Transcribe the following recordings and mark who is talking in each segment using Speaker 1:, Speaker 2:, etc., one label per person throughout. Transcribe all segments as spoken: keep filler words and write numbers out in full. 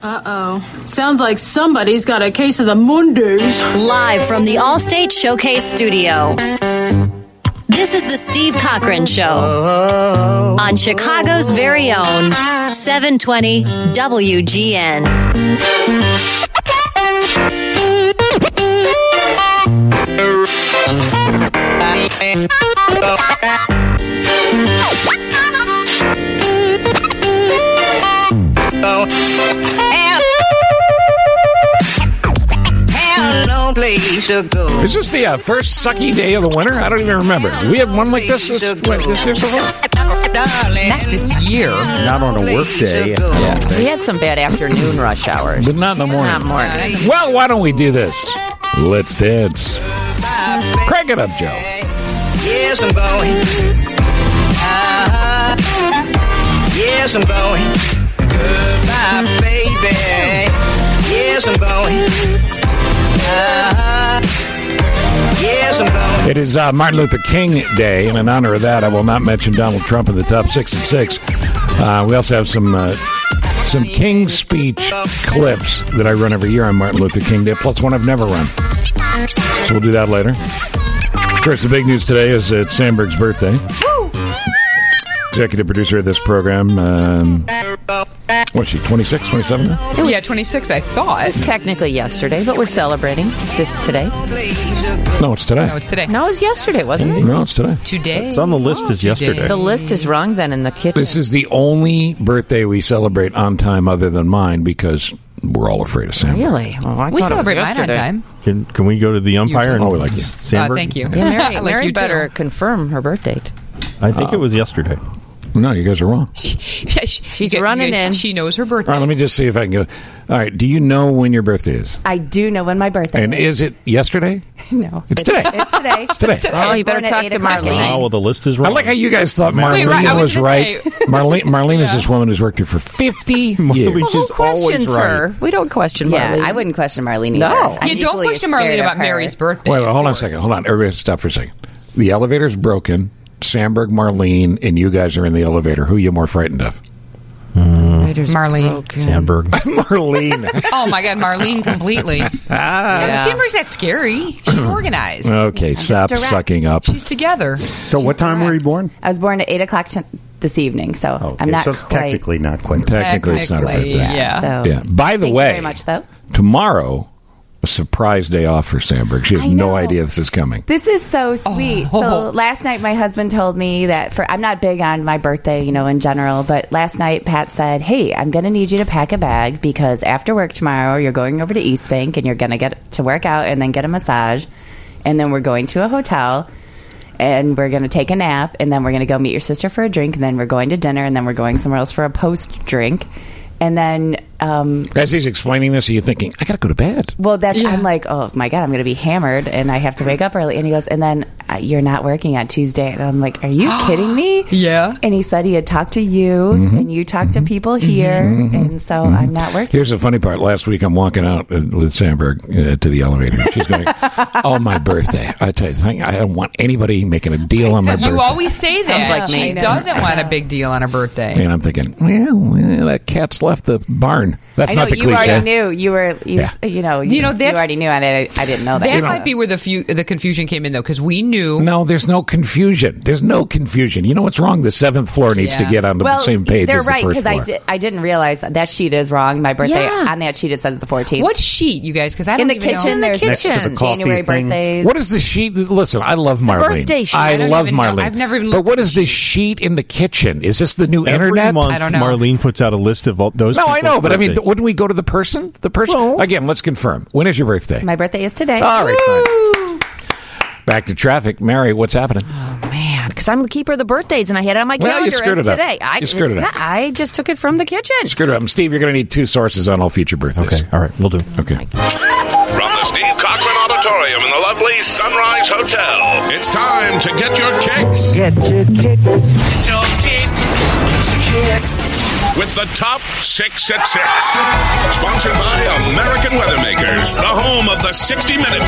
Speaker 1: Uh-oh. Sounds like somebody's got a case of the Mondays.
Speaker 2: Live from the Allstate Showcase Studio. This is the Steve Cochran Show on Chicago's very own seven twenty W G N.
Speaker 3: Is this the uh, first sucky day of the winter? I don't even remember. We had one like this this, this year so far?
Speaker 4: Not this year.
Speaker 5: Not on a work day.
Speaker 4: Yeah. We had some bad afternoon rush hours.
Speaker 3: But not in the morning.
Speaker 4: Not morning.
Speaker 3: Well, why don't we do this? Let's dance. Crank it up, Joe.
Speaker 6: Yes, I'm going. Uh, yes, I'm going. Goodbye, baby. Yes, I'm going. Uh, yes, I'm going.
Speaker 3: It is uh, Martin Luther King Day, and in honor of that, I will not mention Donald Trump in the top six and six. Uh, we also have some uh, some King speech clips that I run every year on Martin Luther King Day, plus one I've never run. So we'll do that later. Of course, the big news today is it's Sandberg's birthday. Woo! Executive producer of this program. Um, what's she, twenty-six, twenty-seven now?
Speaker 4: It was, yeah, twenty-six, I thought. It was technically yesterday, but we're celebrating this today.
Speaker 3: No, it's today.
Speaker 4: No, it's today.
Speaker 2: No, it was yesterday, wasn't it?
Speaker 3: No, it's today.
Speaker 4: Today.
Speaker 5: It's on the list
Speaker 4: oh,
Speaker 5: as yesterday.
Speaker 2: The list is wrong then in the kitchen.
Speaker 3: This is the only birthday we celebrate on time other than mine because we're all afraid of Sandberg.
Speaker 2: Really? Well, I
Speaker 4: we
Speaker 2: thought
Speaker 4: celebrate
Speaker 2: it was
Speaker 4: mine on
Speaker 2: yesterday.
Speaker 4: time.
Speaker 5: Can, can we go to the umpire? And
Speaker 3: oh, we like you.
Speaker 5: Sandberg?
Speaker 4: Uh, thank you.
Speaker 2: Yeah, Mary,
Speaker 4: like
Speaker 2: Mary
Speaker 4: you
Speaker 2: better
Speaker 4: too.
Speaker 2: confirm her birth date.
Speaker 5: I think
Speaker 3: uh,
Speaker 5: it was yesterday.
Speaker 3: No, you guys are wrong.
Speaker 4: She's
Speaker 2: get, running
Speaker 4: guys,
Speaker 2: in.
Speaker 4: She knows her birthday.
Speaker 3: All right, let me just see if I can go. All right, do you know when your birthday is?
Speaker 7: I do know when my birthday
Speaker 3: and
Speaker 7: is.
Speaker 3: And is it yesterday?
Speaker 7: No.
Speaker 3: It's today.
Speaker 7: It's today.
Speaker 3: It's today.
Speaker 7: It's today.
Speaker 2: Oh, you better talk to Marlene.
Speaker 5: Oh, well, the list is wrong.
Speaker 3: I like how you guys thought Marlene
Speaker 4: Wait, right, I
Speaker 3: was,
Speaker 4: was
Speaker 3: right.
Speaker 4: say-
Speaker 3: Marlene, Marlene
Speaker 4: Yeah.
Speaker 3: is this woman who's worked here for fifty years.
Speaker 5: Marlene
Speaker 2: Who
Speaker 5: is always
Speaker 2: questions
Speaker 5: right.
Speaker 2: her? We don't question
Speaker 7: Yeah,
Speaker 2: Marlene.
Speaker 7: I wouldn't question Marlene
Speaker 2: No.
Speaker 7: either. I'm
Speaker 4: You don't
Speaker 7: equally
Speaker 4: question
Speaker 7: scared
Speaker 4: Marlene
Speaker 7: of
Speaker 4: about
Speaker 7: her.
Speaker 4: Mary's birthday.
Speaker 3: Wait, wait, hold on a
Speaker 4: of
Speaker 3: second.
Speaker 4: course.
Speaker 3: Hold on. Everybody stop for a second. The elevator's broken. Sandberg, Marlene, and you guys are in the elevator. Who are you more frightened of?
Speaker 4: Marlene.
Speaker 5: Sandberg.
Speaker 3: Marlene.
Speaker 4: Oh, my God, Marlene completely. yeah. Sandberg's that scary. She's organized.
Speaker 3: Okay, stop
Speaker 7: direct.
Speaker 3: sucking up.
Speaker 4: She's together.
Speaker 5: So what time were you born?
Speaker 7: I was born at eight o'clock t- this evening, so
Speaker 5: Okay,
Speaker 7: I'm not
Speaker 5: so it's
Speaker 7: quite.
Speaker 5: technically not quite.
Speaker 3: Technically, it's not a
Speaker 4: Technically,
Speaker 3: birthday.
Speaker 4: yeah.
Speaker 7: So
Speaker 3: Yeah. By the
Speaker 7: thank
Speaker 3: way,
Speaker 7: you very much, though.
Speaker 3: tomorrow, a surprise day off for Sandberg. She has
Speaker 7: I
Speaker 3: no
Speaker 7: know.
Speaker 3: idea this is coming.
Speaker 7: This is so sweet.
Speaker 4: Oh.
Speaker 7: So last night, my husband told me that for I'm not big on my birthday, you know, in general. But last night, Pat said, "Hey, I'm going to need you to pack a bag because after work tomorrow, you're going over to East Bank and you're going to get to work out and then get a massage, and then we're going to a hotel." And we're going to take a nap, and then we're going to go meet your sister for a drink, and then we're going to dinner, and then we're going somewhere else for a post-drink. And then... Um,
Speaker 3: As he's explaining this, are you thinking, I got to go to bed?
Speaker 7: well, that's
Speaker 4: Yeah.
Speaker 7: I'm like, oh, my God, I'm going to be hammered, and I have to wake up early. And he goes, and then uh, you're not working on Tuesday. And I'm like, are you kidding me?
Speaker 4: Yeah.
Speaker 7: And he said he had talked to you,
Speaker 3: Mm-hmm.
Speaker 7: and you talked to people here, and so I'm not working.
Speaker 3: Here's the funny part. Last week, I'm walking out uh, with Sandberg uh, to the elevator. She's going, oh, my birthday. I tell you, thank- I don't want anybody making a deal on my birthday.
Speaker 4: You always say that.
Speaker 2: Sounds like me.
Speaker 4: She doesn't want a big deal on her birthday.
Speaker 3: And I'm thinking, well, eh, that cat's left the barn. That's
Speaker 7: I know
Speaker 3: not the
Speaker 7: you
Speaker 3: cliche.
Speaker 7: already knew. You were, you,
Speaker 3: Yeah.
Speaker 7: you know, you,
Speaker 4: You know,
Speaker 7: you
Speaker 4: that's-
Speaker 7: already knew, and I, I didn't know that.
Speaker 4: That
Speaker 7: So-
Speaker 4: might be where the few, the confusion came in, though, because we knew.
Speaker 3: No, there's no confusion. There's no confusion. You know what's wrong? The seventh floor needs
Speaker 4: Yeah.
Speaker 3: to get on the
Speaker 7: well,
Speaker 3: same page
Speaker 7: they're
Speaker 3: as the
Speaker 7: right
Speaker 3: first
Speaker 7: because
Speaker 3: floor.
Speaker 7: I, di- I didn't realize that, that sheet is wrong. My birthday
Speaker 2: Yeah.
Speaker 7: on that sheet it says the fourteenth.
Speaker 4: What sheet, you guys? Because I don't
Speaker 7: in the
Speaker 4: even
Speaker 7: kitchen?
Speaker 4: know.
Speaker 7: There's
Speaker 5: Next to the coffee
Speaker 7: January
Speaker 5: thing.
Speaker 7: birthdays.
Speaker 3: What is the sheet? Listen, I love Marlene.
Speaker 2: birthday sheet.
Speaker 3: I,
Speaker 4: I don't
Speaker 3: love
Speaker 4: even know.
Speaker 3: Marlene.
Speaker 4: I've never even
Speaker 3: But
Speaker 4: looked
Speaker 3: what
Speaker 4: at
Speaker 3: is
Speaker 4: the
Speaker 3: the sheet in the kitchen? Is this the new
Speaker 5: Every
Speaker 3: internet?
Speaker 5: month,
Speaker 4: I don't know.
Speaker 5: Marlene puts out a list of all those.
Speaker 3: No, I know,
Speaker 5: people's
Speaker 3: but I mean,
Speaker 5: birthdays.
Speaker 3: th- wouldn't we go to the person? The person?
Speaker 5: Well-
Speaker 3: Again, let's confirm. When is your birthday?
Speaker 7: My birthday is today.
Speaker 3: All right, fine. Back to traffic. Mary, what's happening?
Speaker 2: Oh, man, because I'm the keeper of the birthdays, and I had it on my
Speaker 3: Well, you
Speaker 2: calendar
Speaker 3: screwed
Speaker 2: as
Speaker 3: it up.
Speaker 2: today. I,
Speaker 3: You screwed
Speaker 2: it's
Speaker 3: it up.
Speaker 2: not- I just took it from the kitchen.
Speaker 3: Screwed it up. Steve, you're going to need two sources on all future birthdays.
Speaker 5: Okay, all right, we'll do.
Speaker 3: Okay.
Speaker 8: From the Steve Cochran Auditorium in the lovely Sunrise Hotel, it's time to get your kicks.
Speaker 6: Get your kick. Get your kick. Get your kicks.
Speaker 8: With the top six at six. Sponsored by American Weathermakers, the home of the sixty minute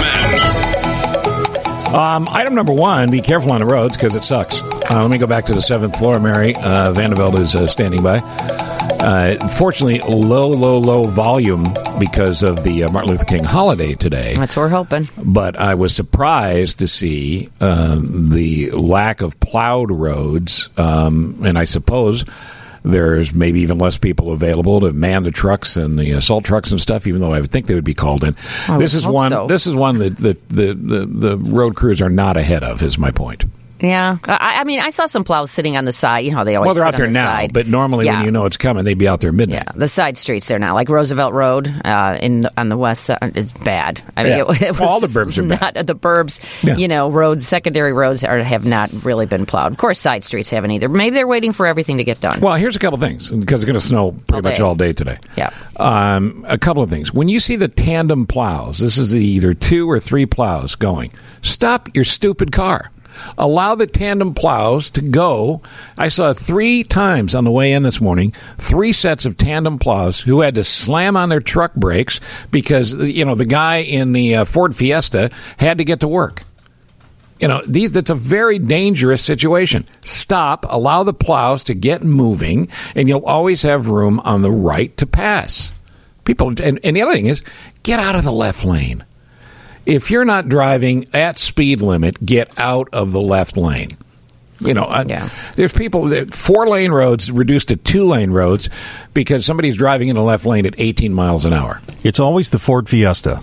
Speaker 8: men.
Speaker 3: Um, item number one, be careful on the roads because it sucks. Uh, let me go back to the seventh floor. Mary uh, Vanderveld is uh, standing by. Uh, fortunately, low, low, low volume because of the uh, Martin Luther King holiday today.
Speaker 4: That's what we're hoping.
Speaker 3: But I was surprised to see um, the lack of plowed roads, um, and I suppose there's maybe even less people available to man the trucks and the assault trucks and stuff, even though I would think they would be called in.
Speaker 4: I
Speaker 3: this is
Speaker 4: hope
Speaker 3: one.
Speaker 4: so.
Speaker 3: This is one that the, the, the, the road crews are not ahead of. Is my point.
Speaker 4: Yeah, I, I mean, I saw some plows sitting on the side. You know how they always
Speaker 3: Well, they're
Speaker 4: sit
Speaker 3: out there
Speaker 4: on the
Speaker 3: now,
Speaker 4: side.
Speaker 3: but normally
Speaker 4: Yeah.
Speaker 3: when you know it's coming, they'd be out there midnight.
Speaker 4: Yeah, the side streets there now, like Roosevelt Road uh, in on the west side, is bad. I mean,
Speaker 3: Yeah.
Speaker 4: it, it was
Speaker 3: Well, all the
Speaker 4: just
Speaker 3: burbs are bad.
Speaker 4: not the burbs.
Speaker 3: Yeah.
Speaker 4: You know, roads, secondary roads are have not really been plowed. Of course, side streets haven't either. Maybe they're waiting for everything to get done.
Speaker 3: Well, here's a couple things, because it's going to snow pretty
Speaker 4: All
Speaker 3: much
Speaker 4: day.
Speaker 3: all day today.
Speaker 4: Yeah.
Speaker 3: Um, a couple of things. When you see the tandem plows, this is the either two or three plows going, stop your stupid car. Allow the tandem plows to go. I saw three times on the way in this morning, three sets of tandem plows who had to slam on their truck brakes because, you know, the guy in the uh, Ford Fiesta had to get to work. You know, these, that's a very dangerous situation. Stop, allow the plows to get moving, and you'll always have room on the right to pass. People, and, and the other thing is, get out of the left lane. If you're not driving at speed limit, get out of the left lane. You know, uh,
Speaker 4: Yeah.
Speaker 3: there's people that four lane roads reduced to two lane roads because somebody's driving in the left lane at eighteen miles an hour.
Speaker 5: It's always the Ford Fiesta.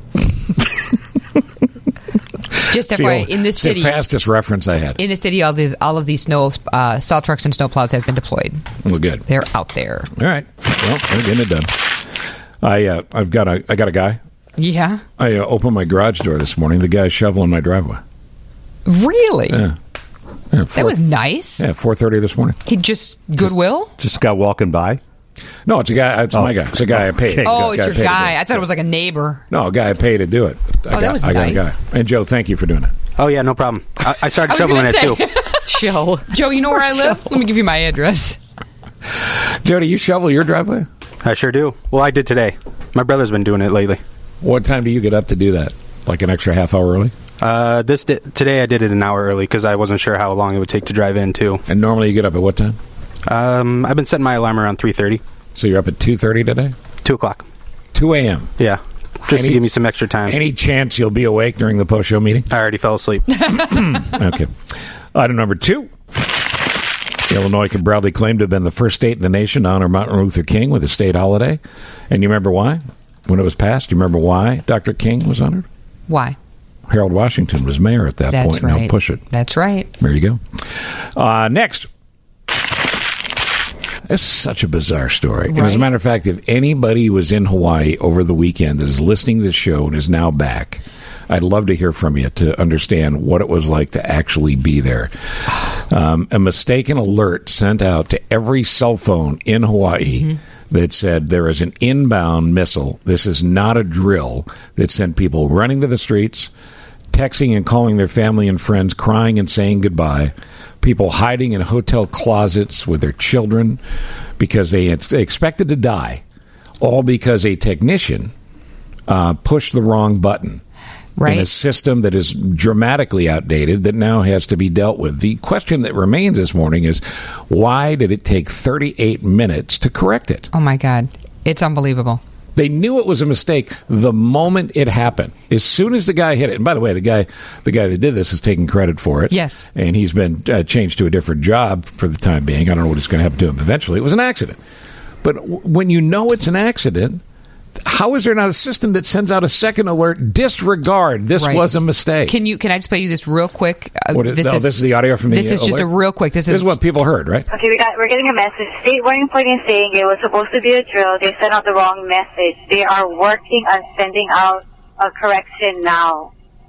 Speaker 4: Just
Speaker 3: It's the
Speaker 4: F Y I,
Speaker 3: old-
Speaker 4: in this
Speaker 3: it's
Speaker 4: city,
Speaker 3: the fastest reference I had.
Speaker 4: in the city, all the all of these snow uh, salt trucks and snow plows have been deployed.
Speaker 3: Well, good.
Speaker 4: They're out there.
Speaker 3: All right. Well, we're getting it done. I uh, I've got a I got a guy.
Speaker 4: Yeah,
Speaker 3: I uh, opened my garage door this morning. The guy's shoveling my driveway.
Speaker 4: really.
Speaker 3: Yeah. Yeah,
Speaker 4: That
Speaker 3: four-
Speaker 4: was nice.
Speaker 3: Yeah, four thirty this morning.
Speaker 4: He just Goodwill.
Speaker 5: Just a guy walking by.
Speaker 3: No, it's a guy. It's
Speaker 5: Oh.
Speaker 3: my guy. It's a guy I paid.
Speaker 5: Okay.
Speaker 4: Oh,
Speaker 3: Guy
Speaker 4: it's
Speaker 3: I
Speaker 4: your
Speaker 3: paid to do
Speaker 4: guy.
Speaker 3: it.
Speaker 4: I thought it was like a neighbor.
Speaker 3: No, a guy I paid to do it. I
Speaker 4: Oh,
Speaker 3: got,
Speaker 4: that was
Speaker 3: I got
Speaker 4: nice.
Speaker 3: a guy. And Joe, thank you for doing it.
Speaker 9: Oh, yeah, no problem. I, I started
Speaker 4: I was
Speaker 9: shoveling
Speaker 4: gonna
Speaker 9: it,
Speaker 4: say.
Speaker 9: too.
Speaker 4: Joe, Joe, you know where I live? Let me give you my address.
Speaker 3: Joe, do you shovel your driveway?
Speaker 9: I sure do. Well, I did today. My brother's been doing it lately.
Speaker 3: What time do you get up to do that? Like an extra half hour early?
Speaker 9: Uh, this di- Today I did it an hour early because I wasn't sure how long it would take to drive in, too.
Speaker 3: And normally you get up at what time?
Speaker 9: Um, I've been setting my alarm around three thirty.
Speaker 3: So you're up at two thirty today?
Speaker 9: two o'clock.
Speaker 3: two a.m.
Speaker 9: Yeah. Just
Speaker 3: Any-
Speaker 9: to give me some extra time.
Speaker 3: Any chance you'll be awake during the post-show meeting?
Speaker 9: I already fell asleep.
Speaker 3: Okay. Item number two. Illinois can proudly claim to have been the first state in the nation to honor Martin Luther King with a state holiday. And you remember why? When it was passed, you remember why Doctor King was honored?
Speaker 4: Why?
Speaker 3: Harold Washington was mayor at that
Speaker 4: That's
Speaker 3: point, and
Speaker 4: right.
Speaker 3: helped push it.
Speaker 4: That's right.
Speaker 3: There you go. Uh, next. It's such a bizarre story. And as a
Speaker 4: Right.
Speaker 3: matter of fact, if anybody was in Hawaii over the weekend that is listening to the show and is now back, I'd love to hear from you to understand what it was like to actually be there. Um, a mistaken alert sent out to every cell phone in Hawaii
Speaker 4: Mm-hmm.
Speaker 3: that said there is an inbound missile. This is not a drill, that sent people running to the streets, texting and calling their family and friends, crying and saying goodbye, people hiding in hotel closets with their children because they, they expected to die, all because a technician uh, pushed the wrong button in a
Speaker 4: Right.
Speaker 3: system that is dramatically outdated that now has to be dealt with. The question that remains this morning is, why did it take thirty-eight minutes to correct it?
Speaker 4: Oh my God, it's unbelievable.
Speaker 3: They knew it was a mistake the moment it happened. As soon as the guy hit it, and by the way, the guy, the guy that did this is taking credit for it.
Speaker 4: Yes.
Speaker 3: and he's been uh, changed to a different job for the time being. I don't know what is going to happen to him eventually. It was an accident, but w- when you know it's an accident, how is there not a system that sends out a second alert? Disregard. This
Speaker 4: Right.
Speaker 3: was a mistake.
Speaker 4: Can you? Can I just play you this real quick? Uh,
Speaker 3: What is, oh, this is the audio from the
Speaker 4: This is just
Speaker 3: alert?
Speaker 4: a real quick. This
Speaker 3: This
Speaker 4: is
Speaker 3: is what people heard, right?
Speaker 10: Okay, we got, we're getting a message. State warning point is saying it was supposed to be a drill. They sent out the wrong message. They are working on sending out a correction now.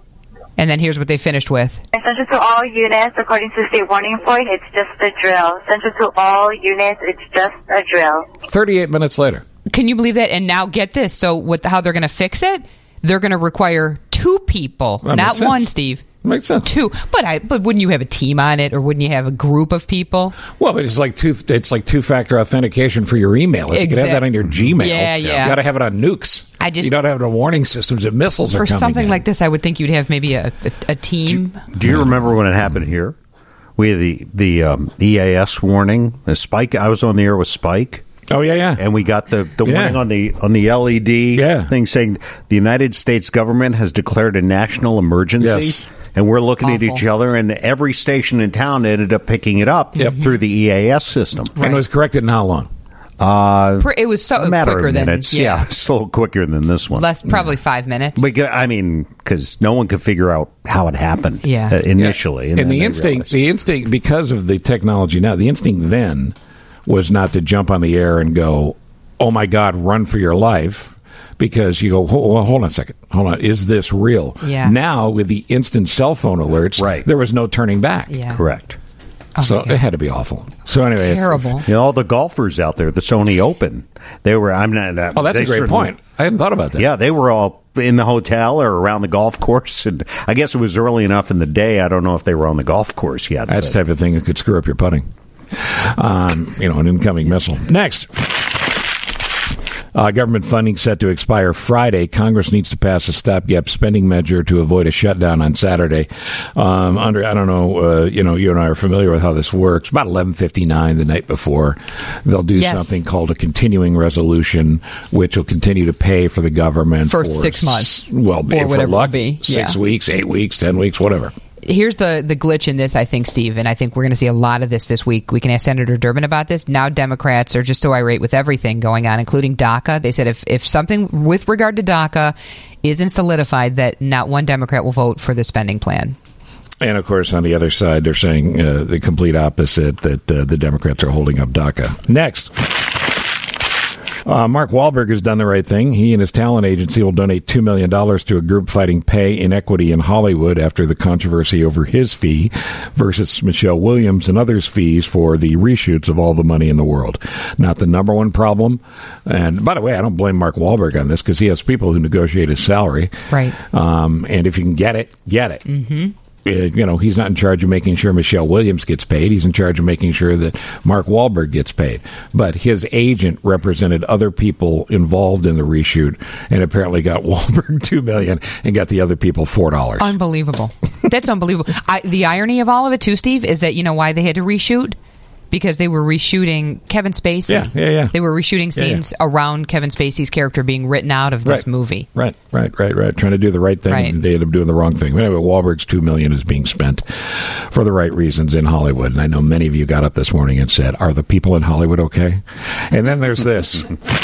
Speaker 4: And then here's what they finished with.
Speaker 10: Essential to all units, according to state warning point, it's just a drill. Essential to all units, it's just a drill.
Speaker 3: thirty-eight minutes later.
Speaker 4: Can you believe that? And now get this. So what? How they're going to fix it? They're going to require two people,
Speaker 3: That
Speaker 4: not
Speaker 3: makes sense.
Speaker 4: one, Steve.
Speaker 3: Makes sense.
Speaker 4: Two. But I. But wouldn't you have a team on it, or wouldn't you have a group of people?
Speaker 3: Well, but it's like two. It's like two-factor authentication for your email. If you could have that on your Gmail,
Speaker 4: Yeah, yeah.
Speaker 3: you got to have it on nukes.
Speaker 4: I just-
Speaker 3: you don't have it on warning systems that missiles are
Speaker 4: For
Speaker 3: coming
Speaker 4: something
Speaker 3: in.
Speaker 4: like this, I would think you'd have maybe a, a, a team.
Speaker 5: Do you remember when it happened here? We had the the um, E A S warning. The Spike. I was on the air with Spike.
Speaker 3: Oh yeah, yeah.
Speaker 5: And we got the, the
Speaker 3: Yeah.
Speaker 5: warning on the on the L E D
Speaker 3: Yeah.
Speaker 5: thing saying the United States government has declared a national emergency.
Speaker 3: Yes.
Speaker 5: And we're looking at
Speaker 11: Awful.
Speaker 5: each other, and every station in town ended up picking it up
Speaker 3: Yep.
Speaker 5: through the E A S system.
Speaker 3: And it was corrected in how long?
Speaker 5: Uh,
Speaker 11: Pr- It was so
Speaker 5: a matter
Speaker 11: quicker
Speaker 5: of
Speaker 11: than
Speaker 5: minutes.
Speaker 11: yeah,
Speaker 5: It's a little quicker than this one.
Speaker 11: less probably five minutes.
Speaker 5: Because, I mean, because no one could figure out how it happened
Speaker 11: Yeah.
Speaker 5: uh, initially.
Speaker 3: And,
Speaker 5: then
Speaker 3: the
Speaker 5: they
Speaker 3: instinct,
Speaker 5: realized.
Speaker 3: the instinct, because of the technology now, the instinct then was not to jump on the air and go, "Oh my God, run for your life." Because you go, hold, hold on a second, hold on, is this real?
Speaker 11: Yeah.
Speaker 3: Now with the instant cell phone alerts,
Speaker 5: Right.
Speaker 3: there was no turning back.
Speaker 11: yeah,
Speaker 5: Correct.
Speaker 11: Oh,
Speaker 3: So
Speaker 11: my God.
Speaker 3: it had to be awful. So anyway, if-
Speaker 11: terrible.
Speaker 5: You know, all the golfers out there, the Sony Open, they were, I'm not. Uh,
Speaker 3: oh, that's
Speaker 5: they
Speaker 3: a great
Speaker 5: certainly-
Speaker 3: point. I hadn't thought about that.
Speaker 5: Yeah, they were all in the hotel or around the golf course. And I guess it was early enough in the day. I don't know if they were on the golf course yet.
Speaker 3: That's the
Speaker 5: but-
Speaker 3: type of thing that could screw up your putting. Um, you know, an incoming missile. Next. Uh, government funding set to expire Friday. Congress needs to pass a stopgap spending measure to avoid a shutdown on Saturday. Um, under, I don't know, uh, you know, you and I are familiar with how this works. About eleven fifty-nine the night before, they'll do
Speaker 11: Yes.
Speaker 3: something called a continuing resolution, which will continue to pay for the government
Speaker 11: For
Speaker 3: for
Speaker 11: six months.
Speaker 3: s- Well,
Speaker 11: Or
Speaker 3: for
Speaker 11: whatever it
Speaker 3: luck,
Speaker 11: will be.
Speaker 3: six
Speaker 11: Yeah.
Speaker 3: weeks, eight weeks, ten weeks, whatever.
Speaker 11: Here's the, the glitch in this, I think, Steve, and I think we're going to see a lot of this this week. We can ask Senator Durbin about this. Now Democrats are just so irate with everything going on, including DACA. They said if, if something with regard to DACA isn't solidified, that not one Democrat will vote for the spending plan.
Speaker 3: And, of course, on the other side, they're saying uh, the complete opposite, that uh, the Democrats are holding up DACA. Next. Uh, Mark Wahlberg has done the right thing. He and his talent agency will donate two million dollars to a group fighting pay inequity in Hollywood after the controversy over his fee versus Michelle Williams and others' fees for the reshoots of All the Money in the World. Not the number one problem. And, by the way, I don't blame Mark Wahlberg on this because he has people who negotiate his salary.
Speaker 11: Right.
Speaker 3: Um, and if you can get it, get it. Mm-hmm. Uh, you know, he's not in charge of making sure Michelle Williams gets paid. He's in charge of making sure that Mark Wahlberg gets paid. But his agent represented other people involved in the reshoot and apparently got Wahlberg two million dollars and got the other people four dollars.
Speaker 11: Unbelievable. That's unbelievable. I, the irony of all of it, too, Steve, is that you know why they had to reshoot? Because they were reshooting Kevin Spacey.
Speaker 3: Yeah, yeah, yeah.
Speaker 11: They were reshooting
Speaker 3: Yeah, yeah.
Speaker 11: scenes around Kevin Spacey's character being written out of this
Speaker 3: Right.
Speaker 11: movie.
Speaker 3: Right, right, right, right. Trying to do the right thing,
Speaker 11: Right.
Speaker 3: and they end up doing the wrong thing. But anyway, Wahlberg's two million dollars is being spent for the right reasons in Hollywood. And I know many of you got up this morning and said, "Are the people in Hollywood okay?" And then there's this.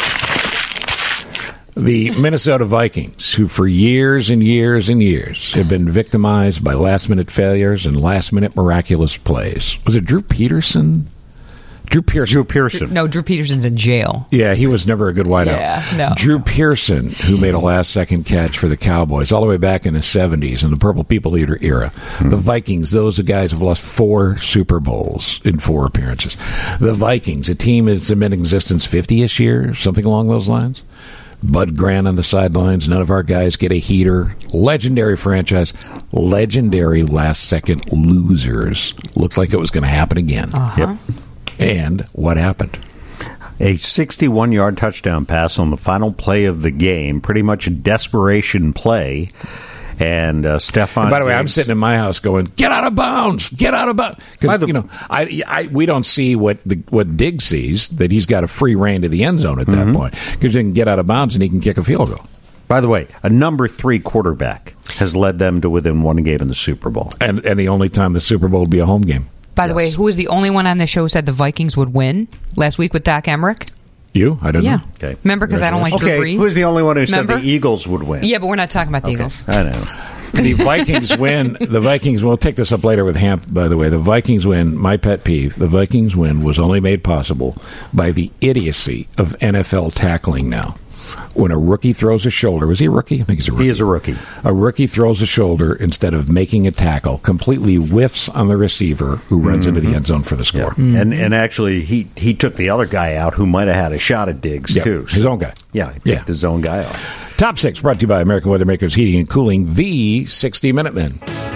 Speaker 3: The Minnesota Vikings, who for years and years and years have been victimized by last-minute failures and last-minute miraculous plays. Was it Drew Peterson? Drew Pearson.
Speaker 5: Drew Pearson.
Speaker 11: No, Drew Peterson's in jail.
Speaker 3: Yeah, he was never a good wideout.
Speaker 11: Yeah, no.
Speaker 3: Drew Pearson, who made a last-second catch for the Cowboys all the way back in the seventies in the Purple People Eater era.
Speaker 5: Hmm.
Speaker 3: The Vikings, those guys have lost four Super Bowls in four appearances. The Vikings, a team that's been in existence fifty-ish years, something along those lines. Bud Grant on the sidelines. None of our guys get a heater. Legendary franchise. Legendary last-second losers. Looked like it was going to happen again.
Speaker 5: Yep.
Speaker 3: And what happened?
Speaker 5: A sixty-one-yard touchdown pass on the final play of the game, pretty much a desperation play. And uh, Stefan.
Speaker 3: And by the way, I'm
Speaker 5: Diggs-
Speaker 3: sitting in my house going, "Get out of bounds! Get out of bounds!"
Speaker 5: By
Speaker 3: Because
Speaker 5: the-
Speaker 3: you know, I, I, we don't see what the, what Diggs sees, that he's got a free reign to the end zone at that
Speaker 5: Mm-hmm.
Speaker 3: point, because he can get out of bounds and he can kick a field goal.
Speaker 5: By the way, a number three quarterback has led them to within one game in the Super Bowl.
Speaker 3: And and the only time the Super Bowl will be a home game.
Speaker 11: By the way, who was the only one on the show who said the Vikings would win last week with Doc Emmerich?
Speaker 3: You? I don't
Speaker 11: Yeah.
Speaker 3: know.
Speaker 5: Okay.
Speaker 11: Remember, because I don't like Drew
Speaker 5: Okay,
Speaker 11: Brees.
Speaker 5: who's the only one who
Speaker 11: Remember?
Speaker 5: said the Eagles would win?
Speaker 11: Yeah, but we're not talking about the Eagles.
Speaker 5: I know.
Speaker 3: The Vikings win. The Vikings. We'll take this up later with Hamp. By the way, the Vikings win. My pet peeve: the Vikings win was only made possible by the idiocy of N F L tackling now. When a rookie throws a shoulder, was he a rookie? I think he's a rookie.
Speaker 5: He is a rookie.
Speaker 3: A rookie throws a shoulder instead of making a tackle, completely whiffs on the receiver who runs into the end zone for the score.
Speaker 5: Yeah. And and actually, he, he took the other guy out who might have had a shot at Diggs,
Speaker 3: Yeah,
Speaker 5: too.
Speaker 3: his own guy.
Speaker 5: Yeah, he picked
Speaker 3: Yeah.
Speaker 5: his own guy off.
Speaker 3: Top six brought to you by American Weathermakers Heating and Cooling, the sixty minute men.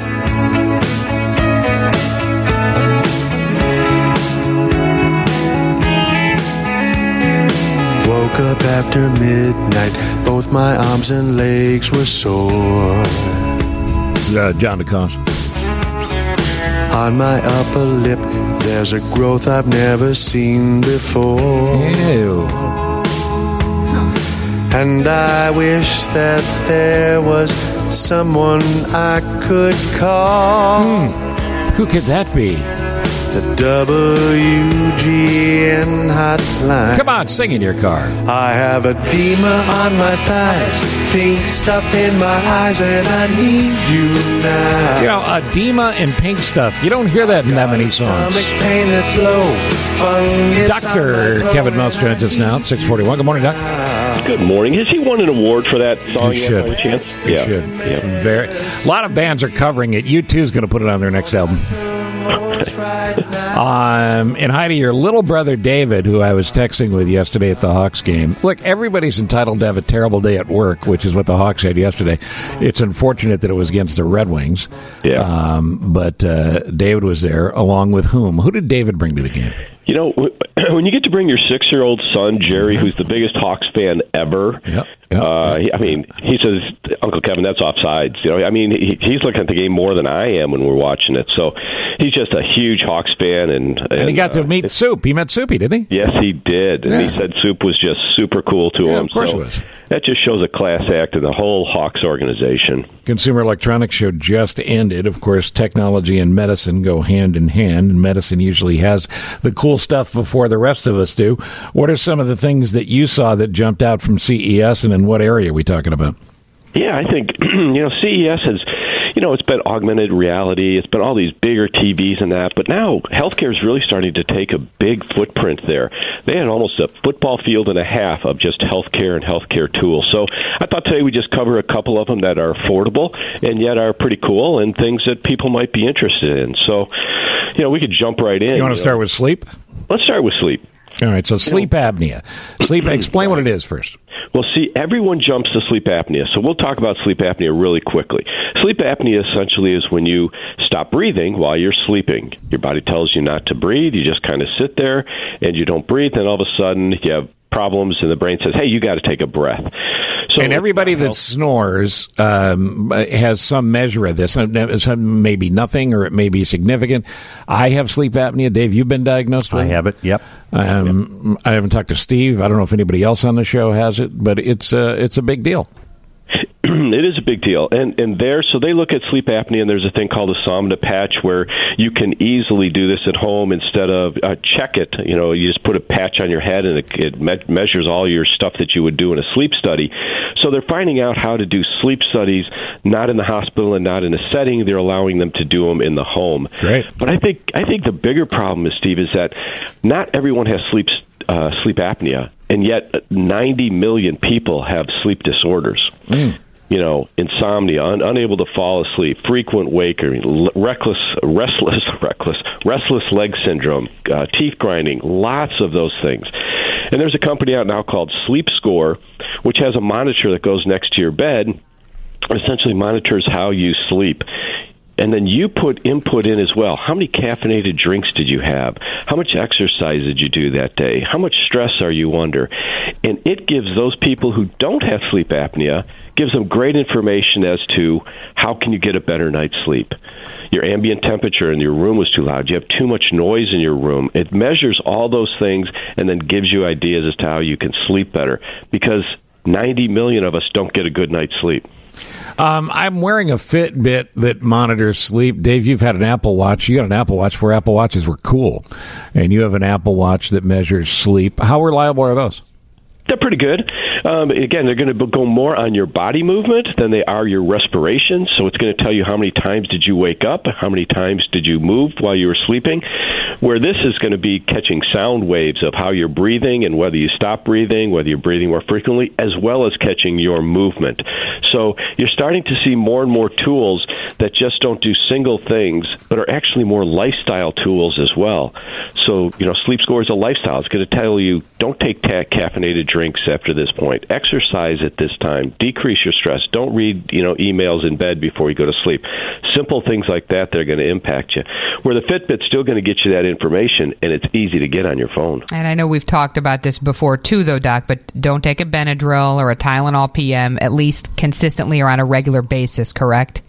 Speaker 12: Woke up after midnight, both my arms and legs were sore.
Speaker 3: This is uh, John DeCoste.
Speaker 12: On my upper lip, there's a growth I've never seen before.
Speaker 3: Ew.
Speaker 12: And I wish that there was someone I could call.
Speaker 3: Hmm. Who could that be?
Speaker 12: The W G N hotline.
Speaker 3: Come on, sing in your car.
Speaker 12: I have edema on my thighs, pink stuff in my eyes, and I need you now.
Speaker 3: You know, edema and pink stuff. You don't hear that in that many songs.
Speaker 12: Stomach pain that's low. Fungus
Speaker 3: Doctor Kevin Mouse joins us now at six forty-one. Good morning, Doc.
Speaker 13: Good morning. Has he won an award for that song
Speaker 3: He
Speaker 13: yet,
Speaker 3: should.
Speaker 13: by any chance?
Speaker 3: He
Speaker 13: yeah.
Speaker 3: should.
Speaker 13: Yeah.
Speaker 3: Very, a lot of bands are covering it. U two is going to put it on their next album. um, and hi to your little brother David, who I was texting with yesterday at the Hawks game. Look, everybody's entitled to have a terrible day at work, which is what the Hawks had yesterday. It's unfortunate that it was against the Red Wings.
Speaker 13: Yeah.
Speaker 3: Um, but uh, David was there, along with whom? Who did David bring to the game?
Speaker 13: You know, when you get to bring your six-year-old son, Jerry, who's the biggest Hawks fan ever,
Speaker 3: yep, yep.
Speaker 13: Uh, he, I mean, he says, Uncle Kevin, that's offsides. You know, I mean, he, he's looking at the game more than I am when we're watching it. So he's just a huge Hawks fan. And, and,
Speaker 3: and he got to
Speaker 13: uh,
Speaker 3: meet Soup. He met Soupy, didn't he?
Speaker 13: Yes, he did. And
Speaker 3: Yeah.
Speaker 13: he said Soup was just super cool to
Speaker 3: Yeah,
Speaker 13: him.
Speaker 3: of course
Speaker 13: so
Speaker 3: it was.
Speaker 13: That just shows a class act of the whole Hawks organization.
Speaker 3: Consumer Electronics Show just ended. Of course, technology and medicine go hand in hand, and medicine usually has the cool stuff before the rest of us do. What are some of the things that you saw that jumped out from C E S, and in what area are we talking about?
Speaker 13: Yeah, I think, you know, C E S has, you know, it's been augmented reality. It's been all these bigger T Vs and that. But now healthcare is really starting to take a big footprint there. They had almost a football field and a half of just healthcare and healthcare tools. So I thought today we just cover a couple of them that are affordable and yet are pretty cool and things that people might be interested in. So, you know, we could jump right in.
Speaker 3: You want to
Speaker 13: you
Speaker 3: start
Speaker 13: know.
Speaker 3: with sleep?
Speaker 13: Let's start with sleep.
Speaker 3: All right, so sleep apnea. Sleep. Explain what it is first.
Speaker 13: Well, see, everyone jumps to sleep apnea, so we'll talk about sleep apnea really quickly. Sleep apnea essentially is when you stop breathing while you're sleeping. Your body tells you not to breathe. You just kind of sit there, and you don't breathe, and all of a sudden you have problems, and the brain says, hey, you got to take a breath. So
Speaker 3: and everybody that snores um, has some measure of this. Some maybe nothing, or it may be significant. I have sleep apnea. Dave, you've been diagnosed with
Speaker 5: I
Speaker 3: it?
Speaker 5: have it, yep.
Speaker 3: Um,
Speaker 5: yep.
Speaker 3: I haven't talked to Steve. I don't know if anybody else on the show has it, but it's uh, it's a big deal.
Speaker 13: It is a big deal. And and there, so they look at sleep apnea, and there's a thing called a Somna patch where you can easily do this at home instead of uh, check it. You know, you just put a patch on your head, and it, it me- measures all your stuff that you would do in a sleep study. So they're finding out how to do sleep studies, not in the hospital and not in a setting. They're allowing them to do them in the home.
Speaker 3: Great.
Speaker 13: But I think I think the bigger problem is, Steve, is that not everyone has sleep uh, sleep apnea, and yet ninety million people have sleep disorders.
Speaker 3: Mm.
Speaker 13: You know, insomnia, un- unable to fall asleep, frequent waking, l- reckless, restless, reckless, restless leg syndrome, uh, teeth grinding, lots of those things. And there's a company out now called Sleep Score, which has a monitor that goes next to your bed, essentially monitors how you sleep. And then you put input in as well. How many caffeinated drinks did you have? How much exercise did you do that day? How much stress are you under? And it gives those people who don't have sleep apnea, gives them great information as to how can you get a better night's sleep. Your ambient temperature in your room was too loud. You have too much noise in your room. It measures all those things and then gives you ideas as to how you can sleep better, because ninety million of us don't get a good night's sleep.
Speaker 3: Um, I'm wearing a Fitbit that monitors sleep. Dave, you've had an Apple Watch. You got an Apple Watch before Apple Watches were cool. And you have an Apple Watch that measures sleep. How reliable are those?
Speaker 13: They're pretty good. Um, again, they're going to go more on your body movement than they are your respiration. So it's going to tell you how many times did you wake up, how many times did you move while you were sleeping, where this is going to be catching sound waves of how you're breathing and whether you stop breathing, whether you're breathing more frequently, as well as catching your movement. So you're starting to see more and more tools that just don't do single things, but are actually more lifestyle tools as well. So, you know, Sleep Score is a lifestyle. It's going to tell you, don't take ta- caffeinated drinks after this point. Exercise at this time. Decrease your stress. Don't read, you know, emails in bed before you go to sleep. Simple things like that that are going to impact you. Where the Fitbit's still going to get you that information, and it's easy to get on your phone.
Speaker 11: And I know we've talked about this before too, though, Doc, but don't take a Benadryl or a Tylenol P M, at least consistently or on a regular basis, correct?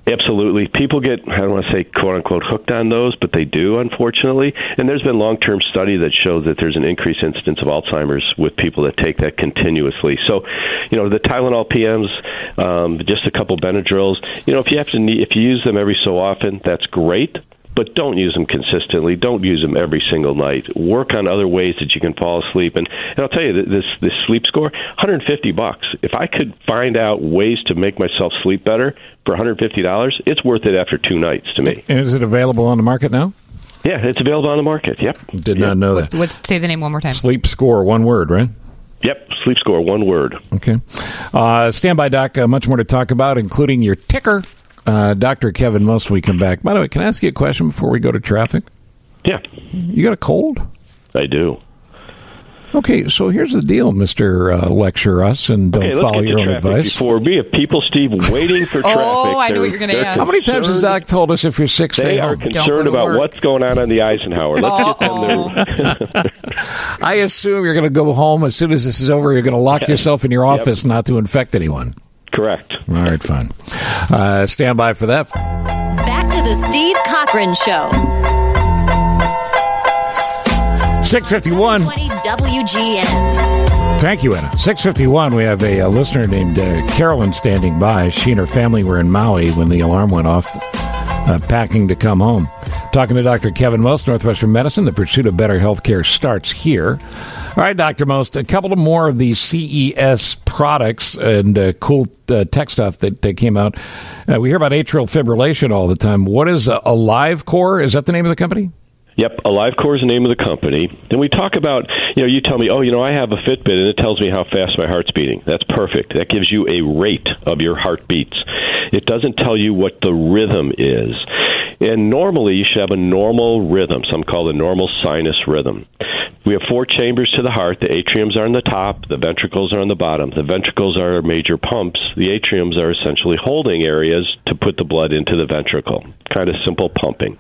Speaker 13: Absolutely. People get, I don't want to say quote-unquote hooked on those, but they do, unfortunately. And there's been long-term study that shows that there's an increased incidence of Alzheimer's with people that take that continuously. So, you know, the Tylenol P Ms, um, just a couple Benadryls, you know, if you have to, if you use them every so often, that's great. But don't use them consistently. Don't use them every single night. Work on other ways that you can fall asleep. And, and I'll tell you, this this sleep score, one hundred fifty bucks. If I could find out ways to make myself sleep better for one hundred fifty dollars, it's worth it after two nights to me.
Speaker 3: And is it available on the market now?
Speaker 13: Yeah, it's available on the market. Yep.
Speaker 3: Did
Speaker 13: yep.
Speaker 3: not know that.
Speaker 11: Let's say the name one more time.
Speaker 3: Sleep Score, one word, right?
Speaker 13: Yep, Sleep Score, one word.
Speaker 3: Okay. Uh, stand by, Doc. Uh, much more to talk about, including your ticker. Uh, Doctor Kevin Most, we come back. By the way, can I ask you a question before we go to traffic?
Speaker 13: Yeah.
Speaker 3: You got a cold?
Speaker 13: I do.
Speaker 3: Okay, so here's the deal, Mister Uh, lecture us and don't
Speaker 13: okay,
Speaker 3: follow your own advice.
Speaker 13: Before we have people, Steve, waiting for traffic.
Speaker 11: Oh, I know what you're going to ask.
Speaker 3: How many times has Doc told us if you're sick, stay
Speaker 13: They
Speaker 3: home?
Speaker 13: are concerned about
Speaker 11: work.
Speaker 13: what's going on on the Eisenhower. Let's get them there.
Speaker 3: I assume you're going to go home as soon as this is over. You're going to lock yourself in your office
Speaker 13: Yep.
Speaker 3: not to infect anyone.
Speaker 13: Correct.
Speaker 3: All right, fine. Uh, stand by for that.
Speaker 2: Back to the Steve Cochran Show.
Speaker 3: six fifty-one.
Speaker 2: twenty W G N.
Speaker 3: Thank you, Anna. six fifty-one, we have a, a listener named uh, Carolyn standing by. She and her family were in Maui when the alarm went off, uh, packing to come home. Talking to Doctor Kevin Most, Northwestern Medicine. The pursuit of better health care starts here. All right, Doctor Most, a couple of more of these C E S products and uh, cool uh, tech stuff that, that came out. Uh, we hear about atrial fibrillation all the time. What is a AliveCor? Is that the name of the company?
Speaker 13: Yep, AliveCor is the name of the company. Then we talk about, you know, you tell me, oh, you know, I have a Fitbit and it tells me how fast my heart's beating. That's perfect. That gives you a rate of your heartbeats. It doesn't tell you what the rhythm is. And normally you should have a normal rhythm, some call the normal sinus rhythm. We have four chambers to the heart. The atriums are on the top. The ventricles are on the bottom. The ventricles are major pumps. The atriums are essentially holding areas to put the blood into the ventricle. Kind of simple pumping.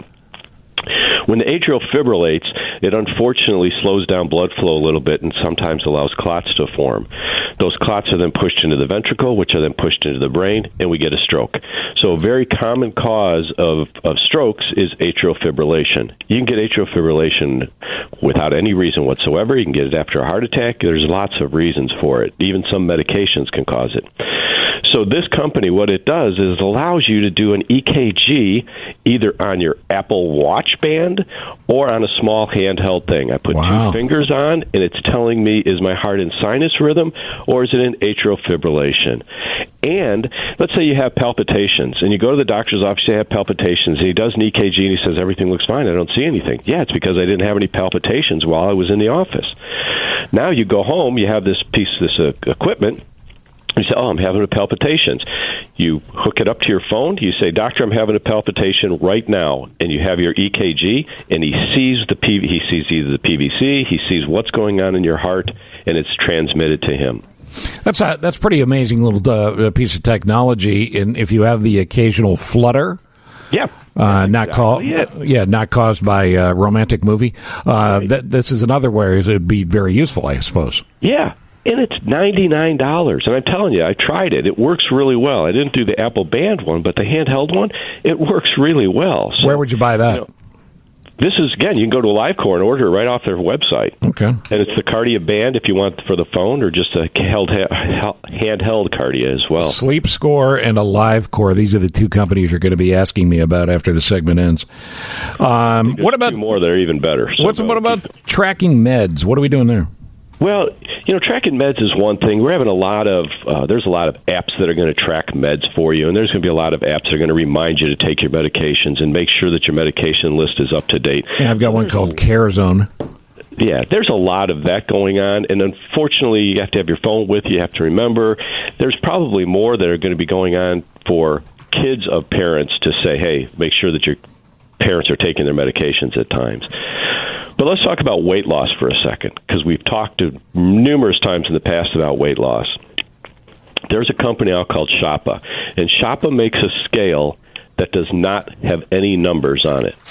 Speaker 13: When the atrial fibrillates, it unfortunately slows down blood flow a little bit and sometimes allows clots to form. Those clots are then pushed into the ventricle, which are then pushed into the brain, and we get a stroke. So a very common cause of, of strokes is atrial fibrillation. You can get atrial fibrillation without any reason whatsoever. You can get it after a heart attack. There's lots of reasons for it. Even some medications can cause it. So this company, what it does is it allows you to do an E K G either on your Apple Watch band or on a small handheld thing. I put
Speaker 3: Wow.
Speaker 13: two fingers on, and it's telling me, is my heart in sinus rhythm or is it in atrial fibrillation? And let's say you have palpitations, and you go to the doctor's office, you have palpitations, and he does an E K G, and he says, everything looks fine, I don't see anything. Yeah, it's because I didn't have any palpitations while I was in the office. Now you go home, you have this piece, this uh, equipment, you say, oh, I'm having a palpitations. You hook it up to your phone. You say, doctor, I'm having a palpitation right now. And you have your E K G, and he sees the P V, he sees either the P V C, he sees what's going on in your heart, and it's transmitted to him.
Speaker 3: That's a, that's pretty amazing little uh, piece of technology. And if you have the occasional flutter,
Speaker 13: yeah,
Speaker 3: uh, not
Speaker 13: exactly
Speaker 3: caused, yeah, not caused by a romantic movie. Uh,
Speaker 13: Right.
Speaker 3: th- this is another way it would be very useful, I suppose.
Speaker 13: Yeah. And it's ninety-nine dollars. And I'm telling you, I tried it. It works really well. I didn't do the Apple Band one, but the handheld one, it works really well. So,
Speaker 3: Where would you buy that?
Speaker 13: You know, this is, again, you can go to AliveCor and order it right off their website.
Speaker 3: Okay.
Speaker 13: And it's the Cardia Band if you want for the phone, or just a held, handheld Cardia as well.
Speaker 3: Sleep Score and AliveCor. These are the two companies you're going to be asking me about after the segment ends. Um, what about
Speaker 13: two more that are even better? So
Speaker 3: what's what about tracking meds? What are we doing there?
Speaker 13: Well, you know, tracking meds is one thing. We're having a lot of, uh, there's a lot of apps that are going to track meds for you, and there's going to be a lot of apps that are going to remind you to take your medications and make sure that your medication list is up to date.
Speaker 3: Yeah, I've got one called CareZone.
Speaker 13: Yeah, there's a lot of that going on, and unfortunately, you have to have your phone with you. You have to remember. There's probably more that are going to be going on for kids of parents to say, hey, make sure that your parents are taking their medications at times. But let's talk about weight loss for a second, because we've talked to numerous times in the past about weight loss. There's a company out called Shapa, and Shapa makes a scale that does not have any numbers on it.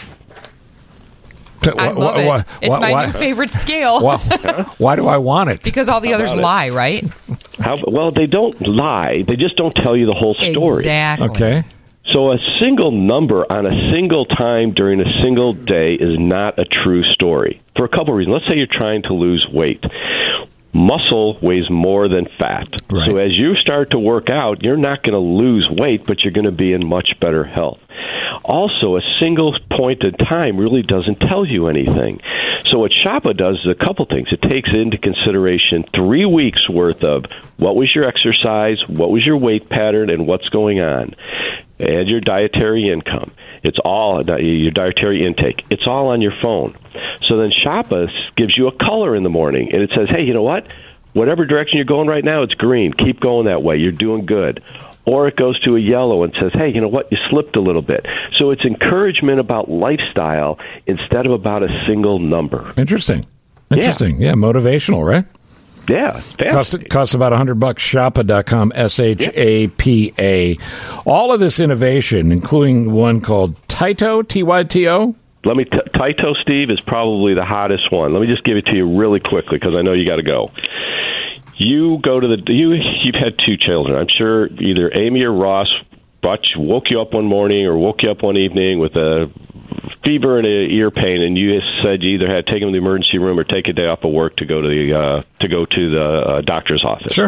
Speaker 11: I love it.
Speaker 3: Why,
Speaker 11: it's
Speaker 3: why,
Speaker 11: my
Speaker 3: why,
Speaker 11: new favorite scale.
Speaker 3: Why, why do I want it?
Speaker 11: Because all the
Speaker 13: How
Speaker 11: others
Speaker 13: about it?
Speaker 11: lie, right?
Speaker 13: How, well, they don't lie. They just don't tell you the whole story.
Speaker 11: Exactly.
Speaker 3: Okay.
Speaker 13: So a single number on a single time during a single day is not a true story for a couple of reasons. Let's say you're trying to lose weight. Muscle weighs more than fat. Right. So as you start to work out, you're not going to lose weight, but you're going to be in much better health. Also, a single point in time really doesn't tell you anything. So what Shapa does is a couple things. It takes into consideration three weeks worth of what was your exercise, what was your weight pattern, and what's going on, and your dietary income. It's all your dietary intake. It's all on your phone. So then Shapa gives you a color in the morning, and it says, hey, you know what? Whatever direction you're going right now, it's green. Keep going that way. You're doing good. Or it goes to a yellow and says, hey, you know what? You slipped a little bit. So it's encouragement about lifestyle instead of about a single number.
Speaker 3: Interesting. Interesting. Yeah, yeah, motivational, right?
Speaker 13: Yeah.
Speaker 3: Costs, costs about one hundred bucks. Shapa dot com, S H A P A. All of this innovation, including one called Tyto, T Y T O.
Speaker 13: Let me, t- Tyto, Steve, is probably the hottest one. Let me just give it to you really quickly because I know you got to go. You go to the, you, you've had two children. I'm sure either Amy or Ross brought you, woke you up one morning or woke you up one evening with a fever and a ear pain, and you said you either had to take them to the emergency room or take a day off of work to go to the, uh, to go to the uh, doctor's office.
Speaker 3: Sure.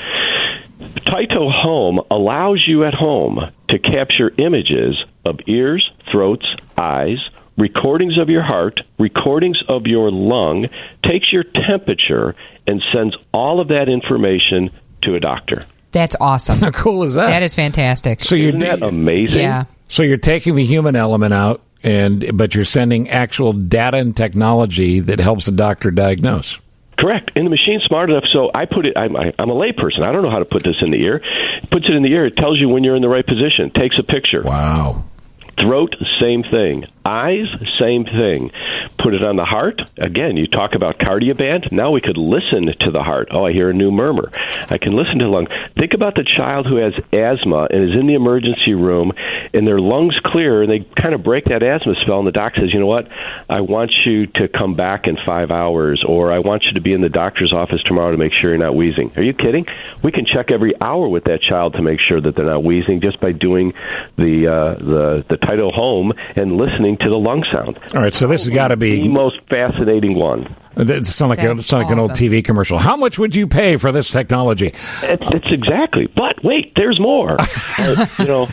Speaker 13: Tyto Home allows you at home to capture images of ears, throats, eyes, recordings of your heart, recordings of your lung, takes your temperature, and sends all of that information to a doctor.
Speaker 11: That's awesome.
Speaker 3: How cool is that?
Speaker 11: That is fantastic.
Speaker 3: So you're
Speaker 13: Isn't that amazing?
Speaker 11: Yeah.
Speaker 3: So you're taking the human element out, and but you're sending actual data and technology that helps the doctor diagnose.
Speaker 13: Correct. And the machine's smart enough, so I put it, I'm, I, I'm a layperson. I don't know how to put this in the ear. It puts it in the ear. It tells you when you're in the right position. Takes a picture.
Speaker 3: Wow.
Speaker 13: Throat, same thing. Eyes, same thing. Put it on the heart. Again, you talk about Cardioband. Now we could listen to the heart. Oh, I hear a new murmur. I can listen to the lung. Think about the child who has asthma and is in the emergency room, and their lungs clear, and they kind of break that asthma spell, and the doc says, you know what, I want you to come back in five hours, or I want you to be in the doctor's office tomorrow to make sure you're not wheezing. Are you kidding? We can check every hour with that child to make sure that they're not wheezing just by doing the uh, the, the Tyto Home and listening to the lung sound.
Speaker 3: All right, so this has got to be
Speaker 13: the most fascinating one.
Speaker 3: It sounds like, a, sound like
Speaker 11: awesome.
Speaker 3: an old T V commercial. How much would you pay for this technology?
Speaker 13: It's, it's exactly. But wait, there's more. uh, you know.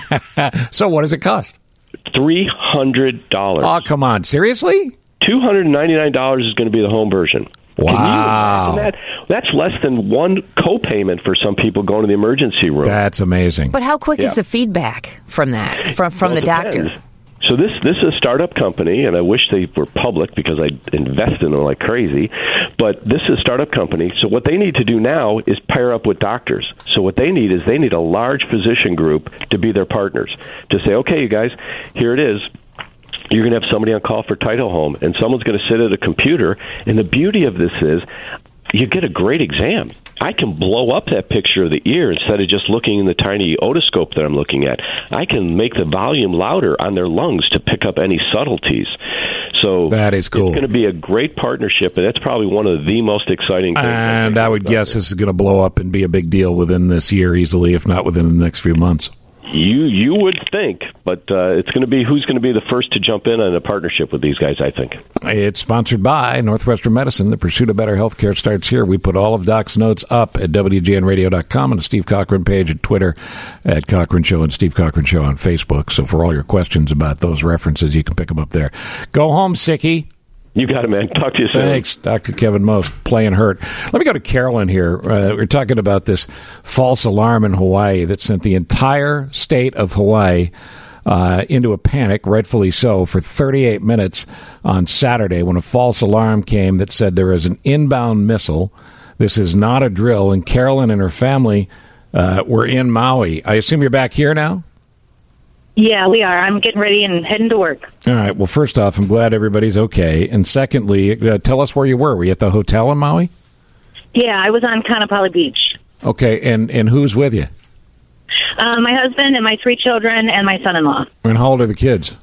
Speaker 3: So what does it cost?
Speaker 13: Three hundred dollars.
Speaker 3: Oh, come on! Seriously?
Speaker 13: Two hundred and ninety nine dollars is going to be the home version.
Speaker 3: Wow.
Speaker 13: Can you imagine that? That's less than one co-payment for some people going to the emergency room.
Speaker 3: That's amazing.
Speaker 4: But how quick
Speaker 13: Yeah.
Speaker 4: is the feedback from that, from from
Speaker 13: Well,
Speaker 4: the
Speaker 13: it depends.
Speaker 4: doctor?
Speaker 13: So this this is a startup company, and I wish they were public because I invest in them like crazy. But this is a startup company, so what they need to do now is pair up with doctors. So what they need is they need a large physician group to be their partners, to say, okay, you guys, here it is. You're going to have somebody on call for Tyto Home, and someone's going to sit at a computer. And the beauty of this is you get a great exam. I can blow up that picture of the ear instead of just looking in the tiny otoscope that I'm looking at. I can make the volume louder on their lungs to pick up any subtleties. So
Speaker 3: that is cool.
Speaker 13: It's going to be a great partnership, and that's probably one of the most exciting things.
Speaker 3: And I would guess this is going to blow up and be a big deal within this year easily, if not within the next few months.
Speaker 13: You you would think, but uh, it's going to be who's going to be the first to jump in on a partnership with these guys, I think.
Speaker 3: It's sponsored by Northwestern Medicine. The pursuit of better health care starts here. We put all of Doc's notes up at W G N radio dot com and the Steve Cochran page at Twitter at Cochran Show and Steve Cochran Show on Facebook. So for all your questions about those references, you can pick them up there. Go home, sickie.
Speaker 13: You got it, man. Talk to you soon.
Speaker 3: Thanks, Doctor Kevin Most, playing hurt. Let me go to Carolyn here. Uh, we're talking about this false alarm in Hawaii that sent the entire state of Hawaii uh, into a panic, rightfully so, for thirty-eight minutes on Saturday when a false alarm came that said there is an inbound missile. This is not a drill, and Carolyn and her family uh, were in Maui. I assume you're back here now?
Speaker 14: Yeah, we are. I'm getting ready and heading to work.
Speaker 3: All right. Well, first off, I'm glad everybody's okay. And secondly, uh, tell us where you were. Were you at the hotel in Maui?
Speaker 14: Yeah, I was on Kaanapali Beach.
Speaker 3: Okay. And, and who's with you?
Speaker 14: Uh, my husband and my three children and my son-in-law.
Speaker 3: And how old are the kids?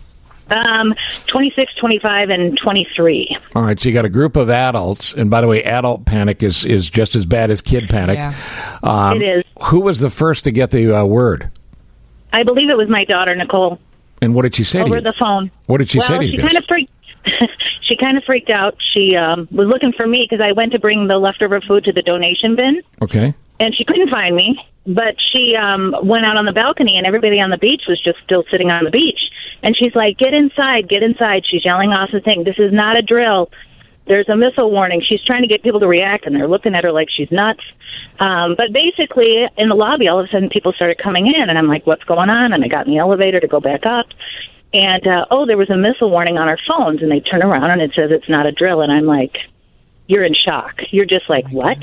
Speaker 14: Um, twenty-six, twenty-five, and twenty-three.
Speaker 3: All right. So you got a group of adults. And by the way, adult panic is, is just as bad as kid panic.
Speaker 14: Yeah.
Speaker 3: Um,
Speaker 14: it is.
Speaker 3: Who was the first to get the uh, word?
Speaker 14: I believe it was my daughter, Nicole.
Speaker 3: And what did she say
Speaker 14: over
Speaker 3: to you?
Speaker 14: the phone?
Speaker 3: What did she
Speaker 14: well,
Speaker 3: say to you
Speaker 14: she
Speaker 3: guys?
Speaker 14: kind of freaked. She kind of freaked out. She um, was looking for me because I went to bring the leftover food to the donation bin,
Speaker 3: Okay.
Speaker 14: and she couldn't find me. But she um, went out on the balcony, and everybody on the beach was just still sitting on the beach. And she's like, "Get inside, get inside!" She's yelling off the thing. "This is not a drill. There's a missile warning." She's trying to get people to react, and they're looking at her like she's nuts. Um, but basically, in the lobby, all of a sudden, people started coming in, and I'm like, "What's going on?" And I got in the elevator to go back up. And, uh, oh, there was a missile warning on our phones, and they turn around, and it says it's not a drill. And I'm like, you're in shock. You're just like, what?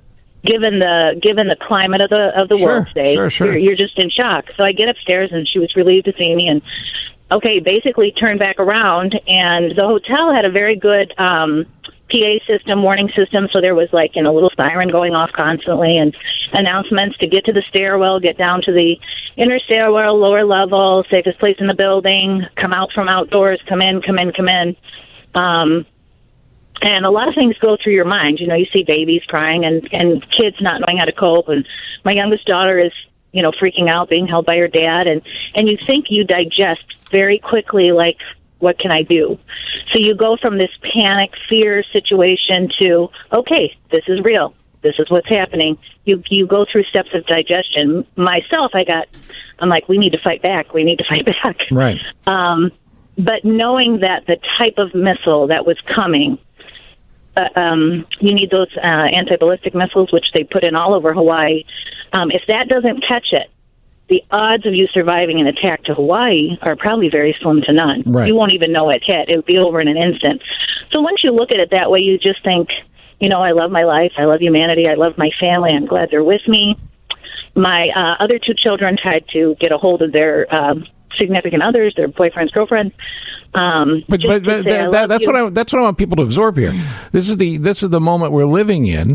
Speaker 14: Given the given the climate of the of the
Speaker 3: Sure,
Speaker 14: world today,
Speaker 3: sure, sure.
Speaker 14: You're, you're just in shock. So I get upstairs, and she was relieved to see me, and, okay, basically turned back around, and the hotel had a very good um, P A system, warning system, so there was, like, you know, a little siren going off constantly, and announcements to get to the stairwell, get down to the inner stairwell, lower level, safest place in the building, come out from outdoors, come in, come in, come in. Um, and a lot of things go through your mind. You know, you see babies crying and, and kids not knowing how to cope, and my youngest daughter is, you know, freaking out, being held by her dad, and, and you think you digest very quickly, like, what can I do? So you go from this panic, fear situation to, okay, this is real. This is what's happening. You you go through steps of digestion. Myself, I got, I'm like, we need to fight back. We need to fight back.
Speaker 3: Right.
Speaker 14: Um, but knowing that the type of missile that was coming, uh, um, you need those uh, anti-ballistic missiles, which they put in all over Hawaii. Um, if that doesn't catch it, the odds of you surviving an attack to Hawaii are probably very slim to none.
Speaker 3: Right.
Speaker 14: You won't even know it hit. It would be over in an instant. So once you look at it that way, you just think, you know, I love my life. I love humanity. I love my family. I'm glad they're with me. My uh, other two children tried to get a hold of their um, significant others, their boyfriends, girlfriends. Um,
Speaker 3: But, but, but that, that, that's what I that's what I want people to absorb here. This is the this is the moment we're living in.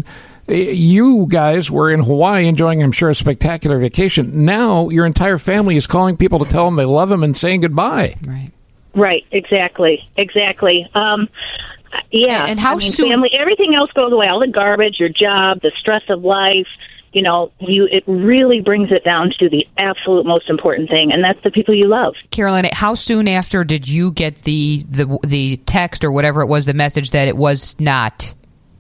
Speaker 3: You guys were in Hawaii enjoying, I'm sure, a spectacular vacation. Now your entire family is calling people to tell them they love them and saying goodbye.
Speaker 11: Right.
Speaker 14: Right. Exactly. Exactly. Um, yeah.
Speaker 11: And how
Speaker 14: I mean,
Speaker 11: soon-
Speaker 14: family, everything else goes away. All the garbage, your job, the stress of life. You know, you it really brings it down to the absolute most important thing, and that's the people you love.
Speaker 11: Carolyn, how soon after did you get the the the text or whatever it was, the message that it was not?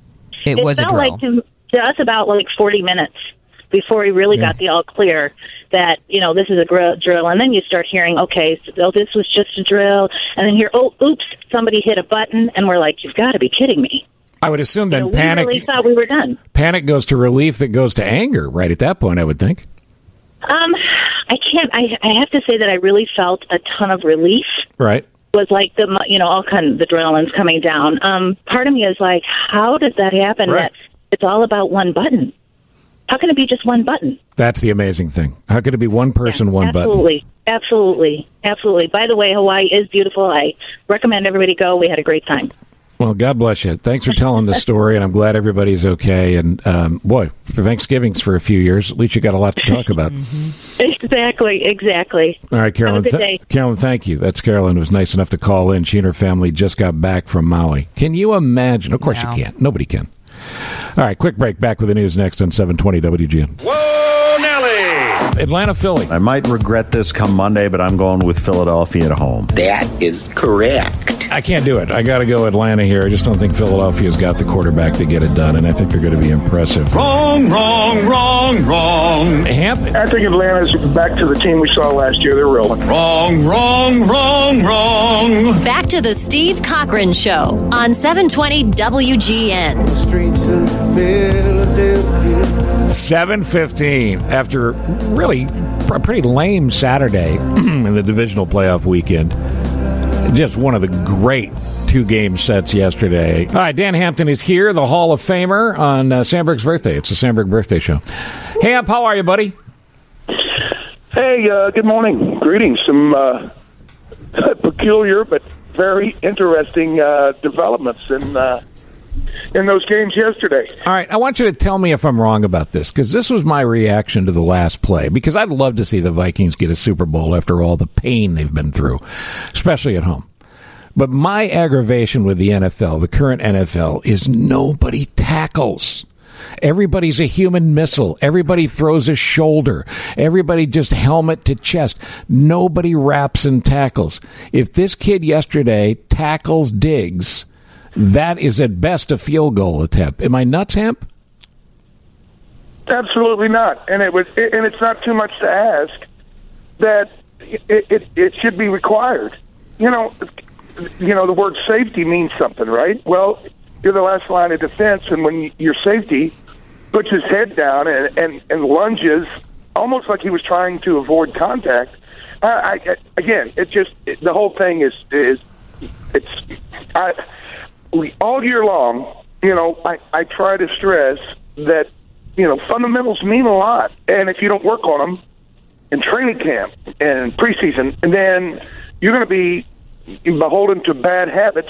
Speaker 11: It,
Speaker 14: It
Speaker 11: was a
Speaker 14: felt
Speaker 11: drill.
Speaker 14: like to, to us about like forty minutes before we really
Speaker 11: Yeah.
Speaker 14: got the all clear that, you know, this is a gr- drill. And then you start hearing, okay, so this was just a drill. And then here, oh, oops, somebody hit a button. And we're like, you've got to be kidding me.
Speaker 3: I would assume
Speaker 14: You
Speaker 3: then
Speaker 14: know, we
Speaker 3: panic
Speaker 14: really thought we were done.
Speaker 3: panic goes to relief that goes to anger right at that point, I would think.
Speaker 14: Um, I can't, I, I have to say that I really felt a ton of relief.
Speaker 3: Right.
Speaker 14: Was like the, you know, all kind of the adrenaline's coming down. Um, part of me is like, how does that happen?
Speaker 3: Right.
Speaker 14: That it's all about one button. How can it be just one button?
Speaker 3: That's the amazing thing. How could it be one person, one button?
Speaker 14: Absolutely. Absolutely. Absolutely. By the way, Hawaii is beautiful. I recommend everybody go. We had a great time.
Speaker 3: Well, God bless you. Thanks for telling the story, and I'm glad everybody's okay. And, um, boy, for Thanksgiving's for a few years, at least you got a lot to talk about.
Speaker 14: Exactly. Exactly.
Speaker 3: All right, Carolyn.
Speaker 14: Have a good
Speaker 3: th-
Speaker 14: day.
Speaker 3: Carolyn, thank you. That's Carolyn, who was nice enough to call in. She and her family just got back from Maui. Can you imagine? Of course
Speaker 11: No.
Speaker 3: you can't. Nobody can. All right, quick break. Back with the news next on seven twenty W G N.
Speaker 8: Whoa, Nelly!
Speaker 3: Atlanta, Philly.
Speaker 5: I might regret this come Monday, but I'm going with Philadelphia at home.
Speaker 15: That is correct.
Speaker 3: I can't do it. I got to go Atlanta here. I just don't think Philadelphia's got the quarterback to get it done, and I think they're going to be impressive.
Speaker 8: Wrong, wrong, wrong, wrong.
Speaker 3: Hampton.
Speaker 16: I think Atlanta's back to the team we saw last year. They're rolling.
Speaker 8: Wrong, wrong, wrong, wrong.
Speaker 2: Back to the Steve Cochran Show on seven twenty W G N.
Speaker 12: Streets of Philadelphia.
Speaker 3: seven fifteen after really a pretty lame Saturday in the divisional playoff weekend. Just one of the great two-game sets yesterday. All right, Dan Hampton is here, the Hall of Famer, on uh, Sandberg's birthday. It's the Sandberg birthday show. Hamp, how are you, buddy?
Speaker 16: Hey, uh, good morning. Greetings. Some uh, peculiar but very interesting uh, developments in uh, in those games yesterday.
Speaker 3: All right, I want you to tell me if I'm wrong about this, because this was my reaction to the last play, because I'd love to see the Vikings get a Super Bowl after all the pain they've been through, especially at home. But my aggravation with the N F L, the current N F L, is nobody tackles. Everybody's a human missile. Everybody throws a shoulder. Everybody just helmet to chest. Nobody wraps and tackles. If this kid yesterday tackles Diggs, that is at best a field goal attempt. Am I nuts, Hemp?
Speaker 16: Absolutely not. And it was, and it's not too much to ask that it, it, it should be required. You know, you know, the word safety means something, right? Well, you're the last line of defense, and when your safety puts his head down and, and, and lunges, almost like he was trying to avoid contact. I, I, again, it just it, the whole thing is is it's I we, all year long. You know, I, I try to stress that you know fundamentals mean a lot, and if you don't work on them in training camp and preseason, and then you're going to be beholden to bad habits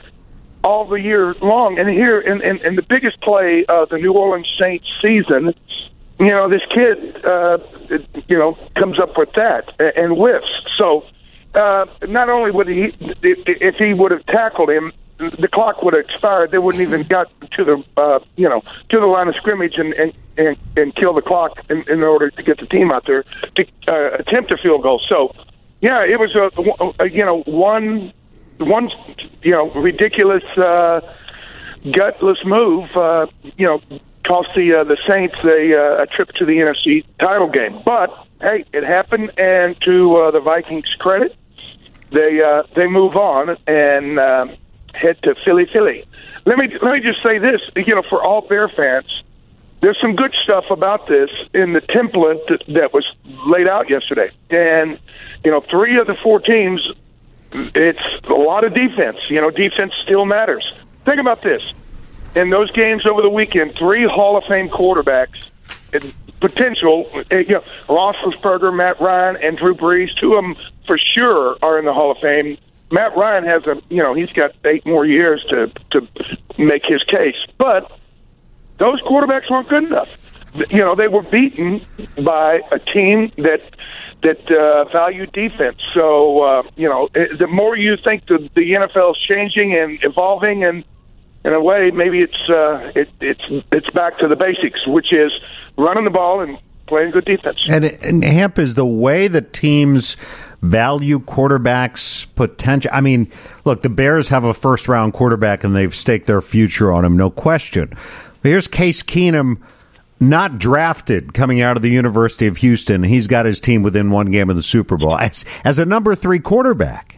Speaker 16: all the year long. And here, in, in, in the biggest play of the New Orleans Saints season, you know, this kid, uh, you know, comes up with that and whiffs. So uh, not only would he, if he would have tackled him, the clock would have expired. They wouldn't even got to the, uh, you know, to the line of scrimmage and and, and, and kill the clock in, in order to get the team out there to uh, attempt a field goal. So, yeah, it was a, a you know one one you know ridiculous uh, gutless move. Uh, you know, cost the uh, the Saints a, uh, a trip to the N F C title game. But hey, it happened, and to uh, the Vikings' credit, they uh, they move on and uh, head to Philly, Philly. Let me let me just say this, you know, for all Bear fans, there's some good stuff about this in the template that, that was laid out yesterday. And, you know, three of the four teams, it's a lot of defense. You know, defense still matters. Think about this. In those games over the weekend, three Hall of Fame quarterbacks, potential, you know, Roethlisberger, Matt Ryan, and Drew Brees, two of them for sure are in the Hall of Fame. Matt Ryan has a, you know, he's got eight more years to, to make his case. But those quarterbacks weren't good enough. You know, they were beaten by a team that that uh, valued defense. So, uh, you know, it, the more you think the, the N F L is changing and evolving, and in a way, maybe it's uh, it, it's it's back to the basics, which is running the ball and playing good defense.
Speaker 5: And, and Hamp, is the way that teams value quarterbacks' potential. I mean, look, the Bears have a first-round quarterback, and they've staked their future on him, no question. But here's Case Keenum, not drafted, coming out of the University of Houston. He's got his team within one game of the Super Bowl as, as a number three quarterback.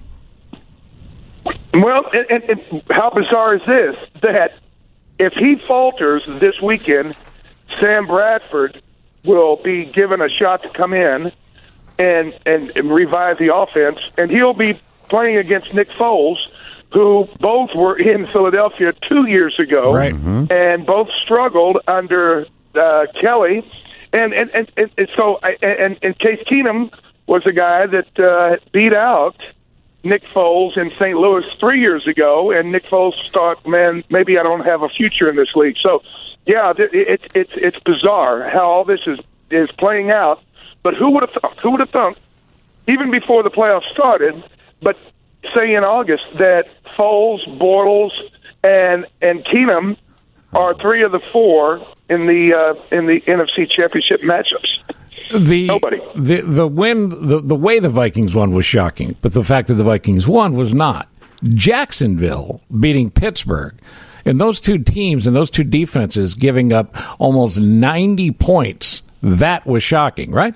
Speaker 16: Well, and, and, and how bizarre is this, that if he falters this weekend, Sam Bradford will be given a shot to come in and, and, and revive the offense, and he'll be playing against Nick Foles, who both were in Philadelphia two years ago,
Speaker 3: right. mm-hmm.
Speaker 16: and both struggled under uh, Kelly. And and, and, and so I, and, and Case Keenum was a guy that uh, beat out Nick Foles in Saint Louis three years ago, and Nick Foles thought, man, maybe I don't have a future in this league. So, yeah, it, it, it's it's bizarre how all this is, is playing out. But who would have th- who would have thought, even before the playoffs started, but say in August, that Foles, Bortles, and and Keenum are three of the four in the uh, in the N F C Championship matchups.
Speaker 3: The,
Speaker 16: Nobody.
Speaker 3: The the win the, the way the Vikings won was shocking, but the fact that the Vikings won was not. Jacksonville beating Pittsburgh, and those two teams and those two defenses giving up almost ninety points. That was shocking, right?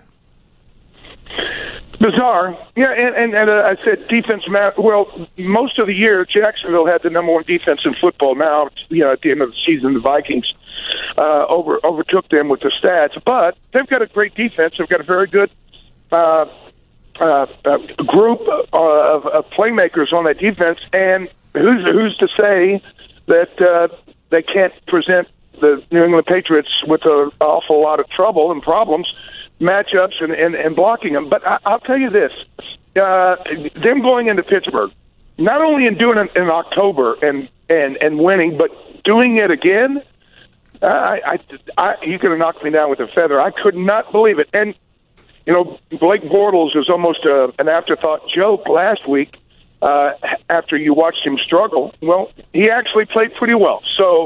Speaker 16: Bizarre, yeah, and, and, and uh, I said defense. Ma- well, most of the year, Jacksonville had the number one defense in football. Now, you know, at the end of the season, the Vikings uh, over overtook them with the stats. But they've got a great defense. They've got a very good uh, uh, uh, group of, of playmakers on that defense. And who's who's to say that uh, they can't present the New England Patriots with an awful lot of trouble and problems? Matchups and, and, and blocking them. But I, I'll tell you this, uh, them going into Pittsburgh, not only in doing it in October and, and, and winning, but doing it again, I, I, I, you could have knocked me down with a feather. I could not believe it. And, you know, Blake Bortles was almost a, an afterthought joke last week uh, after you watched him struggle. Well, he actually played pretty well. So,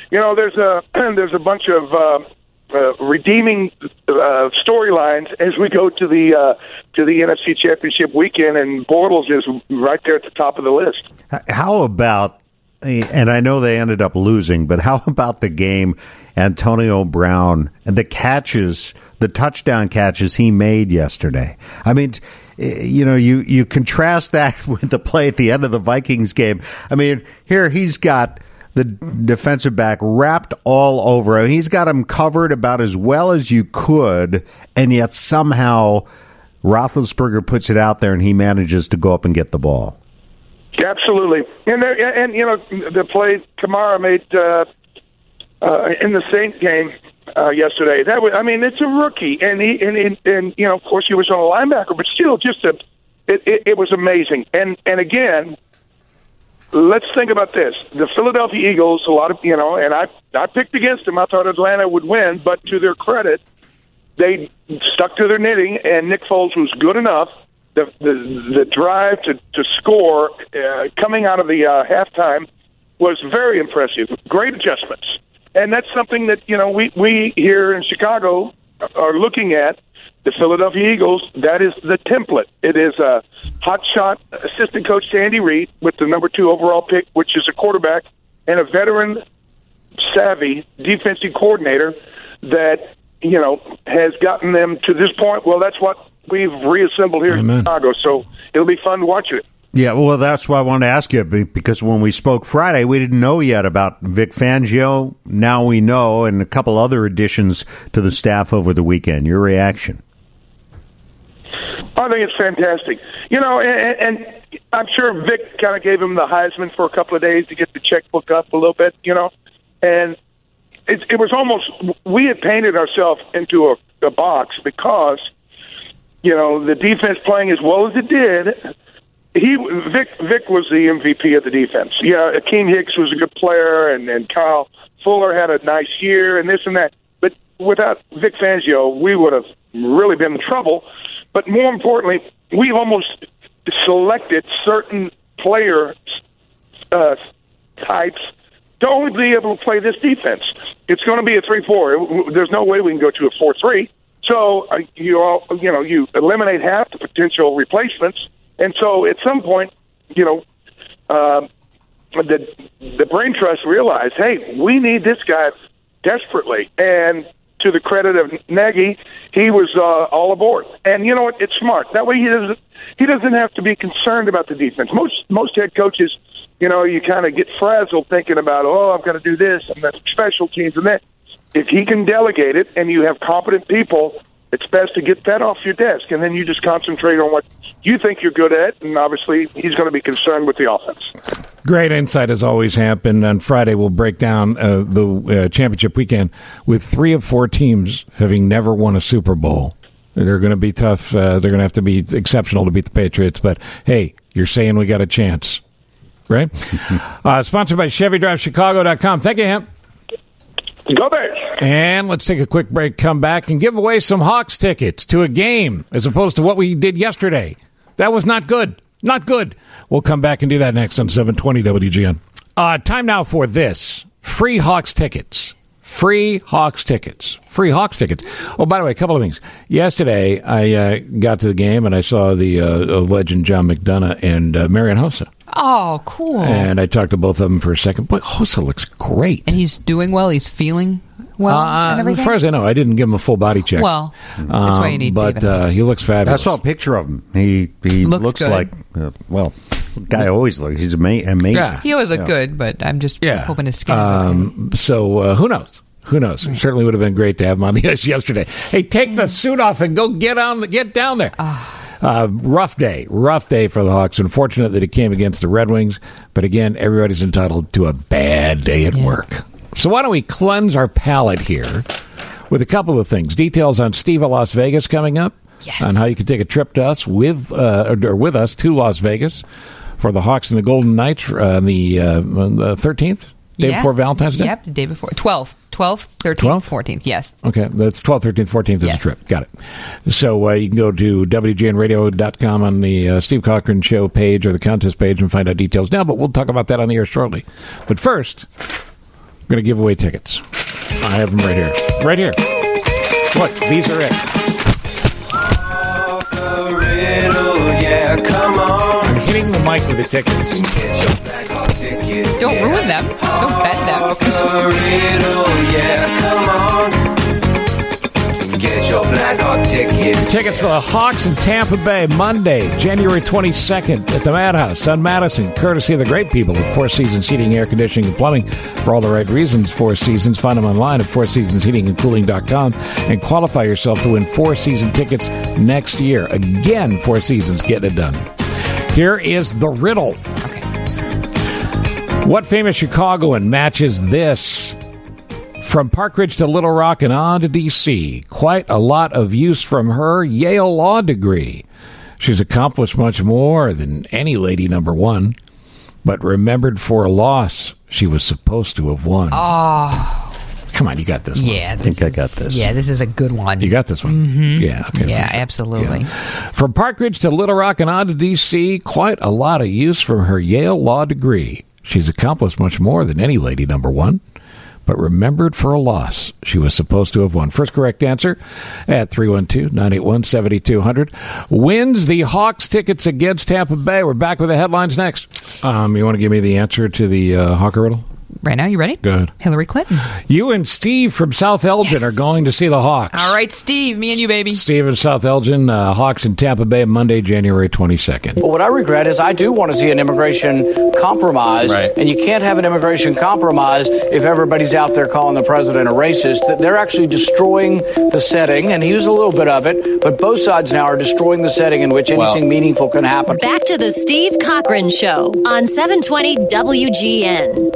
Speaker 16: you know, there's a there's a bunch of uh, uh, redeeming uh, storylines as we go to the uh, to the N F C Championship weekend, and Bortles is right there at the top of the list.
Speaker 5: How about, and I know they ended up losing, but how about the game Antonio Brown and the catches, the touchdown catches he made yesterday? I mean, you know, you, you contrast that with the play at the end of the Vikings game. I mean, here he's got the defensive back wrapped all over him. He's got him covered about as well as you could, and yet somehow Roethlisberger puts it out there and he manages to go up and get the ball.
Speaker 16: Absolutely. And, there, and you know, the play Kamara made uh, uh, in the Saints game uh, yesterday, that was, I mean, it's a rookie. And, he, and, and, and, you know, of course, he was on a linebacker, but still just a, it, it, it was amazing. And, and again, let's think about this. The Philadelphia Eagles, a lot of, you know, and I, I picked against them. I thought Atlanta would win, but to their credit, they stuck to their knitting, and Nick Foles was good enough. The, the the drive to, to score uh, coming out of the uh, halftime was very impressive. Great adjustments. And that's something that, you know, we, we here in Chicago are looking at. The Philadelphia Eagles, that is the template. It is a hotshot assistant coach, Andy Reid, with the number two overall pick, which is a quarterback, and a veteran, savvy defensive coordinator that, you know, has gotten them to this point. Well, that's what we've reassembled here Amen. in Chicago, so it'll be fun to watch it.
Speaker 5: Yeah, well, that's why I wanted to ask you, because when we spoke Friday, we didn't know yet about Vic Fangio. Now we know, and a couple other additions to the staff over the weekend. Your reaction?
Speaker 16: I think it's fantastic. You know, and, and I'm sure Vic kind of gave him the Heisman for a couple of days to get the checkbook up a little bit, you know, and it, it was almost, we had painted ourselves into a, a box because, you know, the defense playing as well as it did. He Vic Vic was the M V P of the defense. Yeah, Akeem Hicks was a good player, and, and Kyle Fuller had a nice year, and this and that. But without Vic Fangio, we would have really been in trouble. But more importantly, we almost selected certain player uh, types to only be able to play this defense. It's going to be a three four. There's no way we can go to a four three. So uh, you all, you know, you eliminate half the potential replacements. And so at some point, you know, uh, the the brain trust realized, hey, we need this guy desperately. And to the credit of Nagy, he was uh, all aboard. And you know what? It's smart. That way he doesn't he doesn't have to be concerned about the defense. Most most head coaches, you know, you kind of get frazzled thinking about, oh, I've got to do this and that special teams and that. If he can delegate it and you have competent people, it's best to get that off your desk, and then you just concentrate on what you think you're good at, and obviously he's going to be concerned with the offense.
Speaker 3: Great insight, as always, Hamp. And on Friday, we'll break down uh, the uh, championship weekend with three of four teams having never won a Super Bowl. They're going to be tough. Uh, they're going to have to be exceptional to beat the Patriots. But, hey, you're saying we got a chance, right? uh, sponsored by Chevy Drive Chicago dot com. Thank you, Hamp.
Speaker 16: Go Bears.
Speaker 3: And let's take a quick break, come back, and give away some Hawks tickets to a game as opposed to what we did yesterday. That was not good. Not good. We'll come back and do that next on seven twenty W G N. Uh, time now for this. Free Hawks tickets. Free Hawks tickets. Free Hawks tickets. Oh, by the way, a couple of things. Yesterday, I uh, got to the game and I saw the uh, legend John McDonough and uh, Marian Hossa.
Speaker 11: Oh, cool.
Speaker 3: And I talked to both of them for a second. Boy, Hossa looks great.
Speaker 11: And he's doing well? He's feeling well
Speaker 3: uh,
Speaker 11: and everything?
Speaker 3: As far as I know, I didn't give him a full body check.
Speaker 11: Well, that's um, why you need
Speaker 3: But uh, he looks fabulous.
Speaker 5: I saw a picture of him. He he
Speaker 11: looks,
Speaker 5: looks
Speaker 11: good.
Speaker 5: like, uh, well, guy always looks. He's ama- amazing.
Speaker 3: Yeah.
Speaker 11: He always looked
Speaker 5: yeah.
Speaker 11: good, but I'm just
Speaker 3: yeah.
Speaker 11: hoping his skin is
Speaker 3: um, okay. So uh, who knows? Who knows? It certainly would have been great to have him on the ice yesterday. Hey, take the suit off and go get on, get down there. Uh, rough day, rough day for the Hawks. Unfortunate that it came against the Red Wings, but again, everybody's entitled to a bad day at yeah. work. So why don't we cleanse our palate here with a couple of things. Details on Steve at Las Vegas coming up,
Speaker 11: yes.
Speaker 3: on how you can take a trip to us with uh, or with us to Las Vegas for the Hawks and the Golden Knights on the, uh, the thirteenth. Day
Speaker 11: yeah.
Speaker 3: before Valentine's Day?
Speaker 11: Yep, the day before. twelfth, twelfth, thirteenth,
Speaker 3: twelfth?
Speaker 11: fourteenth, yes.
Speaker 3: Okay, that's twelfth, thirteenth, fourteenth is
Speaker 11: yes.
Speaker 3: the trip. Got it. So uh, you can go to W G N radio dot com on the uh, Steve Cochran Show page or the contest page and find out details now, but we'll talk about that on the air shortly. But first, I'm going to give away tickets. I have them right here. Right here. Look, these are it.
Speaker 12: Yeah, come on.
Speaker 3: I'm hitting the mic with the tickets.
Speaker 11: Don't ruin them. Don't bend them.
Speaker 12: Yeah, come on. Get your Blackhawk tickets.
Speaker 3: Tickets for the Hawks in Tampa Bay, Monday, January twenty-second at the Madhouse on Madison, courtesy of the great people at Four Seasons Heating, Air Conditioning, and Plumbing. For all the right reasons, Four Seasons. Find them online at four seasons heating and cooling dot com and qualify yourself to win Four Season tickets next year. Again, Four Seasons getting it done. Here is the riddle. What famous Chicagoan matches this? From Park Ridge to Little Rock and on to D C, quite a lot of use from her Yale law degree. She's accomplished much more than any lady number one, but remembered for a loss she was supposed to have won.
Speaker 11: Oh.
Speaker 3: Come on, you got this one.
Speaker 11: Yeah,
Speaker 3: I think
Speaker 11: this
Speaker 3: I
Speaker 11: is-
Speaker 3: got this.
Speaker 11: Yeah, this is a good one.
Speaker 3: You got this one?
Speaker 11: Mhm.
Speaker 3: Yeah, okay.
Speaker 11: Yeah,
Speaker 3: for sure.
Speaker 11: absolutely.
Speaker 3: Yeah. From Park Ridge to Little Rock and on to D C, quite a lot of use from her Yale law degree. She's accomplished much more than any lady number one, but remembered for a loss she was supposed to have won. First correct answer at three one two, nine eight one, seven two zero zero wins the Hawks tickets against Tampa Bay. We're back with the headlines next. Um, you want to give me the answer to the uh, Hawker riddle?
Speaker 11: Right now, you ready?
Speaker 3: Good.
Speaker 11: Hillary Clinton.
Speaker 3: You and Steve from South Elgin
Speaker 11: Yes.
Speaker 3: are going to see the Hawks.
Speaker 11: All right, Steve. Me and you, baby.
Speaker 3: Steve in South Elgin, uh, Hawks in Tampa Bay, Monday, January twenty-second.
Speaker 15: Well, what I regret is I do want to see an immigration compromise,
Speaker 3: Right.
Speaker 15: and you can't have an immigration compromise if everybody's out there calling the president a racist. That They're actually destroying the setting, and he was a little bit of it, but both sides now are destroying the setting in which anything
Speaker 2: Well-
Speaker 15: meaningful can happen.
Speaker 2: Back to the Steve Cochran Show on seven twenty W G N.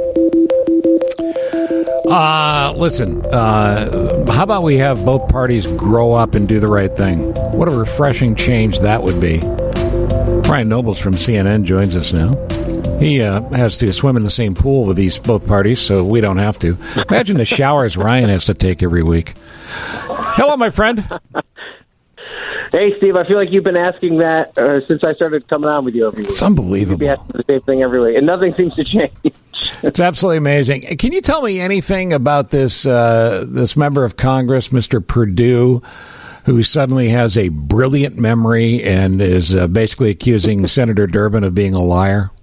Speaker 3: Uh, listen, uh, how about we have both parties grow up and do the right thing? What a refreshing change that would be. Ryan Nobles from C N N joins us now. He uh, has to swim in the same pool with these both parties, so we don't have to. Imagine the showers Ryan has to take every week. Hello, my friend.
Speaker 17: Hey, Steve, I feel like you've been asking that uh, since I started coming on with you every week.
Speaker 3: It's unbelievable.
Speaker 17: You'd be asking the same thing every week, and nothing seems to change.
Speaker 3: It's absolutely amazing. Can you tell me anything about this uh, this member of Congress, Mister Perdue, who suddenly has a brilliant memory and is uh, basically accusing Senator Durbin of being a liar?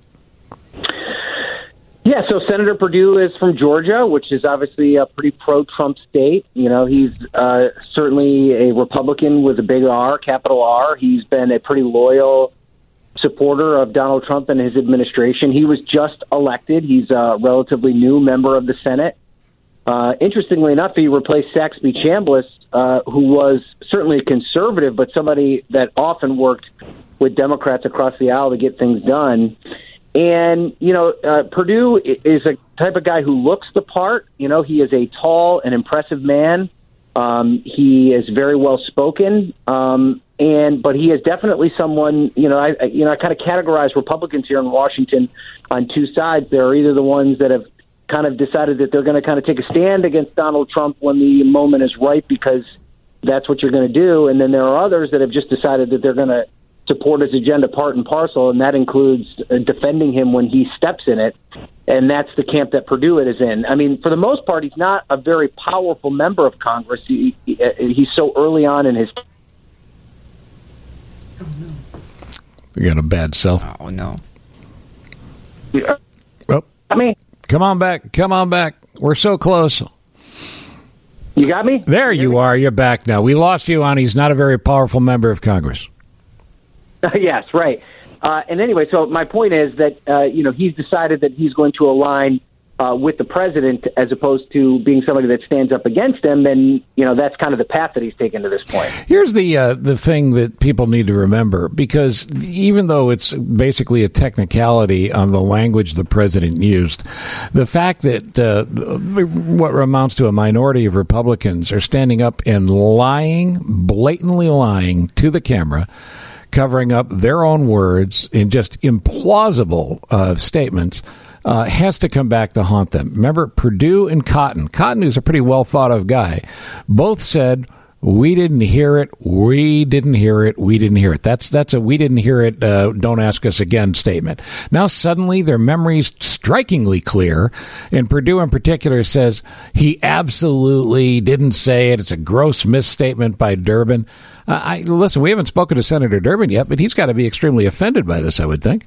Speaker 17: Yeah, so Senator Perdue is from Georgia, which is obviously a pretty pro-Trump state. You know, he's uh, certainly a Republican with a big R, capital R. He's been a pretty loyal supporter of Donald Trump and his administration. He was just elected. He's a relatively new member of the Senate. Uh, interestingly enough, he replaced Saxby Chambliss, uh, who was certainly a conservative, but somebody that often worked with Democrats across the aisle to get things done. And, you know, uh, Perdue is a type of guy who looks the part. You know, he is a tall and impressive man. Um, he is very well spoken. Um, and but he is definitely someone, you know, I, you know, I kind of categorize Republicans here in Washington on two sides. There are either the ones that have kind of decided that they're going to kind of take a stand against Donald Trump when the moment is right because that's what you're going to do. And then there are others that have just decided that they're going to support his agenda part and parcel, and that includes uh, defending him when he steps in it. And that's the camp that Perdue is in. I mean, for the most part, he's not a very powerful member of Congress. He, he, he's so early on in his...
Speaker 3: We got a bad cell.
Speaker 11: Oh, no.
Speaker 17: Yeah.
Speaker 3: Oh.
Speaker 17: I mean...
Speaker 3: Come on back. Come on back. We're so close.
Speaker 17: You got me?
Speaker 3: There you are. You're back now. We lost you on he's not a very powerful member of Congress.
Speaker 17: Yes, right. Uh, and anyway, so my point is that, uh, you know, he's decided that he's going to align uh, with the president as opposed to being somebody that stands up against him. And, you know, that's kind of the path that he's taken to this point.
Speaker 3: Here's the uh, the thing that people need to remember, because even though it's basically a technicality on the language the president used, the fact that uh, what amounts to a minority of Republicans are standing up and lying, blatantly lying to the camera, covering up their own words in just implausible uh, statements, uh, has to come back to haunt them. Remember, Perdue and Cotton. Cotton is a pretty well thought of guy. Both said We didn't hear it. We didn't hear it. We didn't hear it. That's that's a we didn't hear it. Uh, don't ask us again statement. Now suddenly their memory's strikingly clear, and Perdue in particular says he absolutely didn't say it. It's a gross misstatement by Durbin. Uh, I listen. We haven't spoken to Senator Durbin yet, but he's got to be extremely offended by this, I would think.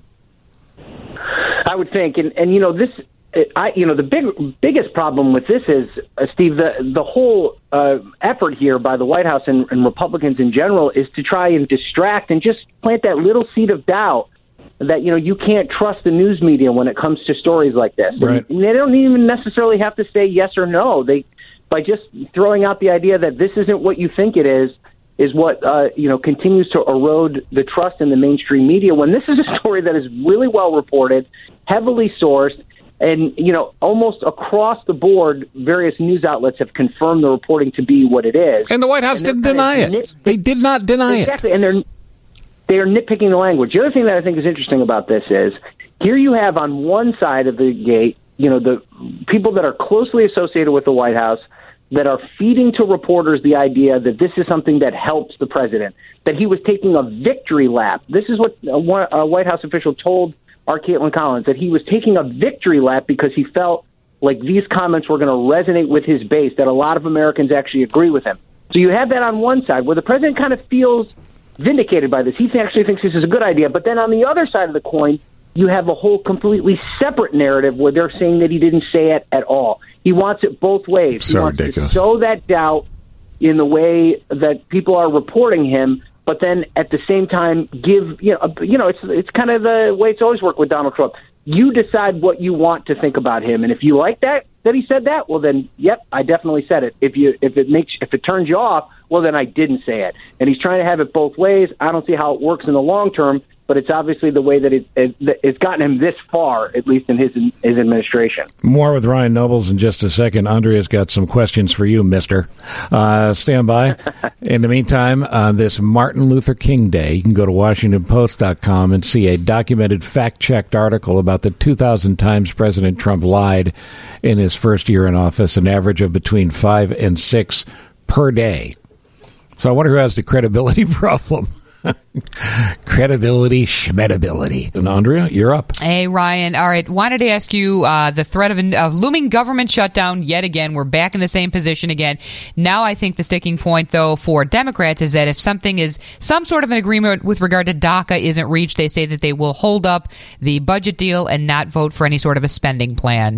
Speaker 17: I would think, and and you know this. I, you know, the big biggest problem with this is, uh, Steve, the the whole uh, effort here by the White House and, and Republicans in general is to try and distract and just plant that little seed of doubt that, you know, you can't trust the news media when it comes to stories like this.
Speaker 3: Right.
Speaker 17: And they don't even necessarily have to say yes or no. They, by just throwing out the idea that this isn't what you think it is, is what, uh, you know, continues to erode the trust in the mainstream media when this is a story that is really well reported, heavily sourced. And, you know, almost across the board, various news outlets have confirmed the reporting to be what it is.
Speaker 3: And the White House didn't deny it. Nit- they did not deny
Speaker 17: exactly.
Speaker 3: it.
Speaker 17: And they're, they are nitpicking the language. The other thing that I think is interesting about this is here you have on one side of the gate, you know, the people that are closely associated with the White House that are feeding to reporters the idea that this is something that helps the president, that he was taking a victory lap. This is what a, a White House official told our Caitlin Collins, that he was taking a victory lap because he felt like these comments were going to resonate with his base, that a lot of Americans actually agree with him. So you have that on one side where the president kind of feels vindicated by this. He actually thinks this is a good idea. But then on the other side of the coin, you have a whole completely separate narrative where they're saying that he didn't say it at all. He wants it both ways.
Speaker 3: So
Speaker 17: he wants
Speaker 3: ridiculous.
Speaker 17: to sow that doubt in the way that people are reporting him, but then at the same time give, you know, you know, it's it's kind of the way it's always worked with Donald Trump. You decide what you want to think about him, and if you like that that he said that, well then, yep, I definitely said it. If you if it makes if it turns you off, well then I didn't say it. And he's trying to have it both ways. I don't see how it works in the long term, but it's obviously the way that it, it it's gotten him this far, at least in his his administration.
Speaker 3: More with Ryan Nobles in just a second. Andrea's got some questions for you, mister. Uh, stand by. In the meantime, uh, this Martin Luther King Day, you can go to Washington Post dot com and see a documented, fact-checked article about the two thousand times President Trump lied in his first year in office, an average of between five and six per day. So I wonder who has the credibility problem. Credibility, schmedibility. And Andrea, you're up.
Speaker 11: Hey, Ryan. All right. Wanted to ask you uh, the threat of a uh, looming government shutdown yet again. We're back in the same position again. Now I think the sticking point, though, for Democrats is that if something is some sort of an agreement with regard to DACA isn't reached, they say that they will hold up the budget deal and not vote for any sort of a spending plan.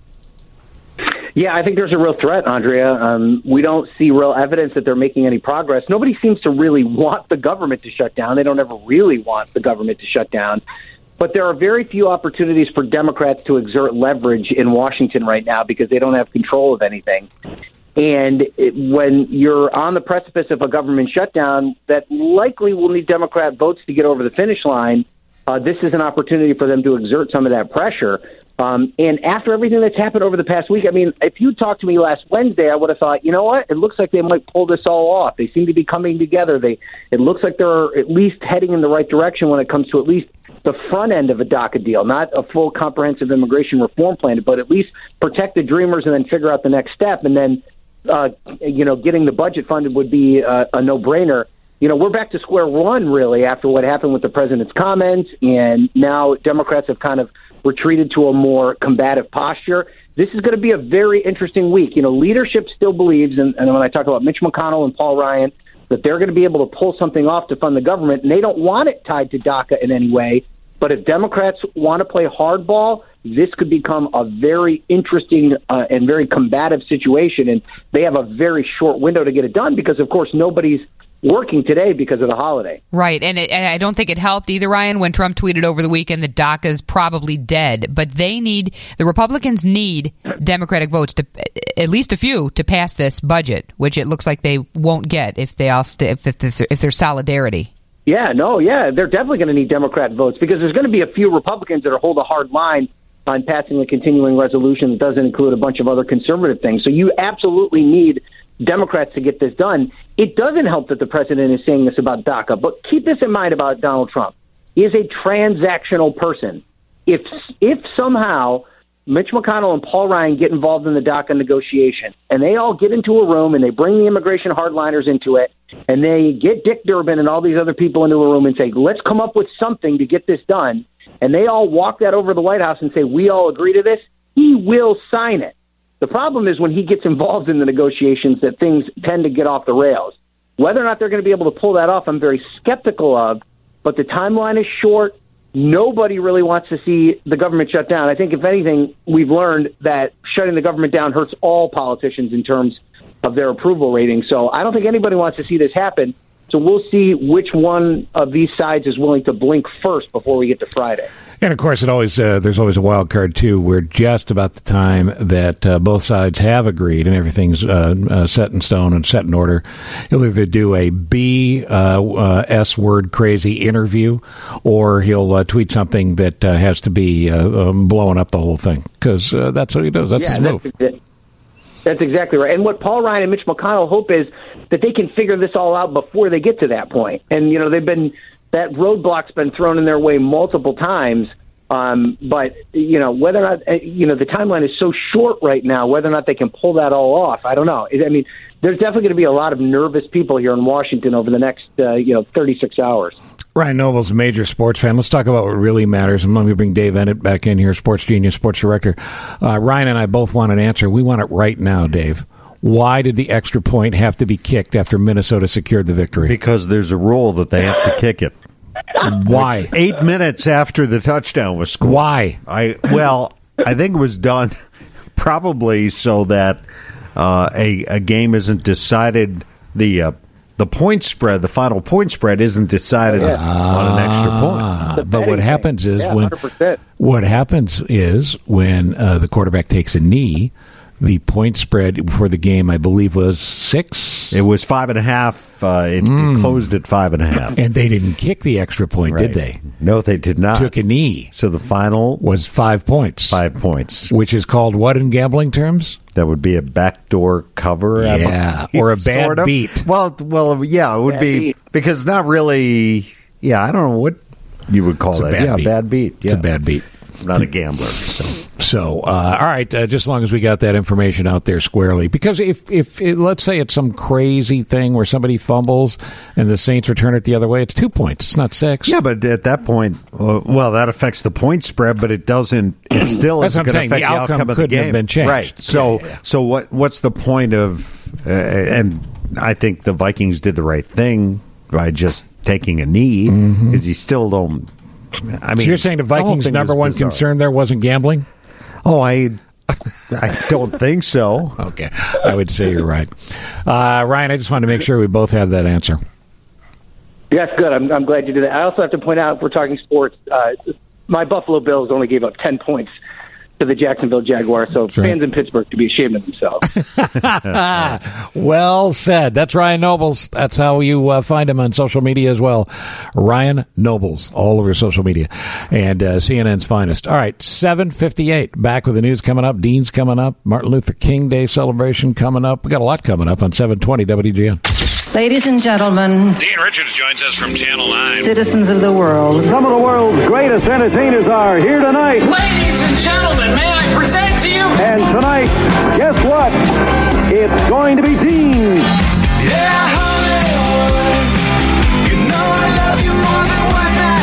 Speaker 17: Yeah, I think there's a real threat, Andrea. Um, we don't see real evidence that they're making any progress. Nobody seems to really want the government to shut down. They don't ever really want the government to shut down. But there are very few opportunities for Democrats to exert leverage in Washington right now because they don't have control of anything. And it, when you're on the precipice of a government shutdown that likely will need Democrat votes to get over the finish line, uh, this is an opportunity for them to exert some of that pressure. Um, and after everything that's happened over the past week, I mean, if you talked to me last Wednesday, I would have thought, you know what? It looks like they might pull this all off. They seem to be coming together. They, it looks like they're at least heading in the right direction when it comes to at least the front end of a DACA deal, not a full comprehensive immigration reform plan, but at least protect the dreamers and then figure out the next step. And then, uh, you know, getting the budget funded would be uh, a no-brainer. You know, we're back to square one, really, after what happened with the president's comments, and now Democrats have kind of retreated to a more combative posture. This is going to be a very interesting week. You know, leadership still believes, and, and when I talk about Mitch McConnell and Paul Ryan, that they're going to be able to pull something off to fund the government, and they don't want it tied to DACA in any way. But if Democrats want to play hardball, this could become a very interesting uh, and very combative situation, and they have a very short window to get it done because, of course, nobody's working today because of the holiday.
Speaker 11: Right, and, it, and I don't think it helped either, Ryan, when Trump tweeted over the weekend that DACA's probably dead. But they need, the Republicans need Democratic votes, to at least a few, to pass this budget, which it looks like they won't get if they all st- if, if, there's, if there's solidarity.
Speaker 17: Yeah, no, yeah, they're definitely going to need Democrat votes because there's going to be a few Republicans that are hold a hard line on passing a continuing resolution that doesn't include a bunch of other conservative things. So you absolutely need Democrats to get this done. It doesn't help that the president is saying this about DACA, but keep this in mind about Donald Trump. He is a transactional person. If if somehow Mitch McConnell and Paul Ryan get involved in the DACA negotiation, and they all get into a room and they bring the immigration hardliners into it, and they get Dick Durbin and all these other people into a room and say, let's come up with something to get this done, and they all walk that over to the White House and say, we all agree to this, he will sign it. The problem is when he gets involved in the negotiations that things tend to get off the rails. Whether or not they're going to be able to pull that off, I'm very skeptical of, but the timeline is short. Nobody really wants to see the government shut down. I think, if anything, we've learned that shutting the government down hurts all politicians in terms of their approval rating. So I don't think anybody wants to see this happen. So we'll see which one of these sides is willing to blink first before we get to Friday.
Speaker 3: And, of course, it always uh, there's always a wild card, too. We're just about the time that uh, both sides have agreed and everything's uh, uh, set in stone and set in order. He'll either do a B uh, uh, S word crazy interview, or he'll uh, tweet something that uh, has to be uh, um, blowing up the whole thing, because uh, that's what he does. That's
Speaker 17: yeah,
Speaker 3: his move.
Speaker 17: That's, that's exactly right. And what Paul Ryan and Mitch McConnell hope is that they can figure this all out before they get to that point. And, you know, they've been that roadblock's been thrown in their way multiple times. Um, but, you know, whether or not, you know, the timeline is so short right now, whether or not they can pull that all off, I don't know. I mean, there's definitely going to be a lot of nervous people here in Washington over the next, uh, you know, thirty-six hours.
Speaker 3: Ryan Noble's a major sports fan. Let's talk about what really matters. I'm going to bring Dave Ennett back in here, Sports Genius, Sports Director. Uh, Ryan and I both want an answer. We want it right now, Dave. Why did the extra point have to be kicked after Minnesota secured the victory?
Speaker 5: Because there's a rule that they have to kick it.
Speaker 3: Why?
Speaker 5: It's eight minutes after the touchdown was scored.
Speaker 3: Why?
Speaker 5: I well, I think it was done probably so that uh, a a game isn't decided. The uh, the point spread, the final point spread, isn't decided
Speaker 3: yeah.
Speaker 5: on an extra point.
Speaker 3: But what happens is
Speaker 17: yeah,
Speaker 3: when
Speaker 17: one hundred percent.
Speaker 3: what happens is when uh, the quarterback takes a knee. The point spread for the game, I believe, was six.
Speaker 5: It was five and a half. Uh, it,
Speaker 3: Mm.
Speaker 5: it closed at five and a half.
Speaker 3: And they didn't kick the extra point,
Speaker 5: Right.
Speaker 3: did they?
Speaker 5: No, they did not.
Speaker 3: Took a knee.
Speaker 5: So the final
Speaker 3: was five points.
Speaker 5: Five points.
Speaker 3: Which is called what in gambling terms?
Speaker 5: That would be a backdoor cover. I
Speaker 3: Yeah,
Speaker 5: believe,
Speaker 3: or a bad
Speaker 5: sort of.
Speaker 3: beat.
Speaker 5: Well, well, yeah, it would
Speaker 17: Bad
Speaker 5: be
Speaker 17: beat.
Speaker 5: because not really. Yeah, I don't know what you would call
Speaker 3: It's a
Speaker 5: that.
Speaker 3: bad
Speaker 5: yeah,
Speaker 3: beat.
Speaker 5: bad beat. Yeah.
Speaker 3: It's a bad beat.
Speaker 5: I'm not a gambler, so.
Speaker 3: So, uh, all right, uh, just as long as we got that information out there squarely. Because if, if it, let's say it's some crazy thing where somebody fumbles and the Saints return it the other way, it's two points. It's not six.
Speaker 5: Yeah, but at that point, uh, well, that affects the point spread, but it doesn't. It still
Speaker 3: That's
Speaker 5: isn't
Speaker 3: what I'm
Speaker 5: going to
Speaker 3: saying.
Speaker 5: affect
Speaker 3: The
Speaker 5: the
Speaker 3: outcome
Speaker 5: outcome of the
Speaker 3: couldn't have
Speaker 5: game.
Speaker 3: been changed.
Speaker 5: Right. So,
Speaker 3: Yeah, yeah, yeah.
Speaker 5: so what? What's the point of? Uh, and I think the Vikings did the right thing by just taking a knee because you still don't. I mean,
Speaker 3: Mm-hmm. so you're saying the
Speaker 5: whole
Speaker 3: Vikings'
Speaker 5: thing
Speaker 3: number
Speaker 5: was
Speaker 3: one
Speaker 5: bizarre.
Speaker 3: concern there wasn't gambling?
Speaker 5: Oh, I, I don't think so.
Speaker 3: Okay, I would say you're right. Uh, Ryan, I just wanted to make sure we both had that answer.
Speaker 17: Yes, good. I'm, I'm glad you did that. I also have to point out, if we're talking sports, uh, my Buffalo Bills only gave up ten points to the Jacksonville Jaguars, so
Speaker 3: right.
Speaker 17: fans in Pittsburgh to be ashamed of themselves.
Speaker 3: Well said. That's Ryan Nobles. That's how you uh, find him on social media as well. Ryan Nobles, all over social media. And uh, C N N's finest. All right, seven fifty-eight. Back with the news coming up. Dean's coming up. Martin Luther King Day celebration coming up. We got a lot coming up on seven twenty W G N.
Speaker 18: Ladies and gentlemen,
Speaker 8: Dean Richards joins us from Channel nine.
Speaker 18: citizens of the world,
Speaker 19: Some of the world's greatest entertainers are here tonight.
Speaker 6: Ladies and gentlemen, may I present to you?
Speaker 19: And tonight, guess what? It's going to be Dean.
Speaker 6: Yeah, Hollywood. You know I love you more than what I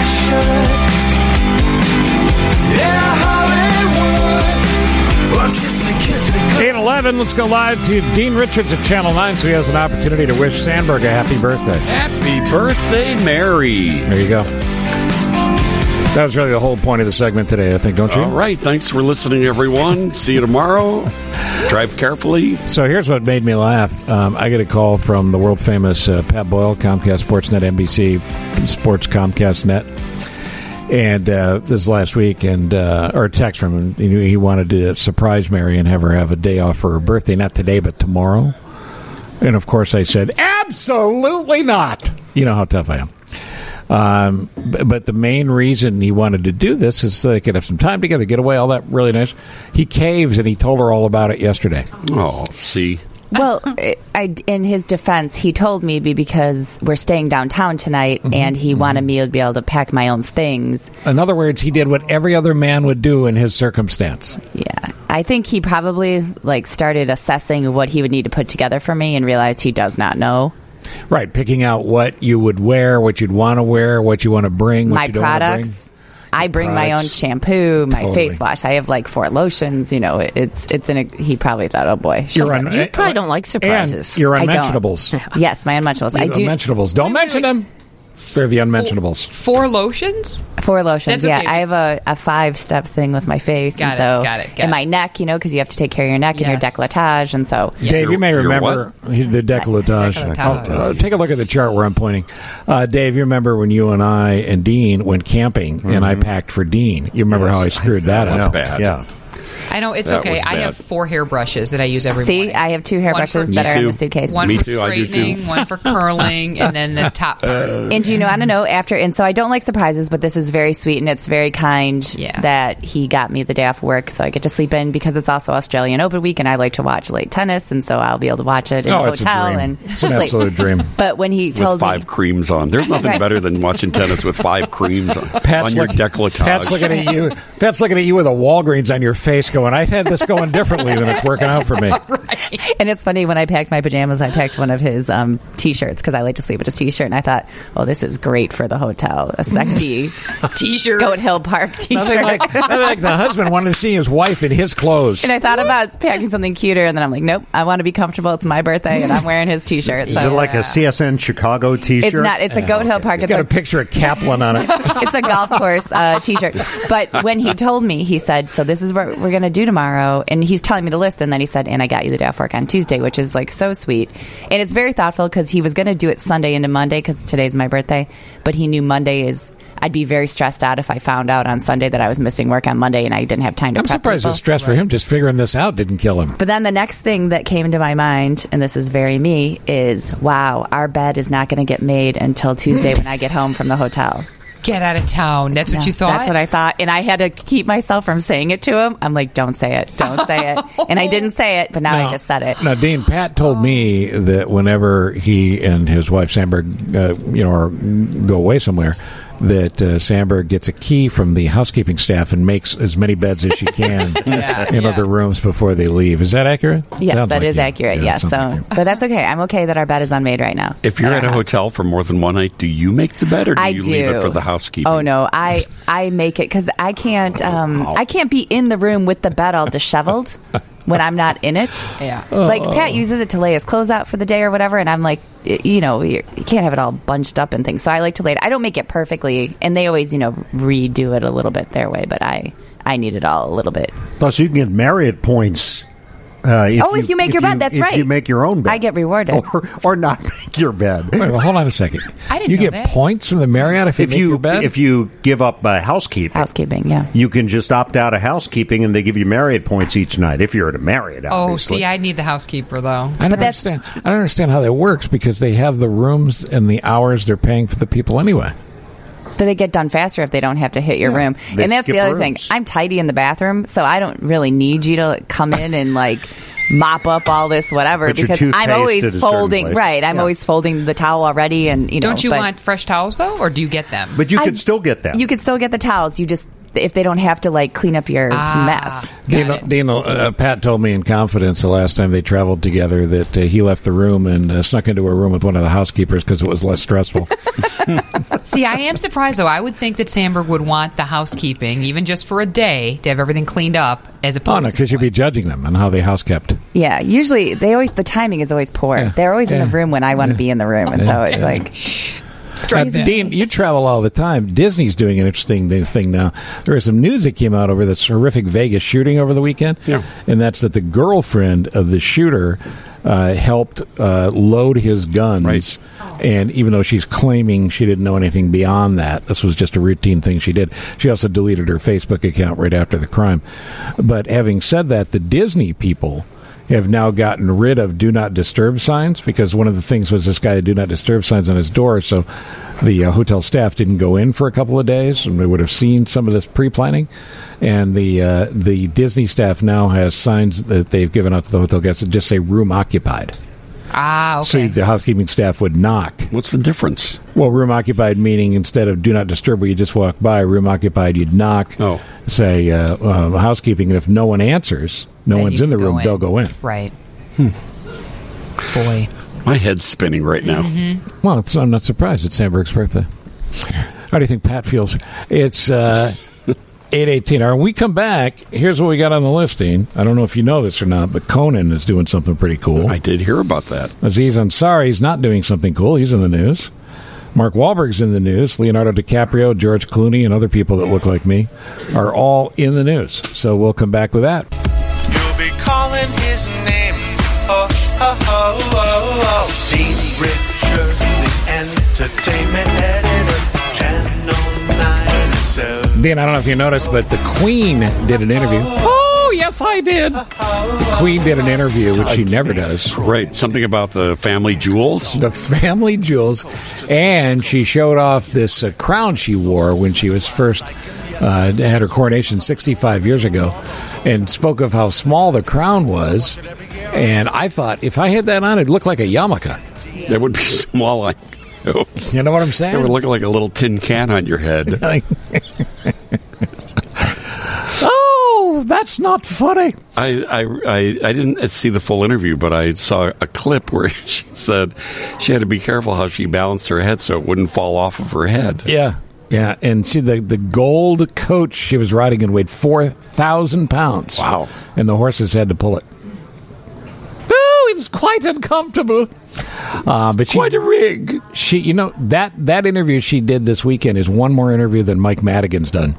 Speaker 6: should. Yeah, Hollywood. Well, kiss me, kiss me.
Speaker 3: eight eleven, let's go live to Dean Richards at Channel nine so he has an opportunity to wish Sandberg a happy birthday.
Speaker 20: Happy birthday, Mary.
Speaker 3: There you go. That was really the whole point of the segment today, I think, don't you?
Speaker 20: All right. Thanks for listening, everyone. See you tomorrow. Drive carefully.
Speaker 3: So here's what made me laugh. Um, I get a call from the world-famous uh, Pat Boyle, Comcast Sportsnet, N B C Sports Comcast Net. And uh, this is last week, and uh, or a text from him. He, he wanted to surprise Mary and have her have a day off for her birthday, not today, but tomorrow. And, of course, I said, absolutely not. You know how tough I am. Um, but, but the main reason he wanted to do this is so they could have some time together, get away, all that really nice. He caves, and he told her all about it yesterday.
Speaker 20: Oh, see.
Speaker 7: Well, I, in his defense, he told me be because we're staying downtown tonight,
Speaker 3: Mm-hmm.
Speaker 7: and he wanted me to be able to pack my own things.
Speaker 3: In other words, he did what every other man would do in his circumstance.
Speaker 7: Yeah, I think he probably like started assessing what he would need to put together for me, and realized he does not know.
Speaker 3: Right, picking out what you would wear, what you'd want to wear, what you want to bring, what
Speaker 7: My
Speaker 3: you don't want to bring.
Speaker 7: products. I bring my own
Speaker 3: products.
Speaker 7: shampoo, my
Speaker 3: Totally.
Speaker 7: face wash. I have like four lotions. You know, it, it's it's in a. He probably thought, oh boy,
Speaker 3: You're un-
Speaker 4: You probably don't like surprises.
Speaker 3: And you're
Speaker 7: I don't.
Speaker 3: unmentionables.
Speaker 7: Yes, my unmentionables. I
Speaker 3: You're
Speaker 7: do
Speaker 3: unmentionables. Don't mention them. They're the unmentionables.
Speaker 11: Four lotions?
Speaker 7: four lotions.
Speaker 11: That's
Speaker 7: Yeah,
Speaker 11: okay.
Speaker 7: I have a, a five step thing with my face,
Speaker 11: Got
Speaker 7: and
Speaker 11: it,
Speaker 7: so
Speaker 11: got it, got
Speaker 7: and
Speaker 11: it.
Speaker 7: my neck. You know, because you have to take care of your neck and your
Speaker 11: Yes.
Speaker 7: décolletage, and so
Speaker 3: Dave, you may
Speaker 20: Your- your
Speaker 3: remember the decolletage.
Speaker 11: Decolletage.
Speaker 3: Oh, uh, take a look at the chart where I'm pointing. Uh, Dave, you remember when you and I and Dean went camping, and I packed for Dean. You remember how I screwed that
Speaker 20: That's
Speaker 3: up?
Speaker 20: bad.
Speaker 5: Yeah.
Speaker 11: I know, it's
Speaker 20: That
Speaker 11: okay.
Speaker 20: was
Speaker 11: I
Speaker 20: bad.
Speaker 11: have four hairbrushes that I use every
Speaker 7: see,
Speaker 11: morning.
Speaker 7: I have two hairbrushes
Speaker 11: for-
Speaker 7: that
Speaker 20: Me
Speaker 7: are in
Speaker 20: too.
Speaker 7: the suitcase.
Speaker 11: One
Speaker 20: Me
Speaker 11: for
Speaker 20: too, I do too.
Speaker 11: straightening, one for curling, and then the top part.
Speaker 7: And you know, I don't know after, and so I don't like surprises, but this is very sweet and it's very kind
Speaker 11: Yeah.
Speaker 7: that he got me the day off work, so I get to sleep in because it's also Australian Open week, and I like to watch late tennis, and so I'll be able to watch it in
Speaker 3: Oh,
Speaker 7: the
Speaker 3: it's a
Speaker 7: hotel
Speaker 3: dream.
Speaker 7: and
Speaker 3: It's an
Speaker 7: sleep.
Speaker 3: absolute dream.
Speaker 7: But when he
Speaker 20: With
Speaker 7: told
Speaker 20: five
Speaker 7: me,
Speaker 20: creams on. There's nothing
Speaker 7: Right.
Speaker 20: better than watching tennis with five creams on,
Speaker 3: Pat's
Speaker 20: on your
Speaker 3: look-
Speaker 20: decolletage.
Speaker 3: Pat's looking at you. Pat's looking at you with a Walgreens on your face, going, "I've had this going differently than it's working out for me."
Speaker 7: and it's funny when I packed my pajamas, I packed one of his um, t-shirts because I like to sleep with his t-shirt, and I thought, well, this is great for the hotel, a sexy
Speaker 11: T-shirt.
Speaker 7: Goat Hill Park t-shirt.
Speaker 3: Nothing like, nothing like the husband wanted to see his wife in his clothes.
Speaker 7: And I thought about packing something cuter, and then I'm like, nope, I want to be comfortable. It's my birthday, and I'm wearing his t-shirt.
Speaker 5: Is
Speaker 7: so-
Speaker 5: it like a C S N Chicago T-shirt?
Speaker 7: It's not. It's a Goat Hill Park.
Speaker 3: It's
Speaker 7: It's
Speaker 3: got
Speaker 7: a,
Speaker 3: a picture of Kaplan on it.
Speaker 7: it's a golf course uh, t-shirt. But when he told me, he said, so this is what we're going to do tomorrow. And he's telling me the list. And then he said, and I got you the day off work on Tuesday, which is like so sweet. And it's very thoughtful because he was going to do it Sunday into Monday because today's my birthday. But he knew Monday is, I'd be very stressed out if I found out on Sunday that I was missing work on Monday and I didn't have time to
Speaker 3: I'm
Speaker 7: prep
Speaker 3: surprised
Speaker 7: people.
Speaker 3: the stress for him just figuring this out didn't kill him.
Speaker 7: But then the next thing that came to my mind, and this is very me, is wow, our bed is not going to get made until Tuesday when I get home from the hotel.
Speaker 11: Get out of town. That's what
Speaker 7: Yeah,
Speaker 11: you thought?
Speaker 7: That's what I thought. And I had to keep myself from saying it to him. I'm like, don't say it. Don't say it. And I didn't say it, but now I just said it.
Speaker 3: Now, Dean, Pat told me that whenever he and his wife Sandberg, uh, you know, are, go away somewhere, that uh, Sandberg gets a key from the housekeeping staff and makes as many beds as she can
Speaker 11: Yeah,
Speaker 3: in
Speaker 11: yeah.
Speaker 3: other rooms before they leave. Is that accurate?
Speaker 7: Yes,
Speaker 3: Sounds
Speaker 7: that
Speaker 3: like
Speaker 7: is
Speaker 3: you.
Speaker 7: accurate.
Speaker 3: Yeah,
Speaker 7: Yes.
Speaker 3: sounds
Speaker 7: So,
Speaker 3: like you.
Speaker 7: but that's okay. I'm okay that our bed is unmade right now.
Speaker 20: If you're
Speaker 7: At
Speaker 20: at a
Speaker 7: our house.
Speaker 20: hotel for more than one night, do you make the bed or do
Speaker 7: I
Speaker 20: you
Speaker 7: do.
Speaker 20: leave it for the housekeeping?
Speaker 7: Oh no, I I make it because I can't um I can't be in the room with the bed all disheveled when I'm not in it.
Speaker 11: Yeah.
Speaker 7: Like Pat uses it to lay his clothes out for the day or whatever, and I'm like, y- you know, you you can't have it all bunched up and things. So I like to lay it. I don't make it perfectly, and they always, you know, redo it a little bit their way, but I I need it all a little bit.
Speaker 5: Plus, you can get Marriott points. Uh, if
Speaker 7: Oh, if you make your bed, that's
Speaker 5: if
Speaker 7: right.
Speaker 5: you make your own bed.
Speaker 7: I get rewarded.
Speaker 5: Or, or not make your bed.
Speaker 3: Wait, well, hold on a second.
Speaker 11: I didn't
Speaker 3: you
Speaker 11: know
Speaker 3: get
Speaker 11: that.
Speaker 3: points from the Marriott if you
Speaker 5: If
Speaker 3: make
Speaker 5: you
Speaker 3: your bed?
Speaker 5: if you give up uh, housekeeping,
Speaker 7: Housekeeping, yeah.
Speaker 5: you can just opt out of housekeeping, and they give you Marriott points each night. If you're at a Marriott,
Speaker 11: Oh,
Speaker 5: obviously.
Speaker 11: see, I need the housekeeper, though.
Speaker 3: I don't understand. I don't understand how that works because they have the rooms and the hours they're paying for the people anyway.
Speaker 7: But they get done faster if they don't have to hit your room.
Speaker 5: They
Speaker 7: And that's
Speaker 5: skip
Speaker 7: the other
Speaker 5: rooms.
Speaker 7: thing. I'm tidy in the bathroom, so I don't really need you to come in and like mop up all this whatever
Speaker 5: Put your
Speaker 7: because
Speaker 5: toothpaste
Speaker 7: I'm
Speaker 5: at a
Speaker 7: always
Speaker 5: certain
Speaker 7: folding.
Speaker 5: place.
Speaker 7: Right, I'm
Speaker 5: Yeah.
Speaker 7: always folding the towel already, and you know.
Speaker 11: Don't you
Speaker 7: but
Speaker 11: want fresh towels, though, or do you get them?
Speaker 5: But you
Speaker 7: I-
Speaker 5: could still get that.
Speaker 7: You could still get the towels. You just if they don't have to like clean up your
Speaker 11: Ah.
Speaker 7: mess.
Speaker 3: Dean, Dean uh, Pat told me in confidence the last time they traveled together that uh, he left the room and uh, snuck into a room with one of the housekeepers because it was less stressful.
Speaker 11: See, I am surprised, though. I would think that Sandberg would want the housekeeping, even just for a day, to have everything cleaned up, as
Speaker 3: Oh,
Speaker 11: opposed
Speaker 3: no,
Speaker 11: to
Speaker 3: because you'd be judging them on how they house kept.
Speaker 7: Yeah, usually they always the timing is always poor.
Speaker 3: Yeah.
Speaker 7: They're always in
Speaker 3: Yeah.
Speaker 7: the room when I want to
Speaker 3: Yeah.
Speaker 7: be in the room, and
Speaker 3: Yeah.
Speaker 7: so it's
Speaker 3: Yeah.
Speaker 7: like.
Speaker 3: Uh, Dean, you travel all the time. Disney's doing an interesting thing now. There is some news that came out over this horrific Vegas shooting over the weekend,
Speaker 20: Yeah.
Speaker 3: and that's that the girlfriend of the shooter uh, helped uh, load his guns.
Speaker 20: Right.
Speaker 3: And even though she's claiming she didn't know anything beyond that, this was just a routine thing she did. She also deleted her Facebook account right after the crime. But having said that, the Disney people have now gotten rid of do not disturb signs because one of the things was this guy had do not disturb signs on his door. So the uh, hotel staff didn't go in for a couple of days, and we would have seen some of this pre-planning. And the uh, the Disney staff now has signs that they've given out to the hotel guests that just say "room occupied."
Speaker 11: Ah, okay.
Speaker 3: So the housekeeping staff would knock.
Speaker 20: What's the difference?
Speaker 3: Well, room occupied meaning instead of do not disturb where you just walk by, room occupied, you'd knock,
Speaker 20: oh.
Speaker 3: say uh, uh, housekeeping, and if no one answers, no
Speaker 11: Then
Speaker 3: one's
Speaker 11: you
Speaker 3: in the
Speaker 11: go
Speaker 3: room,
Speaker 11: in.
Speaker 3: they'll go in.
Speaker 11: Right.
Speaker 20: Hmm.
Speaker 11: Boy.
Speaker 20: My head's spinning right now.
Speaker 11: Mm-hmm.
Speaker 3: Well, it's, I'm not surprised. It's Sandberg's birthday. How do you think Pat feels? It's uh, eight eighteen. All right, when we come back, here's what we got on the listing. I don't know if you know this or not, but Conan is doing something pretty cool.
Speaker 20: I did hear about that.
Speaker 3: Aziz Ansari is not doing something cool. He's in the news. Mark Wahlberg's in the news. Leonardo DiCaprio, George Clooney, and other people that look like me are all in the news. So we'll come back with that.
Speaker 6: You'll be calling his name. Oh, oh, oh, oh, oh. Dean Richard, the entertainment editor, Channel nine and seven.
Speaker 3: Dan, I don't know if you noticed, but the Queen did an interview. Oh, yes, I did. The Queen did an interview, which she never does.
Speaker 20: Right. Something about the family jewels.
Speaker 3: The family jewels. And she showed off this uh, crown she wore when she was first uh, had her coronation sixty-five years ago, and spoke of how small the crown was. And I thought, if I had that on, it'd look like a yarmulke.
Speaker 20: That would be small. Like, oh.
Speaker 3: You know what I'm saying?
Speaker 20: It would look like a little tin can on your head.
Speaker 3: Oh, that's not funny.
Speaker 20: I, I, I, I didn't see the full interview, but I saw a clip where she said she had to be careful how she balanced her head so it wouldn't fall off of her head.
Speaker 3: Yeah. Yeah, and she the, the gold coach she was riding in weighed four thousand pounds.
Speaker 20: Wow.
Speaker 3: And the horses had to pull it. Oh, it's quite uncomfortable. Uh, but she,
Speaker 20: quite a rig.
Speaker 3: She, you know, that, that interview she did this weekend is one more interview than Mike Madigan's done.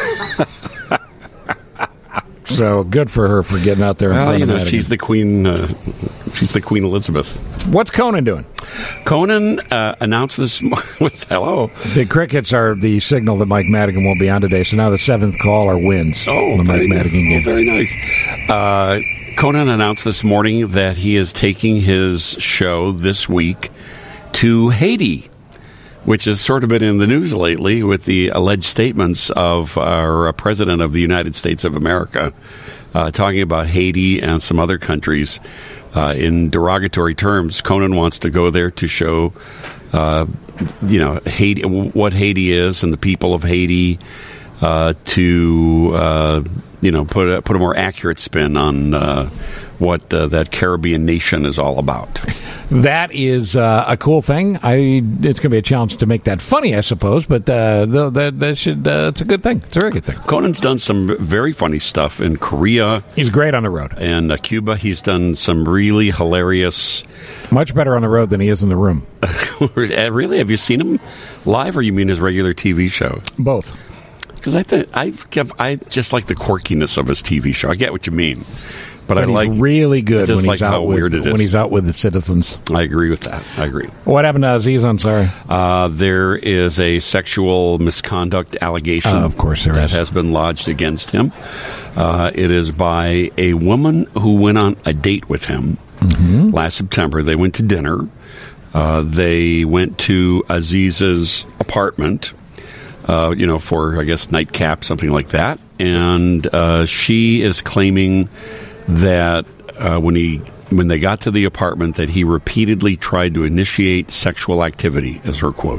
Speaker 3: So good for her for getting out there in
Speaker 20: well,
Speaker 3: front
Speaker 20: you
Speaker 3: of
Speaker 20: know,
Speaker 3: Madigan.
Speaker 20: she's the Queen. Uh, she's the Queen Elizabeth.
Speaker 3: What's Conan doing?
Speaker 20: Conan uh, announced this. What's hello?
Speaker 3: The crickets are the signal that Mike Madigan won't be on today. So now the seventh caller wins.
Speaker 20: Oh,
Speaker 3: the
Speaker 20: very,
Speaker 3: Mike Madigan game.
Speaker 20: Oh, very nice. Uh, Conan announced this morning that he is taking his show this week to Haiti, which has sort of been in the news lately with the alleged statements of our President of the United States of America uh, talking about Haiti and some other countries uh, in derogatory terms. Conan wants to go there to show, uh, you know, Haiti, what Haiti is and the people of Haiti, uh, to uh, you know put a, put a more accurate spin on uh, what uh, that Caribbean nation is all about.
Speaker 3: That is uh, a cool thing. I it's going to be a challenge to make that funny, I suppose, but uh, the, that that should uh, it's a good thing. It's a very good thing.
Speaker 20: Conan's done some very funny stuff in Korea.
Speaker 3: He's great on the road.
Speaker 20: And uh, Cuba, he's done some really hilarious.
Speaker 3: Much better on the road than he is in the room.
Speaker 20: Really? Have you seen him live, or you mean his regular T V show?
Speaker 3: Both.
Speaker 20: Because I think I I just like the quirkiness of his T V show. I get what you mean. But,
Speaker 3: but
Speaker 20: I
Speaker 3: he's
Speaker 20: like
Speaker 3: really good when he's
Speaker 20: like
Speaker 3: out with when he's out with the citizens.
Speaker 20: I agree with that. I agree.
Speaker 3: What happened to Aziz Ansari?
Speaker 20: Uh, there is a sexual misconduct allegation.
Speaker 3: Uh, of course, there
Speaker 20: that
Speaker 3: is.
Speaker 20: has been lodged against him. Uh, it is by a woman who went on a date with him
Speaker 3: mm-hmm.
Speaker 20: last September. They went to dinner. Uh, they went to Aziz's apartment. Uh, you know, for I guess nightcap, something like that. And uh, she is claiming that uh, when he when they got to the apartment that he repeatedly tried to initiate sexual activity, is her quote.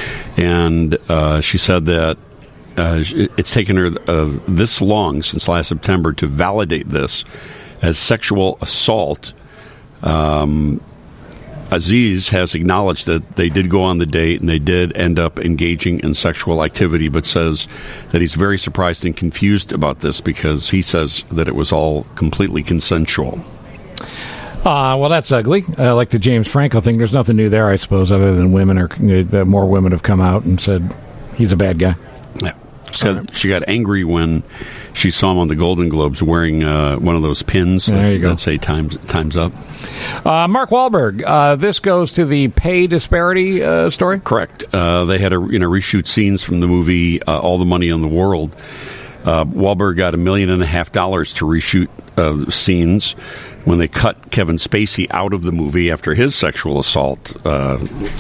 Speaker 20: And uh, she said that uh, it's taken her uh, this long, since last September, to validate this as sexual assault. Um, Aziz has acknowledged that they did go on the date and they did end up engaging in sexual activity, but says that he's very surprised and confused about this because he says that it was all completely consensual.
Speaker 3: Uh, well, that's ugly. Uh, like the James Franco thing, there's nothing new there, I suppose, other than women are uh, more women have come out and said he's a bad guy.
Speaker 20: Yeah. Said she got angry when she saw him on the Golden Globes wearing uh, one of those pins
Speaker 3: there
Speaker 20: that,
Speaker 3: you go.
Speaker 20: that say times times up.
Speaker 3: Uh, Mark Wahlberg, uh, this goes to the pay disparity uh, story?
Speaker 20: Correct. Uh, they had to you know, reshoot scenes from the movie uh, All the Money in the World. Uh, Wahlberg got a million and a half dollars to reshoot uh, scenes when they cut Kevin Spacey out of the movie after his sexual assault uh,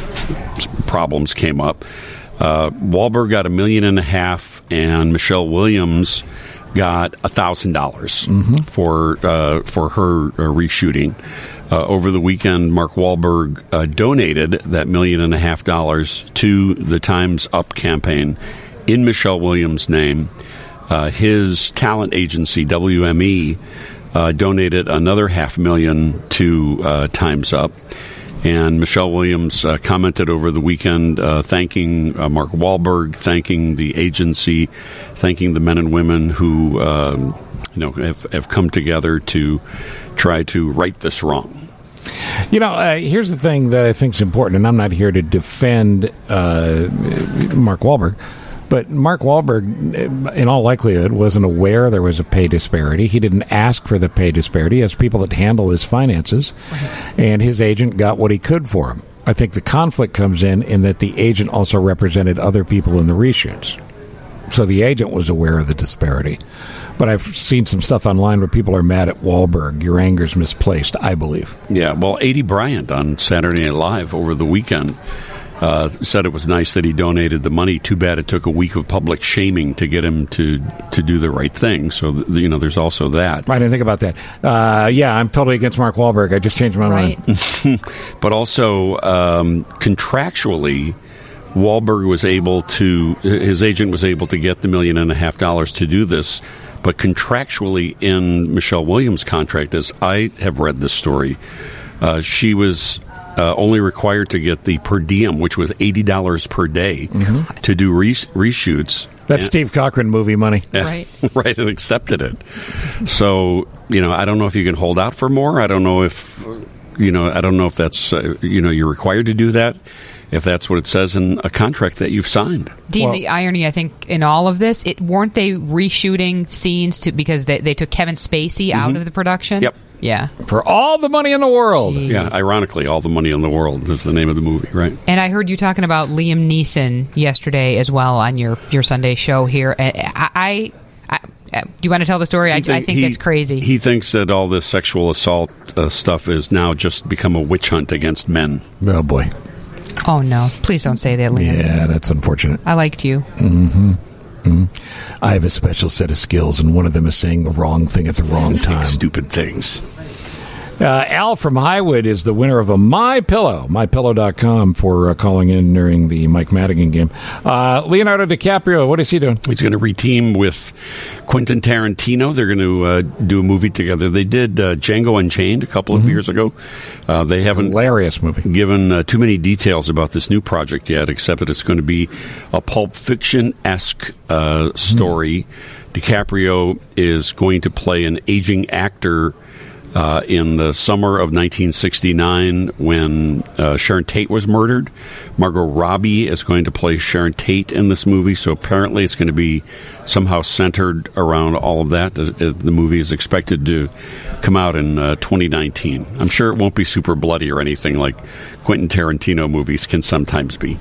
Speaker 20: problems came up. Uh, Wahlberg got a million and a half, and Michelle Williams got a thousand dollars for uh, for her uh, reshooting. Uh, over the weekend, Mark Wahlberg uh, donated that million and a half dollars to the Time's Up campaign in Michelle Williams' name. Uh, his talent agency, W M E, uh, donated another half million to uh, Time's Up. And Michelle Williams uh, commented over the weekend, uh, thanking uh, Mark Wahlberg, thanking the agency, thanking the men and women who um, you know have, have come together to try to right this wrong.
Speaker 3: You know, uh, here's the thing that I think is important, and I'm not here to defend uh, Mark Wahlberg, but Mark Wahlberg, in all likelihood, wasn't aware there was a pay disparity. He didn't ask for the pay disparity. He has people that handle his finances, and his agent got what he could for him. I think the conflict comes in in that the agent also represented other people in the reshoots. So the agent was aware of the disparity. But I've seen some stuff online where people are mad at Wahlberg. Your anger's misplaced, I believe.
Speaker 20: Yeah, well, Aidy Bryant on Saturday Night Live over the weekend uh, said it was nice that he donated the money. Too bad it took a week of public shaming to get him to, to do the right thing. So, you know, there's also that.
Speaker 3: I didn't think about that. Uh, yeah, I'm totally against Mark Wahlberg. I just changed my
Speaker 11: Right.
Speaker 3: mind.
Speaker 20: But also, um, contractually, Wahlberg was able to, his agent was able to get the million and a half dollars to do this. But contractually in Michelle Williams' contract, as I have read this story, uh, she was uh, only required to get the per diem, which was eighty dollars per day,
Speaker 3: Mhm.
Speaker 20: to do re- reshoots.
Speaker 3: That's
Speaker 20: And-
Speaker 3: Steve Cochran movie money.
Speaker 11: Right.
Speaker 20: Right, and accepted it. So, you know, I don't know if you can hold out for more. I don't know if, you know, I don't know if that's, uh, you know, you're required to do that, if that's what it says in a contract that you've signed.
Speaker 11: Dean, the irony, I think, in all of this, it weren't they reshooting scenes to because they, they took Kevin Spacey out
Speaker 20: Mhm.
Speaker 11: of the production?
Speaker 20: Yep.
Speaker 11: Yeah.
Speaker 3: For all the money in the world.
Speaker 20: Yeah, ironically, All the Money in the World is the name of the movie, right?
Speaker 11: And I heard you talking about Liam Neeson yesterday as well on your, your Sunday show here. I, I, I, I do you want to tell the story? I, I think
Speaker 20: he-
Speaker 11: that's crazy.
Speaker 20: He thinks that all this sexual assault uh, stuff is now just become a witch hunt against men.
Speaker 3: Oh, boy.
Speaker 11: Oh, no. Please don't say that, Liam.
Speaker 3: Yeah, that's unfortunate.
Speaker 11: I liked you.
Speaker 3: Mm-hmm. Mm-hmm. I have a special set of skills, and one of them is saying the wrong thing at the wrong time.
Speaker 20: Stupid things.
Speaker 3: Uh, Al from Highwood is the winner of a My Pillow, my pillow dot com, for uh, calling in during the Mike Madigan game. Uh, Leonardo DiCaprio, what is he doing?
Speaker 20: He's going to reteam with Quentin Tarantino. They're going to uh, do a movie together. They did uh, Django Unchained a couple of
Speaker 3: Mhm.
Speaker 20: years ago. Uh, they haven't
Speaker 3: hilarious movie
Speaker 20: given uh, too many details about this new project yet, except that it's going to be a Pulp Fiction-esque uh, story. DiCaprio is going to play an aging actor Uh, in the summer of nineteen sixty-nine, when uh, Sharon Tate was murdered. Margot Robbie is going to play Sharon Tate in this movie, so apparently it's going to be somehow centered around all of that. The, the movie is expected to come out in uh, twenty nineteen. I'm sure it won't be super bloody or anything like Quentin Tarantino movies can sometimes be.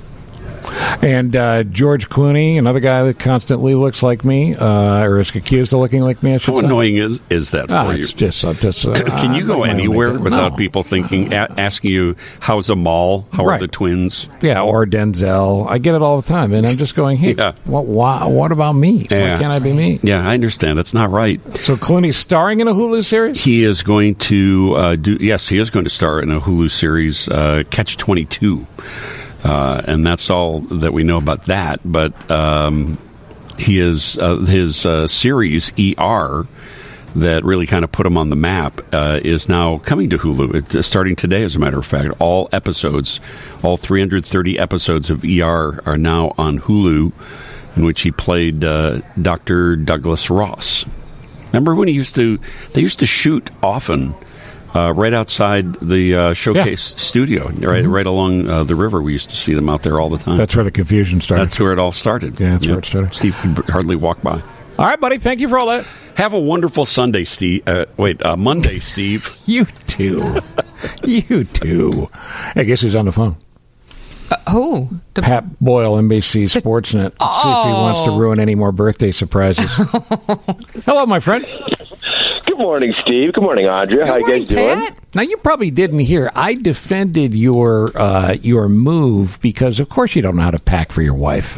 Speaker 3: And uh, George Clooney, another guy that constantly looks like me, uh, or is accused of looking like me, I should
Speaker 20: How
Speaker 3: say.
Speaker 20: annoying is is that for
Speaker 3: Ah,
Speaker 20: you?
Speaker 3: it's just, uh, just uh,
Speaker 20: Can you
Speaker 3: I'm
Speaker 20: go
Speaker 3: like my own
Speaker 20: anywhere
Speaker 3: neighbor.
Speaker 20: without
Speaker 3: No.
Speaker 20: people thinking, a- asking you, how's Amal? How are
Speaker 3: Right.
Speaker 20: the twins?
Speaker 3: Yeah, or Denzel. I get it all the time, and I'm just going, hey, what, why, what about me?
Speaker 20: Yeah.
Speaker 3: Why can't I be me?
Speaker 20: Yeah, I understand. That's not right.
Speaker 3: So Clooney's starring in a Hulu series?
Speaker 20: He is going to uh, do. Yes, he is going to star in a Hulu series, uh, Catch twenty-two, uh, and that's all that we know about that. But um, he is uh, his uh, series E R that really kind of put him on the map uh, is now coming to Hulu. It's uh, starting today, as a matter of fact. All episodes, all three hundred thirty episodes of E R are now on Hulu, in which he played uh, Doctor Douglas Ross. Remember when he used to? They used to shoot often uh, right outside the uh, showcase studio, right, right along uh, the river. We used to see them out there all the time.
Speaker 3: That's where the confusion started.
Speaker 20: That's where it all started.
Speaker 3: Yeah, that's
Speaker 20: Yep.
Speaker 3: where it started.
Speaker 20: Steve could hardly walk by.
Speaker 3: All right, buddy. Thank you for all that.
Speaker 20: Have a wonderful Sunday, Steve. Uh, wait, uh, Monday, Steve.
Speaker 3: You too. You too. I guess he's on the phone.
Speaker 11: Uh, who? The-
Speaker 3: Pat Boyle, N B C Sportsnet. See if he wants to ruin any more birthday surprises. Hello, my friend.
Speaker 16: Good
Speaker 13: Good morning, Steve. Good morning, Andrea. How you guys doing?
Speaker 3: Now, you probably didn't hear. I defended your uh, your move because, of course, you don't know how to pack for your wife.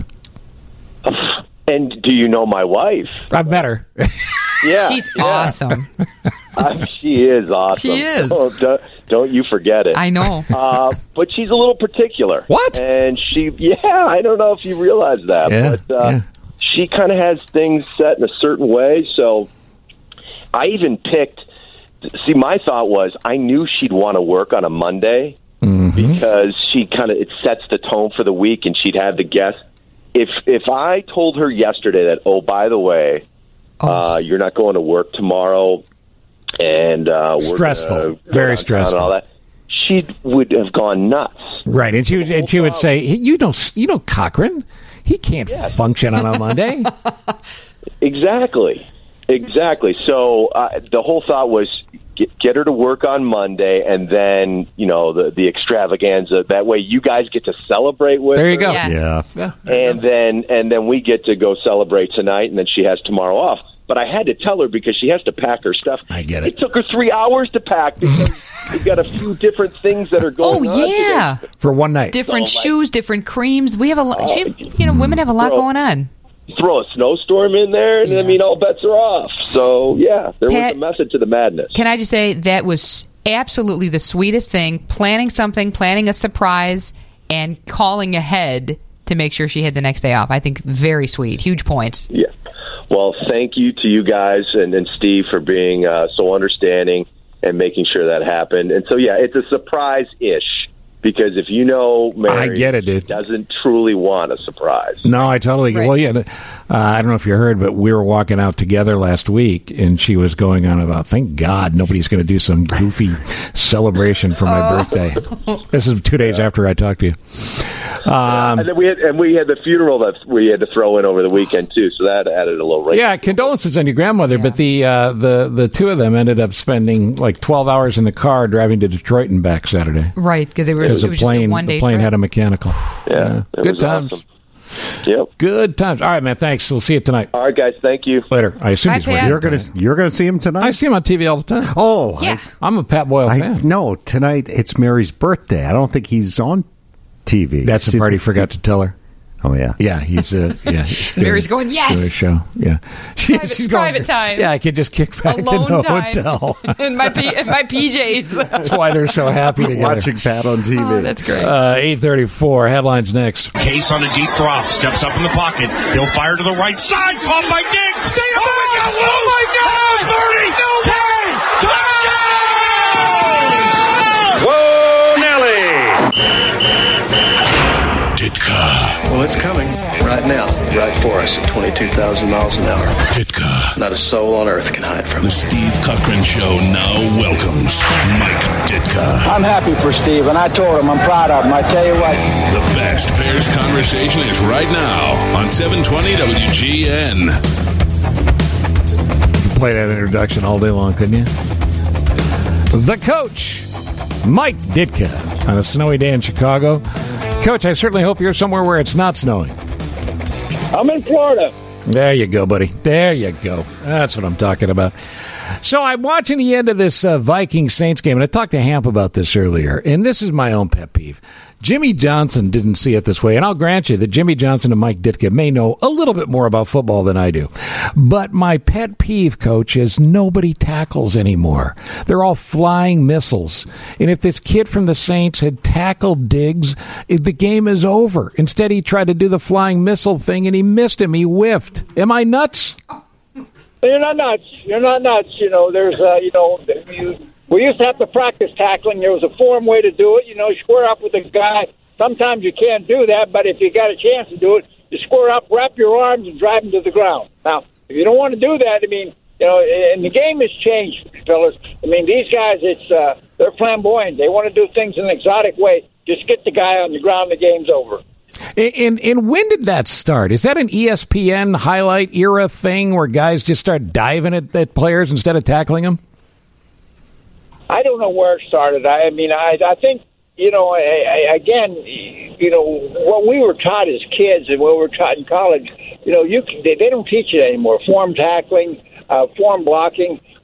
Speaker 13: And do you know my wife?
Speaker 3: I've met her.
Speaker 13: Yeah,
Speaker 11: She's
Speaker 13: yeah.
Speaker 11: awesome.
Speaker 13: Uh, she is awesome.
Speaker 11: She is.
Speaker 13: Don't, don't, don't you forget it.
Speaker 11: I know.
Speaker 13: Uh, but she's a little particular.
Speaker 3: What?
Speaker 13: And she, yeah, I don't know if you realize that.
Speaker 3: Yeah,
Speaker 13: but uh,
Speaker 3: yeah.
Speaker 13: she kind of has things set in a certain way. So I even picked, see, my thought was I knew she'd want to work on a Monday
Speaker 3: mm-hmm.
Speaker 13: because she kind of, it sets the tone for the week and she'd have the guests. If, if I told her yesterday that, oh, by the way,
Speaker 11: Oh.
Speaker 13: Uh, you're not going to work tomorrow, and uh, we're
Speaker 3: stressful,
Speaker 13: gonna go
Speaker 3: very
Speaker 13: downtown
Speaker 3: stressful.
Speaker 13: and all that. She would have gone nuts,
Speaker 3: right? And she would, and she would say, "You know, you know, Cochran, he can't
Speaker 13: yes.
Speaker 3: function on a Monday."
Speaker 13: Exactly, exactly. So uh, the whole thought was get, get her to work on Monday, and then you know the the extravaganza. That way, you guys get to celebrate with.
Speaker 3: There you
Speaker 13: her.
Speaker 3: go.
Speaker 11: Yes.
Speaker 3: Yeah.
Speaker 13: And then and then we get to go celebrate tonight, and then she has tomorrow off. But I had to tell her because she has to pack her stuff.
Speaker 3: I get it.
Speaker 13: It took her three hours to pack because we've got a few different things that are going
Speaker 11: Oh,
Speaker 13: on.
Speaker 11: yeah.
Speaker 3: For one night.
Speaker 11: Different
Speaker 13: So, like-
Speaker 11: shoes, different creams. We have a lot.
Speaker 13: Oh,
Speaker 11: she, you know, women have a lot
Speaker 13: bro.
Speaker 11: going on.
Speaker 13: Throw a snowstorm in there, and I mean, all bets are off. So, yeah, there
Speaker 11: Pat-
Speaker 13: was a method to the madness.
Speaker 11: Can I just say that was absolutely the sweetest thing, planning something, planning a surprise, and calling ahead to make sure she had the next day off. I think very sweet. Huge points.
Speaker 13: Yeah. Well, thank you to you guys and, and Steve for being uh, so understanding and making sure that happened. And so, yeah, it's a surprise-ish. Because if you know Mary,
Speaker 3: I get it, dude.
Speaker 13: she doesn't truly want a surprise.
Speaker 3: No, I totally get.
Speaker 11: Right.
Speaker 3: Well, yeah. Uh, I don't know if you heard, but we were walking out together last week, and she was going on about, "Thank God nobody's going to do some goofy celebration for my
Speaker 11: Oh.
Speaker 3: birthday." This is two days after I talked to you. Um,
Speaker 13: and then we had and we had the funeral that we had to throw in over the weekend too, so that added a little rate.
Speaker 3: Yeah, condolences on your grandmother, but the uh, the the two of them ended up spending like twelve hours in the car driving to Detroit and back Saturday.
Speaker 11: Right, because they were.
Speaker 3: Because
Speaker 11: It
Speaker 3: the
Speaker 11: was just a
Speaker 3: plane,
Speaker 11: one day
Speaker 3: the plane
Speaker 11: trip.
Speaker 3: had a mechanical.
Speaker 13: Yeah, it
Speaker 3: good
Speaker 13: was
Speaker 3: times.
Speaker 13: awesome. Yep.
Speaker 3: Good times. All right, man. Thanks. We'll see you tonight.
Speaker 13: All right, guys. Thank you.
Speaker 3: Later. I assume
Speaker 11: Bye,
Speaker 3: he's working.
Speaker 11: Pat.
Speaker 5: You're gonna you're gonna see him tonight.
Speaker 3: I see him on T V all the time.
Speaker 5: Oh,
Speaker 11: Yeah.
Speaker 3: I'm a Pat Boyle
Speaker 5: I,
Speaker 3: fan.
Speaker 5: I no tonight. It's Mary's birthday. I don't think he's on T V.
Speaker 3: That's the
Speaker 5: See-
Speaker 3: part he forgot to tell her.
Speaker 5: Oh yeah.
Speaker 3: Yeah, he's uh, yeah. He's doing,
Speaker 11: Mary's going,
Speaker 3: doing
Speaker 11: "Yes!"
Speaker 3: a show. Yeah, she,
Speaker 11: Private-
Speaker 3: she's going.
Speaker 11: private time.
Speaker 3: Yeah, I could just kick back
Speaker 11: Alone
Speaker 3: to no
Speaker 11: time.
Speaker 3: hotel.
Speaker 11: in my P- in my P Js.
Speaker 3: That's why they're so happy together.
Speaker 5: Watching Pat on T V.
Speaker 11: Oh, that's great.
Speaker 3: Uh, eight thirty-four. Headlines next.
Speaker 21: Case on a deep drop, steps up in the pocket. He'll fire to the right side. Caught by Diggs. Stay oh, my God, oh my God! thirty, ten, touchdown! Whoa, Nelly! Ditka.
Speaker 22: Well, it's coming right now, right for us at twenty-two thousand miles an hour.
Speaker 8: Ditka.
Speaker 22: Not a soul on earth can hide from
Speaker 8: The
Speaker 22: it.
Speaker 8: Steve Cochran Show now welcomes Mike Ditka.
Speaker 23: I'm happy for Steve, and I told him I'm proud of him. I tell you what.
Speaker 8: The best Bears conversation is right now on seven twenty W G N.
Speaker 3: You could play that introduction all day long, couldn't you? The coach, Mike Ditka, on a snowy day in Chicago. Coach, I certainly hope you're somewhere where it's not snowing.
Speaker 23: I'm in Florida.
Speaker 3: There you go, buddy. There you go. That's what I'm talking about. So I'm watching the end of this uh, Vikings-Saints game, and I talked to Hamp about this earlier, and this is my own pet peeve. Jimmy Johnson didn't see it this way, and I'll grant you that Jimmy Johnson and Mike Ditka may know a little bit more about football than I do. But my pet peeve, Coach, is nobody tackles anymore. They're all flying missiles. And if this kid from the Saints had tackled Diggs, the game is over. Instead, he tried to do the flying missile thing, and he missed him. He whiffed. Am I nuts?
Speaker 23: You're not nuts. You're not nuts. You know, there's, uh, you know, you, we used to have to practice tackling. There was a form way to do it. You know, square up with a guy. Sometimes you can't do that, but if you got a chance to do it, you square up, wrap your arms, and drive him to the ground. Now, if you don't want to do that, I mean, you know, and the game has changed, fellas. I mean, these guys, it's uh, they're flamboyant. They want to do things in an exotic way. Just get the guy on the ground, the game's over.
Speaker 3: And, and when did that start? Is that an E S P N highlight era thing where guys just start diving at, at players instead of tackling them?
Speaker 23: I don't know where it started. I, I mean, I, I think, you know, I, I, again, you know, what we were taught as kids and what we were taught in college, you know, you they, they don't teach it anymore. Form tackling, uh, form blocking.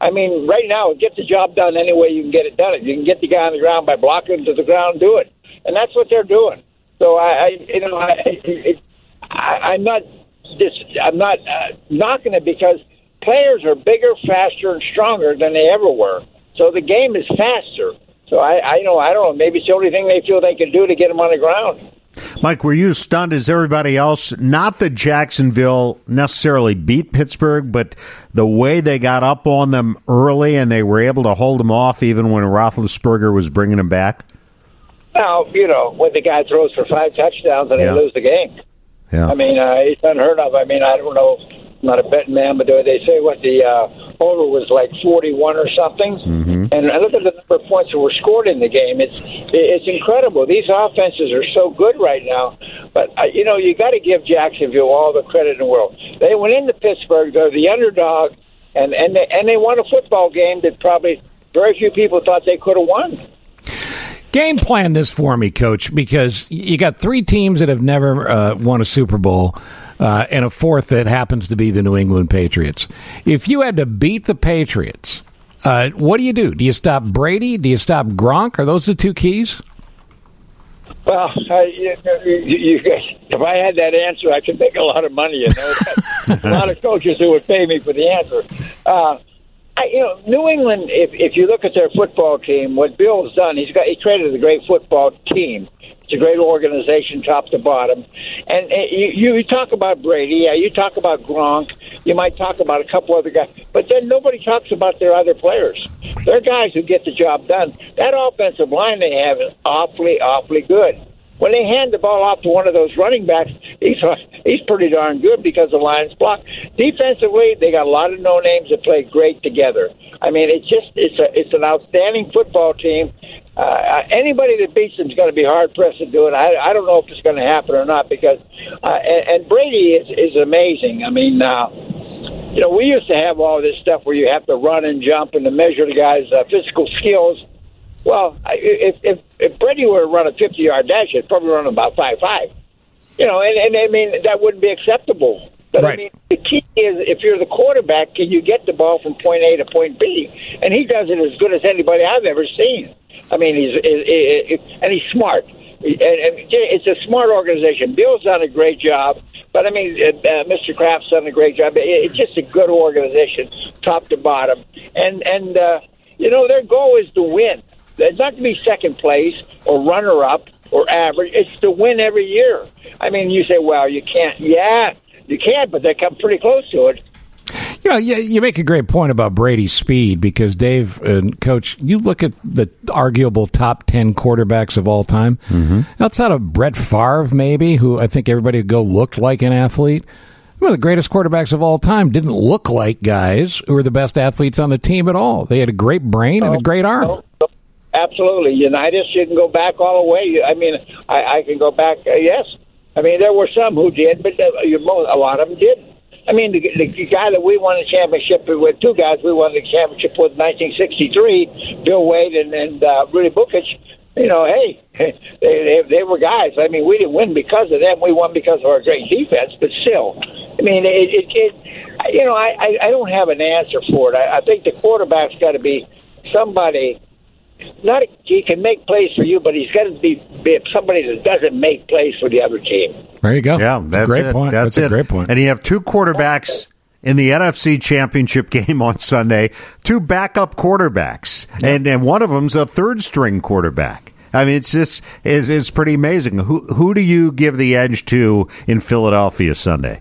Speaker 23: I mean, right now, get the job done any way you can get it done. If you can get the guy on the ground by blocking him to the ground, do it. And that's what they're doing. So I, I you know, I, it, I, I'm not this. I'm not uh, knocking it because players are bigger, faster, and stronger than they ever were. So the game is faster. So I, I you know, I don't know. Maybe it's the only thing they feel they can do to get them on the ground.
Speaker 5: Mike, were you stunned as everybody else? Not that Jacksonville necessarily beat Pittsburgh, but the way they got up on them early and they were able to hold them off even when Roethlisberger was bringing them back?
Speaker 23: Now, you know, when the guy throws for five touchdowns and
Speaker 5: Yeah.
Speaker 23: they lose the game.
Speaker 5: Yeah.
Speaker 23: I mean, uh, it's unheard of. I mean, I don't know. I'm not a betting man, but they say what the uh, over was like forty-one or something.
Speaker 5: Mm-hmm.
Speaker 23: And I look at the number of points that were scored in the game. It's it's incredible. These offenses are so good right now. But, uh, you know, you got to give Jacksonville all the credit in the world. They went into Pittsburgh. They're the underdog, and, and, they, and they won a football game that probably very few people thought they could have won.
Speaker 3: Game plan this for me, Coach, because you got three teams that have never uh, won a Super Bowl uh, and a fourth that happens to be the New England Patriots. If you had to beat the Patriots, uh, what do you do? Do you stop Brady? Do you stop Gronk? Are those the two keys?
Speaker 23: Well, I, you, you, you guys, if I had that answer, I could make a lot of money. You know, a lot of coaches who would pay me for the answer. Uh, I, you know, New England. If if you look at their football team, what Bill's done, he's got he created a great football team. It's a great organization, top to bottom. And uh, you, you talk about Brady, yeah, you talk about Gronk, you might talk about a couple other guys, but then nobody talks about their other players. They're guys who get the job done. That offensive line they have is awfully, awfully good. When they hand the ball off to one of those running backs, he's he's pretty darn good because the line's blocked. Defensively, they got a lot of no names that play great together. I mean, it's just it's a it's an outstanding football team. Uh, anybody that beats them is going to be hard pressed to do it. I, I don't know if it's going to happen or not because uh, and, and Brady is is amazing. I mean, uh, you know, we used to have all this stuff where you have to run and jump and to measure the guy's uh, physical skills. Well, if if if Brady were to run a fifty-yard dash, he'd probably run about five five. You know, and, and I mean that wouldn't be acceptable. But
Speaker 3: right.
Speaker 23: I mean, the key is if you're the quarterback, can you get the ball from point A to point B? And he does it as good as anybody I've ever seen. I mean, he's it, it, and he's smart, and, and it's a smart organization. Bill's done a great job, but I mean, uh, Mister Kraft's done a great job. It's just a good organization, top to bottom, and and uh, you know their goal is to win. It's not to be second place or runner up or average. It's to win every year. I mean, you say, well, you can't. Yeah, you can, but they come pretty close to it.
Speaker 3: You know, you, you make a great point about Brady's speed because, Dave and Coach, you look at the arguable top ten quarterbacks of all time. Mm-hmm. Outside of Brett Favre, maybe, who I think everybody would go looked like an athlete, one of the greatest quarterbacks of all time didn't look like guys who were the best athletes on the team at all. They had a great brain and a great arm.
Speaker 23: No, no. Absolutely. Unitas, you can go back all the way. I mean, I, I can go back, uh, yes. I mean, there were some who did, but uh, a lot of them didn't. I mean, the, the guy that we won the championship with, two guys we won the championship with in nineteen sixty-three, Bill Wade and, and uh, Rudy Bukic, you know, hey, they, they, they were guys. I mean, we didn't win because of them. We won because of our great defense, but still. I mean, it, it, it you know, I, I, I don't have an answer for it. I, I think the quarterback's got to be somebody. Not he can make plays for you, but he's got to be, be somebody that doesn't make plays for the other team.
Speaker 3: There you go.
Speaker 5: Yeah, that's
Speaker 3: great
Speaker 5: it.
Speaker 3: point.
Speaker 5: That's,
Speaker 3: that's
Speaker 5: it.
Speaker 3: a great point.
Speaker 5: And you have two quarterbacks in the N F C Championship game on Sunday, two backup quarterbacks, yeah. and and one of them's a third string quarterback. I mean, it's just is is pretty amazing. Who who do you give the edge to in Philadelphia Sunday?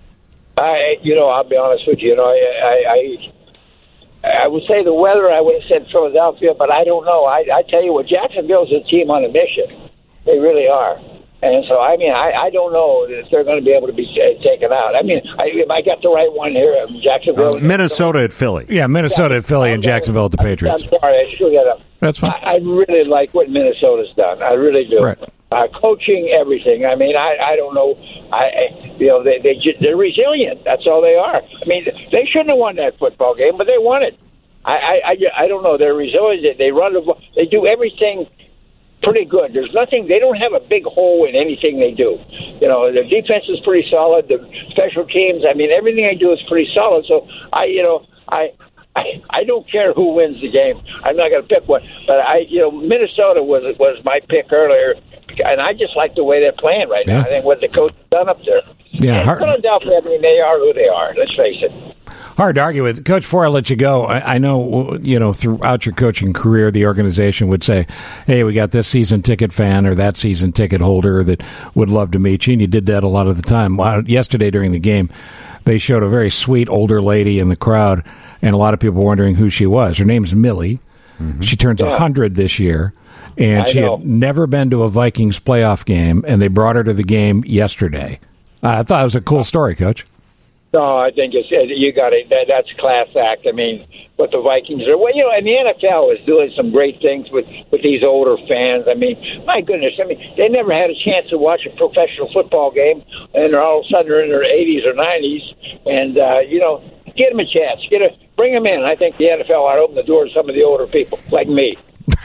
Speaker 23: I you know I'll be honest with you. You know I. I, I I would say the weather, I would have said Philadelphia, but I don't know. I, I tell you what, Jacksonville's a team on a mission. They really are. And so, I mean, I, I don't know if they're going to be able to be uh, taken out. I mean, I, I got the right one here. Jacksonville.
Speaker 5: Uh, Minnesota at Philly.
Speaker 3: Yeah, Minnesota yeah, at Philly and Jacksonville at the Patriots.
Speaker 23: I'm sorry, I screwed that up.
Speaker 3: That's fine.
Speaker 23: I, I really like what Minnesota's done. I really do.
Speaker 3: Right.
Speaker 23: Uh, coaching, everything. I mean, I, I don't know. I, I you know they they they're resilient. That's all they are. I mean, they shouldn't have won that football game, but they won it. I, I, I don't know. They're resilient. They run the ball. They do everything pretty good. There's nothing. They don't have a big hole in anything they do. You know, their defense is pretty solid. The special teams. I mean, everything they do is pretty solid. So I, you know, I, I, I don't care who wins the game. I'm not going to pick one, but I, you know, Minnesota was was my pick earlier, and I just like the way they're playing right now.
Speaker 3: Yeah.
Speaker 23: I think what the coach has done up there.
Speaker 3: Yeah,
Speaker 23: and
Speaker 3: hard,
Speaker 23: Philadelphia. I mean, they are who they are. Let's face it.
Speaker 3: hard to argue with. Coach, before I let you go, I, I know, you know, throughout your coaching career, the organization would say, hey, we got this season ticket fan or that season ticket holder that would love to meet you, and you did that a lot of the time. Yesterday during the game, they showed a very sweet older lady in the crowd, and a lot of people were wondering who she was. Her name's Millie. Mm-hmm. She turns yeah. one hundred this year, and I she know. had never been to a Vikings playoff game, and they brought her to the game yesterday. Uh, I thought it was a cool story, Coach.
Speaker 23: No, I think it's you got it. That, that's a class act. I mean, what the Vikings are. Well, you know, and the N F L is doing some great things with with these older fans. I mean, my goodness. I mean, they never had a chance to watch a professional football game, and they're all of a sudden they're in their eighties or nineties, and uh, you know, get them a chance. Get a bring them in. I think the N F L ought to open the door to some of the older people like me.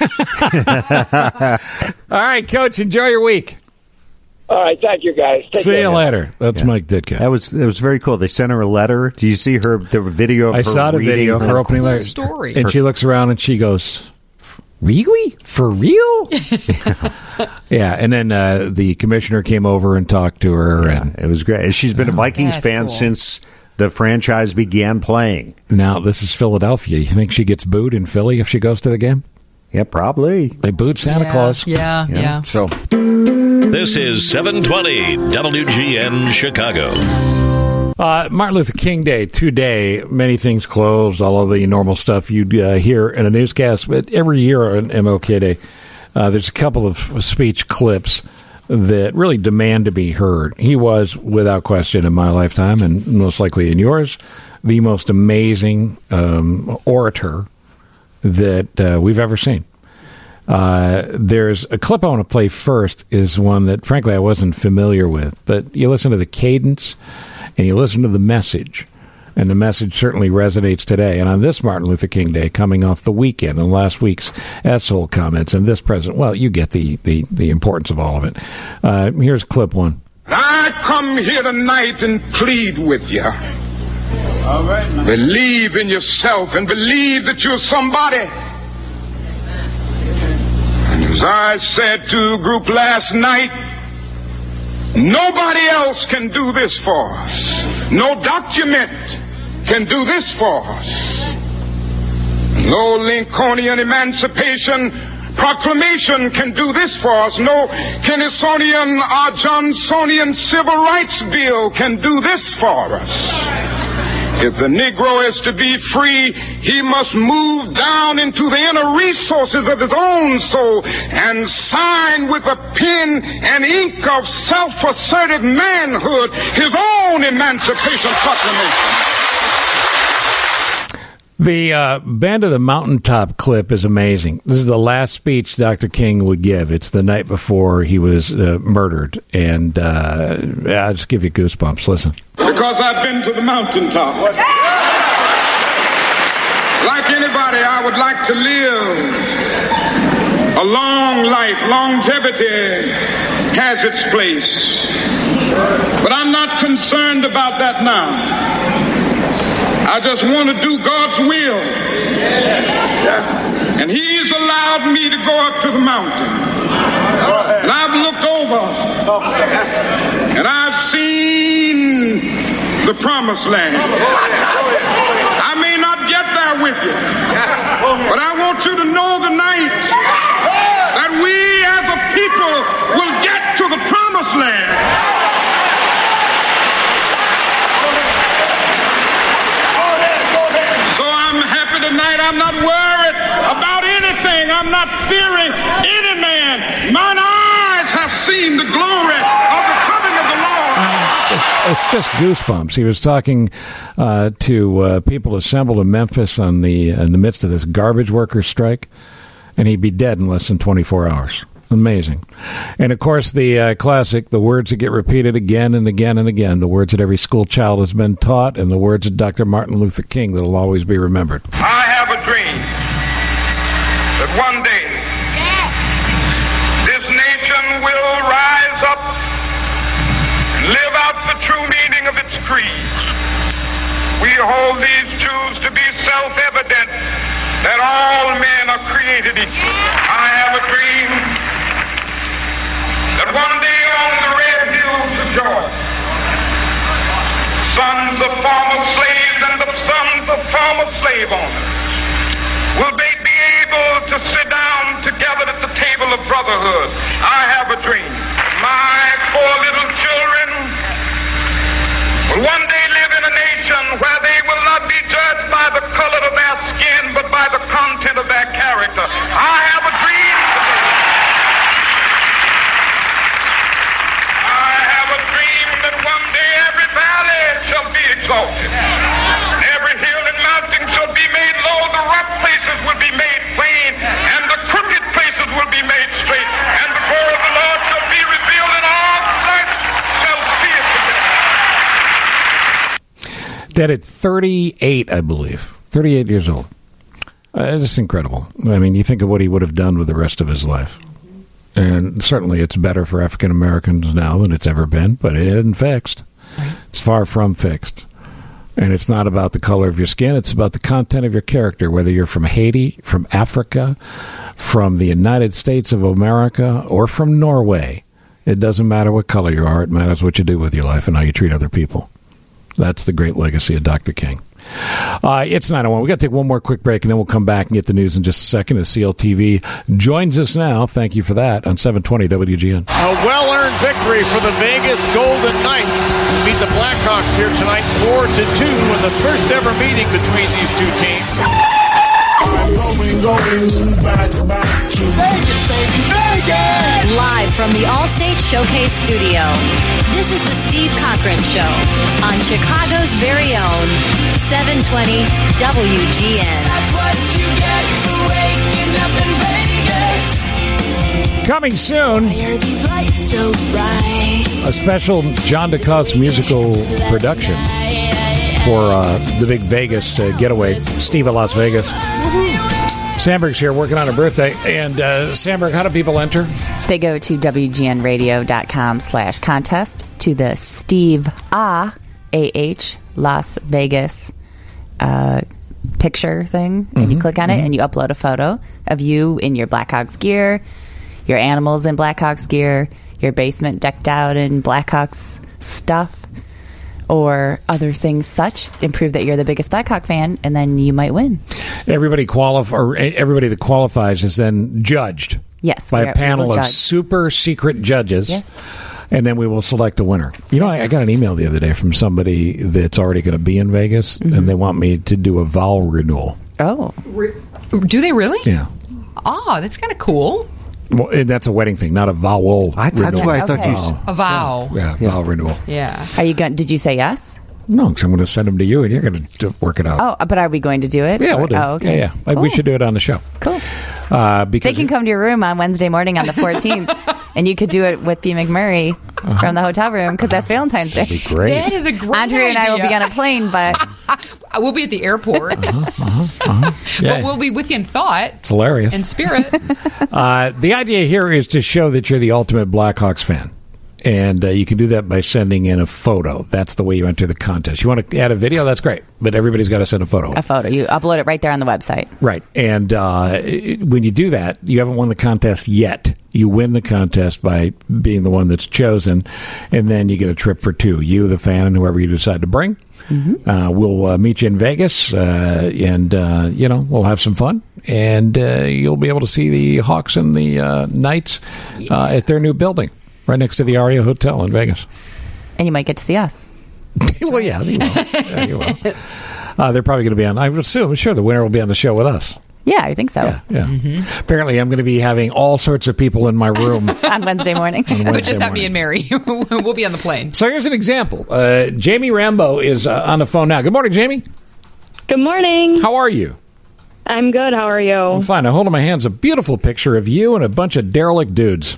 Speaker 3: All right, Coach. Enjoy your week.
Speaker 23: All right, thank you, guys. Take
Speaker 3: See
Speaker 23: care.
Speaker 3: you later. That's
Speaker 5: yeah.
Speaker 3: Mike Ditka.
Speaker 5: That was that was very cool. They sent her a letter. Do you see her the video of
Speaker 3: I
Speaker 5: her
Speaker 3: saw the video
Speaker 5: her
Speaker 3: for opening letter.
Speaker 11: Story.
Speaker 3: And she looks around and she goes, really? For real? Yeah, and then uh, the commissioner came over and talked to her.
Speaker 5: Yeah,
Speaker 3: and
Speaker 5: it was great. She's been a Vikings
Speaker 11: That's
Speaker 5: fan
Speaker 11: cool.
Speaker 5: since the franchise began playing.
Speaker 3: Now, this is Philadelphia. You think she gets booed in Philly if she goes to the game?
Speaker 5: Yeah, probably.
Speaker 3: They booed Santa
Speaker 11: yeah,
Speaker 3: Claus.
Speaker 11: Yeah, yeah, yeah.
Speaker 3: So...
Speaker 8: This is seven twenty W G N Chicago.
Speaker 3: Uh, Martin Luther King Day today. Many things closed. All of the normal stuff you'd uh, hear in a newscast. But every year on M L K Day, uh, there's a couple of speech clips that really demand to be heard. He was, without question, in my lifetime, and most likely in yours, the most amazing um, orator that uh, we've ever seen. Uh, there's a clip I want to play first is one that, frankly, I wasn't familiar with. But you listen to the cadence and you listen to the message, and the message certainly resonates today. And on this Martin Luther King Day, coming off the weekend and last week's Essel comments and this present, well, you get the, the, the importance of all of it. Uh, here's clip one.
Speaker 1: I come here tonight and plead with you. All right, believe in yourself and believe that you're somebody. As I said to a group last night, nobody else can do this for us. No document can do this for us. No Lincolnian Emancipation Proclamation can do this for us. No Kennysonian or Johnsonian Civil Rights Bill can do this for us. If the Negro is to be free, he must move down into the inner resources of his own soul and sign with a pen and ink of self-assertive manhood his own Emancipation Proclamation.
Speaker 3: The uh, Band of the Mountaintop clip is amazing. This is the last speech Doctor King would give. It's the night before he was uh, murdered. And uh, I'll just give you goosebumps. Listen.
Speaker 1: Because I've been to the mountaintop. Like anybody, I would like to live a long life. Longevity has its place. But I'm not concerned about that now. I just want to do God's will. And He's allowed me to go up to the mountain. And I've looked over and I've seen the promised land. I may not get there with you, but I want you to know tonight that we as a people will get to the promised land. Tonight, I'm not worried about anything. I'm not fearing any man. Mine eyes have seen the glory of the coming of the Lord.
Speaker 3: It's just, it's just goosebumps. He was talking uh, to uh, people assembled in Memphis on the in the midst of this garbage workers strike, and he'd be dead in less than twenty-four hours. Amazing. And, of course, the uh, classic, the words that get repeated again and again and again, the words that every school child has been taught, and the words of Doctor Martin Luther King that will always be remembered.
Speaker 1: I have a dream that one day this nation will rise up and live out the true meaning of its creed. We hold these truths to be self-evident, that all men are created equal. I have a dream that one day on the red hills of Georgia, sons of former slaves and the sons of former slave owners will they be able to sit down together at the table of brotherhood. I have a dream. My four little children will one day live in a nation where they will not be judged by the color of their skin, but by the content of their character. I have a dream today. I have a dream that one day every valley shall be exalted. Every hill and mountain shall be made low. The rough places will be made plain, and the crooked places will be made straight. And the glory of the Lord shall be revealed, and all flesh shall see it together.
Speaker 3: Dead at thirty-eight, I believe. thirty-eight years old. Uh, it's incredible. I mean, you think of what he would have done with the rest of his life. And certainly it's better for African Americans now than it's ever been, but it isn't fixed. It's far from fixed. And it's not about the color of your skin. It's about the content of your character, whether you're from Haiti, from Africa, from the United States of America, or from Norway. It doesn't matter what color you are. It matters what you do with your life and how you treat other people. That's the great legacy of Doctor King. Uh, it's nine oh one. We've got to take one more quick break, and then we'll come back and get the news in just a second as C L T V joins us now. Thank you for that on seven twenty W G N.
Speaker 9: A well-earned victory for the Vegas Golden Knights. Beat the Blackhawks here tonight four to two in the first ever meeting between these two teams.
Speaker 10: I'm going, going back, back to Vegas, baby, Vegas!
Speaker 2: Live from the Allstate Showcase Studio, this is the Steve Cochran Show on Chicago's very own seven twenty W G N.
Speaker 10: That's what you get for waking up in Vegas.
Speaker 3: Coming soon,
Speaker 10: Why are these lights so bright?
Speaker 3: a special John DeCoste musical production for uh, the big Vegas uh, getaway. Steve at Las Vegas. Sandberg's here working on her birthday. And uh, Sandberg, how do people enter?
Speaker 7: They go to W G N radio dot com slash contest to the Steve Ah A H Las Vegas uh, picture thing, and
Speaker 3: Mm-hmm.
Speaker 7: you click on it and you upload a photo of you in your Blackhawks gear, your animals in Blackhawks gear, your basement decked out in Blackhawks stuff, or other things such, and prove that you're the biggest Blackhawk fan, and then you might win.
Speaker 3: Everybody qualif- or everybody that qualifies is then judged.
Speaker 7: Yes,
Speaker 3: by
Speaker 7: we
Speaker 3: a
Speaker 7: are-
Speaker 3: panel
Speaker 7: we will
Speaker 3: of
Speaker 7: judge.
Speaker 3: super secret judges.
Speaker 7: Yes.
Speaker 3: And then we will select a winner. You know, I, I got an email the other day from somebody that's already going to be in Vegas,
Speaker 7: Mm-hmm.
Speaker 3: and they want me to do a vowel renewal.
Speaker 7: Oh.
Speaker 11: Re- do they really?
Speaker 3: Yeah.
Speaker 11: Oh, that's kind of cool.
Speaker 3: Well, and that's a wedding thing, not a vowel
Speaker 5: I, that's
Speaker 3: renewal.
Speaker 5: why I thought
Speaker 7: Okay.
Speaker 5: you. s-
Speaker 11: A vow.
Speaker 3: Yeah, vowel renewal.
Speaker 11: Yeah.
Speaker 7: Are you going? Did you say yes?
Speaker 3: No, because I'm going to send them to you, and you're going to work it out.
Speaker 7: Oh, but are we going to do it?
Speaker 3: Yeah,
Speaker 7: Or-
Speaker 3: we'll do it.
Speaker 7: Oh, okay.
Speaker 3: Yeah, yeah. We should do it on the show.
Speaker 7: Cool.
Speaker 3: Uh, because
Speaker 7: They can come to your room on Wednesday morning on the fourteenth, and you could do it with B. McMurray from the hotel room, because that's Valentine's Day.
Speaker 3: That'd be great.
Speaker 11: That is a great
Speaker 7: Andrea and I will be
Speaker 11: idea.
Speaker 7: on a plane, but
Speaker 11: We'll be at the airport,
Speaker 3: Yeah.
Speaker 11: but we'll be with you in thought
Speaker 3: It's hilarious.
Speaker 11: and spirit.
Speaker 3: Uh, the idea here is to show that you're the ultimate Blackhawks fan. And uh, you can do that by sending in a photo. That's the way you enter the contest. You want to add a video? That's great. But everybody's got to send a photo.
Speaker 7: a photo. You upload it right there on the website.
Speaker 3: Right. And uh, it- when you do that, you haven't won the contest yet. You win the contest by being the one that's chosen. And then you get a trip for two. You, the fan, and whoever you decide to bring. Uh, we'll uh, meet you in Vegas. Uh, and, uh, you know, we'll have some fun. And uh, you'll be able to see the Hawks and the uh, Knights uh, at their new building. Right next to the Aria Hotel in Vegas.
Speaker 7: And you might get to see us.
Speaker 3: Well, yeah, you will. Yeah, you will. Uh, they're probably going to be on. I assume, I'm sure the winner will be on the show with us.
Speaker 7: Yeah, I think so.
Speaker 3: Yeah. yeah. Apparently, I'm going to be having all sorts of people in my room.
Speaker 7: On Wednesday morning.
Speaker 3: On
Speaker 11: But
Speaker 3: Wednesday
Speaker 11: just not me
Speaker 3: morning.
Speaker 11: and Mary. We'll be on the plane.
Speaker 3: So here's an example. Uh, Jamie Rambo is uh, on the phone now. Good morning, Jamie.
Speaker 14: Good morning.
Speaker 3: How are you?
Speaker 14: I'm good. How are you?
Speaker 3: I'm fine. I hold in my hands a beautiful picture of you and a bunch of derelict dudes.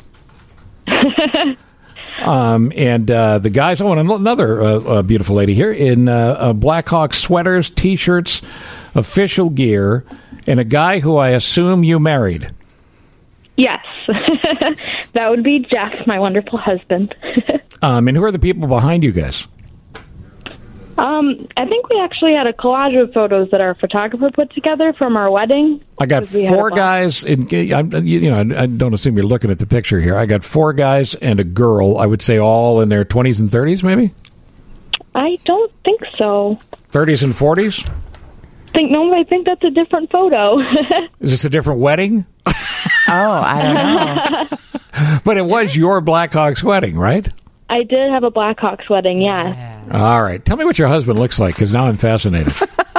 Speaker 3: Um, and uh, the guys, oh, and another uh, uh, beautiful lady here in uh, uh, Blackhawk sweaters, T-shirts, official gear, and a guy who I assume you married.
Speaker 14: Yes. That would be Jeff, my wonderful husband.
Speaker 3: Um, and who are the people behind you guys?
Speaker 14: Um, I think we actually had a collage of photos that our photographer put together from our wedding.
Speaker 3: I got four guys. In, I, you know, I don't assume you're looking at the picture here. I got four guys and a girl. I would say all in their twenties and thirties, maybe.
Speaker 14: I don't think so.
Speaker 3: thirties and forties.
Speaker 14: Think no, I think that's a different photo.
Speaker 3: Is this a different wedding?
Speaker 7: Oh, I don't know.
Speaker 3: But it was your Blackhawks wedding, right?
Speaker 14: I did have a Blackhawks wedding, yes.
Speaker 3: All right. Tell me what your husband looks like, because now I'm fascinated.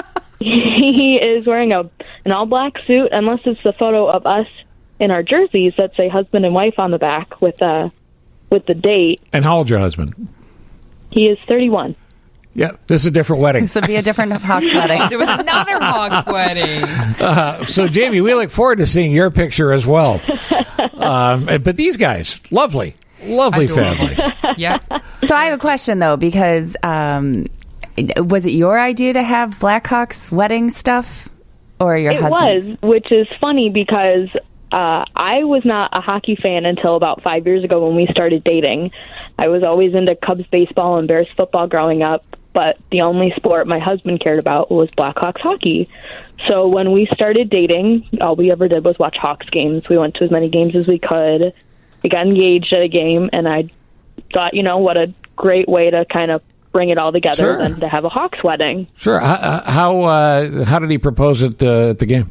Speaker 14: He is wearing a an all-black suit, unless it's the photo of us in our jerseys that say husband and wife on the back with uh, with the date.
Speaker 3: And how old's your husband?
Speaker 14: He is thirty-one.
Speaker 3: Yeah, this is a different wedding.
Speaker 7: This would be a different Hawks wedding.
Speaker 11: There was another Hawks wedding.
Speaker 3: Uh, so, Jamie, we look forward to seeing your picture as well. Um, but these guys, lovely, lovely family.
Speaker 11: Yeah.
Speaker 7: So I have a question, though, because um, was it your idea to have Blackhawks wedding stuff or your
Speaker 14: it
Speaker 7: husband's?
Speaker 14: was, which is funny because uh, I was not a hockey fan until about five years ago when we started dating. I was always into Cubs baseball and Bears football growing up, but the only sport my husband cared about was Blackhawks hockey. So when we started dating, all we ever did was watch Hawks games. We went to as many games as we could. We got engaged at a game, and I thought, you know, what a great way to kind of bring it all together
Speaker 3: Sure.
Speaker 14: than to have a Hawks wedding.
Speaker 3: Sure. How how, uh, how did he propose it uh, at the game?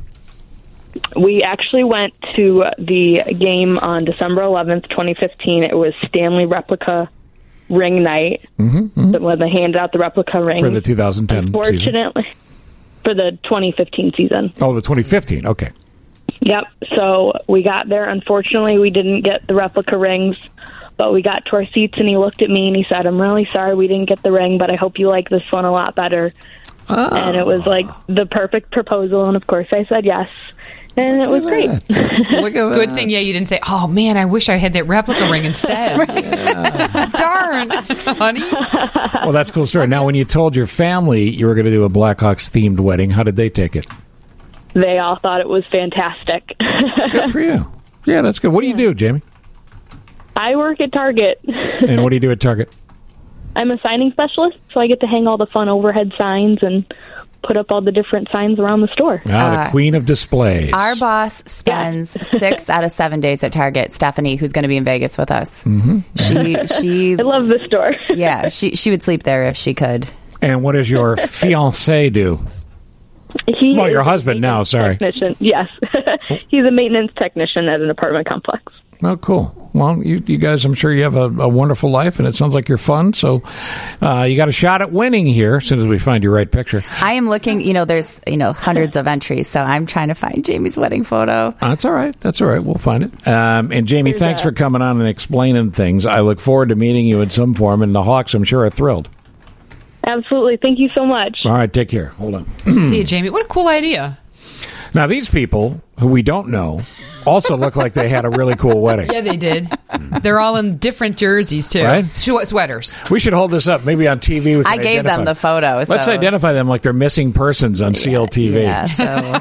Speaker 14: We actually went to the game on December eleventh, twenty fifteen. It was Stanley replica ring night.
Speaker 3: Mm-hmm,
Speaker 14: When they handed out the replica ring.
Speaker 3: For the two thousand ten season.
Speaker 14: Unfortunately, for the twenty fifteen season.
Speaker 3: Oh, the twenty fifteen. Okay.
Speaker 14: Yep. So we got there. Unfortunately, we didn't get the replica rings, but we got to our seats, and he looked at me and he said, "I'm really sorry we didn't get the ring, but I hope you like this one a lot better."
Speaker 3: Oh.
Speaker 14: And it was like the perfect proposal, and of course I said yes. And it was great.
Speaker 3: Look at
Speaker 11: Good thing, yeah, you didn't say, "Oh man, I wish I had that replica ring instead." Darn, honey.
Speaker 3: Well, that's a cool story. Now, when you told your family you were going to do a Blackhawks themed wedding, how did they take it?
Speaker 14: They all thought it was fantastic.
Speaker 3: Good for you. Yeah, that's good. What do you do, Jamie?
Speaker 14: I work at Target.
Speaker 3: And what do you do at Target?
Speaker 14: I'm a signing specialist, so I get to hang all the fun overhead signs and put up all the different signs around the store.
Speaker 3: Ah, the queen of displays.
Speaker 7: Our boss spends six out of seven days at Target. Stephanie, who's going to be in Vegas with us,
Speaker 3: mm-hmm.
Speaker 7: she she.
Speaker 14: I love the store.
Speaker 7: Yeah, she she would sleep there if she could.
Speaker 3: And what does your fiancé do?
Speaker 14: He
Speaker 3: well,
Speaker 14: is
Speaker 3: your
Speaker 14: a
Speaker 3: husband now, sorry.
Speaker 14: Technician. Yes. He's a maintenance technician at an apartment complex.
Speaker 3: Oh, cool. Well, you, you guys, I'm sure you have a, a wonderful life, and it sounds like you're fun. So uh, you got a shot at winning here as soon as we find your right picture.
Speaker 7: I am looking, you know, there's, you know, hundreds of entries, so I'm trying to find Jamie's wedding photo.
Speaker 3: That's all right. That's all right. We'll find it. Um, and Jamie,
Speaker 14: There's
Speaker 3: thanks
Speaker 14: a-
Speaker 3: for coming on and explaining things. I look forward to meeting you in some form, and the Hawks, I'm sure, are thrilled.
Speaker 14: Absolutely. Thank you so much.
Speaker 3: All right, take care. Hold on.
Speaker 11: See you, Jamie. What a cool idea.
Speaker 3: Now, these people, who we don't know, also look like they had a really cool wedding.
Speaker 11: Yeah, they did. They're all in different jerseys, too.
Speaker 3: Right?
Speaker 11: Swe- sweaters.
Speaker 3: We should hold this up, maybe on T V. We can
Speaker 7: I gave
Speaker 3: identify.
Speaker 7: them the photo.
Speaker 3: Let's
Speaker 7: so-
Speaker 3: identify them like they're missing persons on C L T V.
Speaker 7: Yeah, so.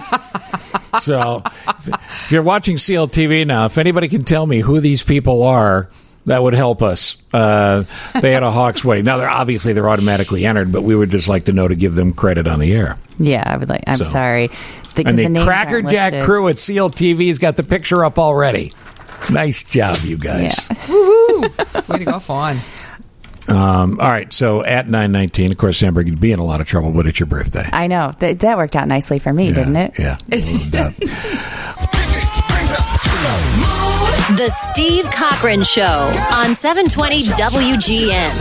Speaker 3: So, if if you're watching C L T V now, if anybody can tell me who these people are, that would help us. Uh, they had a Hawks wedding. Now, they're obviously they're automatically entered, but we would just like to know to give them credit on the air.
Speaker 7: Yeah, I would like. I'm
Speaker 3: So.
Speaker 7: sorry. The,
Speaker 3: And the,
Speaker 7: the names
Speaker 3: Cracker
Speaker 7: aren't
Speaker 3: Jack
Speaker 7: listed.
Speaker 3: crew at C L T V's got the picture up already. Nice job, you guys.
Speaker 11: Woohoo! Way to go, Fawn.
Speaker 3: Um, all right, so at nine nineteen, of course, Sandberg, you'd be in a lot of trouble, but it's your birthday.
Speaker 7: I know that that worked out nicely for me,
Speaker 3: Yeah,
Speaker 7: didn't it?
Speaker 3: Yeah. no doubt.
Speaker 2: The Steve Cochran Show on seven twenty W G N.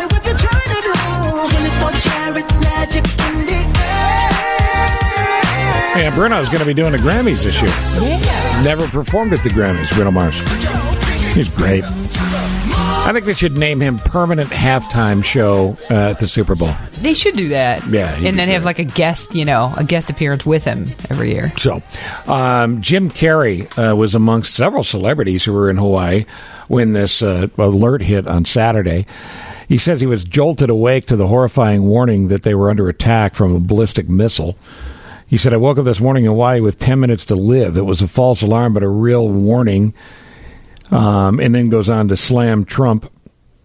Speaker 3: Yeah, Bruno's going to be doing the Grammys this year.
Speaker 11: Yeah.
Speaker 3: Never performed at the Grammys, Bruno Mars. He's great. I think they should name him permanent halftime show uh, at the Super Bowl.
Speaker 11: They should do that.
Speaker 3: Yeah, he'd
Speaker 11: And
Speaker 3: be
Speaker 11: then have like a guest, you know, a guest appearance with him every year.
Speaker 3: So, um, Jim Carrey uh, was amongst several celebrities who were in Hawaii when this uh, alert hit on Saturday. He says he was jolted awake to the horrifying warning that they were under attack from a ballistic missile. He said, I woke up this morning in Hawaii with ten minutes to live. It was a false alarm, but a real warning. Um, and then goes on to slam Trump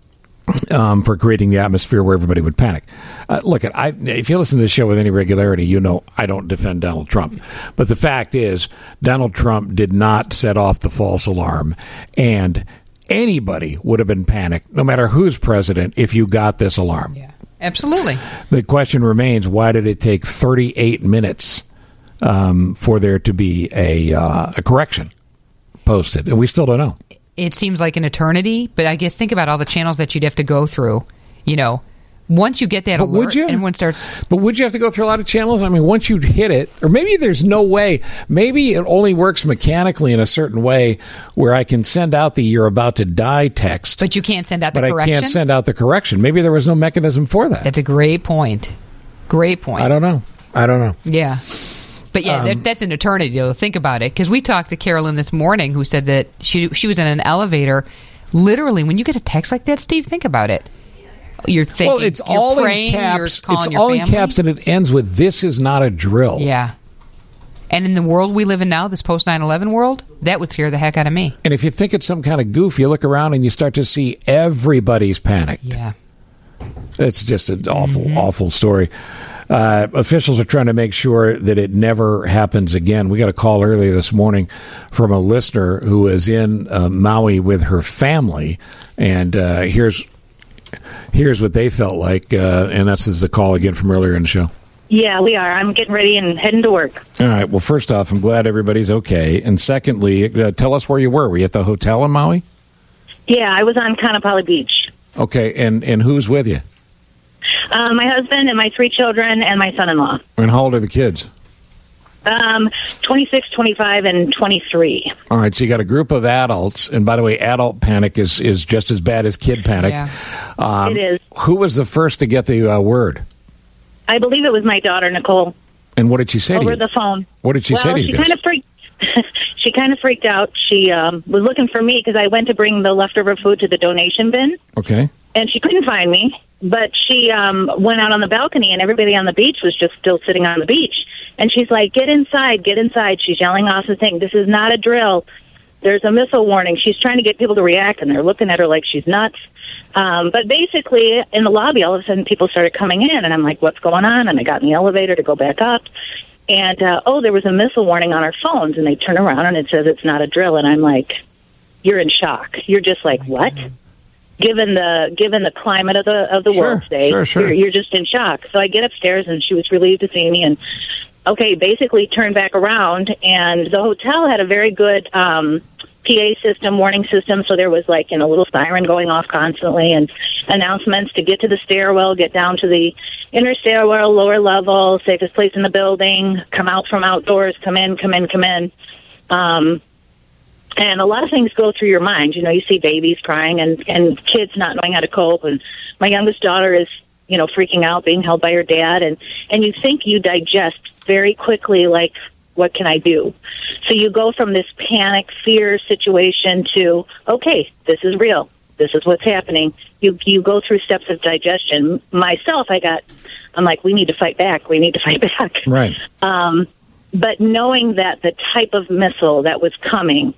Speaker 3: Um, for creating the atmosphere where everybody would panic. Uh, look, I, if you listen to this show with any regularity, you know I don't defend Donald Trump. But the fact is, Donald Trump did not set off the false alarm, and anybody would have been panicked, no matter who's president, if you got this alarm.
Speaker 11: Yeah, absolutely.
Speaker 3: The question remains, why did it take thirty-eight minutes um, for there to be a, uh, a correction posted? And we still don't know.
Speaker 11: It seems like an eternity, but I guess think about all the channels that you'd have to go through. You know, once you get that
Speaker 3: but
Speaker 11: alert,
Speaker 3: would you?
Speaker 11: everyone starts.
Speaker 3: But would you have to go through a lot of channels? I mean, once you hit it, or maybe there's no way. Maybe it only works mechanically in a certain way where I can send out the "you're about to die" text,
Speaker 11: but you can't send out the
Speaker 3: but
Speaker 11: correction.
Speaker 3: I can't send out the correction. Maybe there was no mechanism for that.
Speaker 11: That's a great point. Great point.
Speaker 3: I don't know. I don't know.
Speaker 11: Yeah. But yeah,
Speaker 3: Um,
Speaker 11: that, that's an eternity to think about it. Because we talked to Carolyn this morning, who said that she she was in an elevator. Literally, when you get a text like that, Steve, think about it. You're thinking,
Speaker 3: well, it's
Speaker 11: you're
Speaker 3: all
Speaker 11: praying,
Speaker 3: in caps.
Speaker 11: You're calling
Speaker 3: It's
Speaker 11: your
Speaker 3: all in
Speaker 11: family.
Speaker 3: caps, and it ends with "This is not a drill."
Speaker 11: Yeah. And in the world we live in now, this post nine eleven world, that would scare the heck out of me.
Speaker 3: And if you think it's some kind of goof, you look around and you start to see everybody's panicked.
Speaker 11: Yeah.
Speaker 3: It's just an awful, mm-hmm. awful story. Uh, officials are trying to make sure that it never happens again. We got a call earlier this morning from a listener who is in uh, Maui with her family, and uh, here's here's what they felt like, uh, and that's is the call again from earlier in the show.
Speaker 12: Yeah, we are. I'm getting ready and heading to work.
Speaker 3: All right. Well, first off, I'm glad everybody's okay, and secondly, uh, tell us where you were. Were you at the hotel in Maui?
Speaker 12: Yeah, I was on Kaanapali Beach.
Speaker 3: Okay, and and who's with you?
Speaker 12: Uh, my husband and my three children and my son-in-law.
Speaker 3: And how old are the kids?
Speaker 12: Um, twenty-six, twenty-five, and twenty-three.
Speaker 3: All right, so you got a group of adults, and by the way, adult panic is, is just as bad as kid panic.
Speaker 12: Yeah.
Speaker 3: Um,
Speaker 12: It is.
Speaker 3: Who was the first to get the uh, word?
Speaker 12: I believe it was my daughter, Nicole,
Speaker 3: And what did she say to
Speaker 12: over
Speaker 3: you?
Speaker 12: the phone.
Speaker 3: What did she
Speaker 12: well,
Speaker 3: say to you
Speaker 12: she
Speaker 3: guys?
Speaker 12: kind of freaked. She kind of freaked out. She um, was looking for me because I went to bring the leftover food to the donation bin,
Speaker 3: Okay.
Speaker 12: and she couldn't find me. But she um, went out on the balcony, and everybody on the beach was just still sitting on the beach. And she's like, "Get inside, get inside!" She's yelling off the thing. "This is not a drill. There's a missile warning." She's trying to get people to react, and they're looking at her like she's nuts. Um, but basically, in the lobby, all of a sudden, people started coming in, and I'm like, "What's going on?" And I got in the elevator to go back up. And, uh, oh, there was a missile warning on our phones, and they turn around, and it says it's not a drill. And I'm like, you're in shock. You're just like, what? Given the given the climate of the of the
Speaker 3: Sure,
Speaker 12: world today,
Speaker 3: sure, sure.
Speaker 12: You're, you're just in shock. So I get upstairs, and she was relieved to see me, and okay, basically turned back around, and the hotel had a very good um, P A system, warning system. So there was like you know, a little siren going off constantly, and announcements to get to the stairwell, get down to the inner stairwell, lower level, safest place in the building, come out from outdoors, come in, come in, come in. Um, And a lot of things go through your mind. You know, you see babies crying and, and kids not knowing how to cope. And my youngest daughter is, you know, freaking out, being held by her dad. And, and you think you digest very quickly, like, what can I do? So you go from this panic, fear situation to, okay, this is real. This is what's happening. You you go through steps of digestion. Myself, I got, I'm like, we need to fight back. We need to fight back.
Speaker 3: Right.
Speaker 12: Um, but knowing that the type of missile that was coming,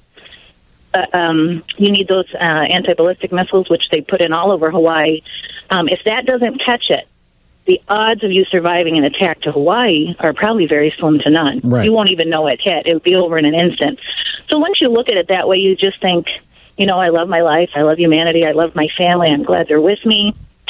Speaker 12: Uh, um, you need those uh, anti-ballistic missiles, which they put in all over Hawaii. Um, if that doesn't catch it, the odds of you surviving an attack to Hawaii are probably very slim to none.
Speaker 15: Right.
Speaker 12: You won't even know it hit. It would be over in an instant. So once you look at it that way, you just think, you know, I love my life. I love humanity. I love my family. I'm glad they're with me.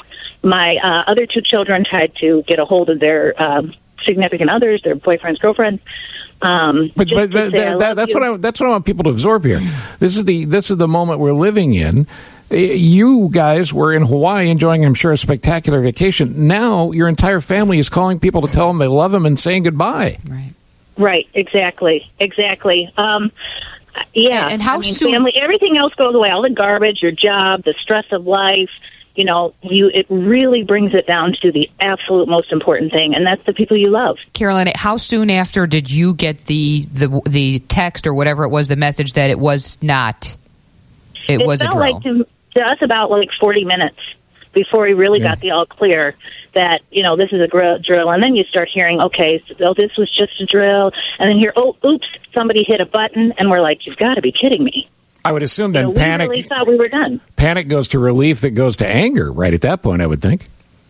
Speaker 12: My uh, other two children tried to get a hold of their um, significant others, their boyfriends, girlfriends. Um,
Speaker 3: But,
Speaker 12: just
Speaker 3: but,
Speaker 12: to
Speaker 3: but
Speaker 12: say, I
Speaker 3: that, that,
Speaker 12: love
Speaker 3: that's
Speaker 12: you.
Speaker 3: what I that's what I want people to absorb here. This is the this is the moment we're living in. You guys were in Hawaii enjoying, I'm sure, a spectacular vacation. Now your entire family is calling people to tell them they love them and saying goodbye.
Speaker 11: Right.
Speaker 12: Right, exactly, exactly. Um, yeah,
Speaker 11: And how
Speaker 12: I mean,
Speaker 11: soon-
Speaker 12: family, everything else goes away. All the garbage, your job, the stress of life. You know, you it really brings it down to the absolute most important thing, and that's the people you love.
Speaker 11: Carolyn, how soon after did you get the, the the text or whatever it was, the message that it was not? It,
Speaker 12: It
Speaker 11: was a
Speaker 12: felt
Speaker 11: drill.
Speaker 12: like to, to us about like forty minutes before we really got the all clear that, you know, this is a gr- drill. And then you start hearing, okay, so oh, this was just a drill. And then here, oh, oops, somebody hit a button. And we're like, you've got to be kidding me.
Speaker 3: I would assume then
Speaker 12: you know,
Speaker 3: panic.
Speaker 12: We really thought we were done.
Speaker 3: Panic goes to relief that goes to anger right at that point, I would think.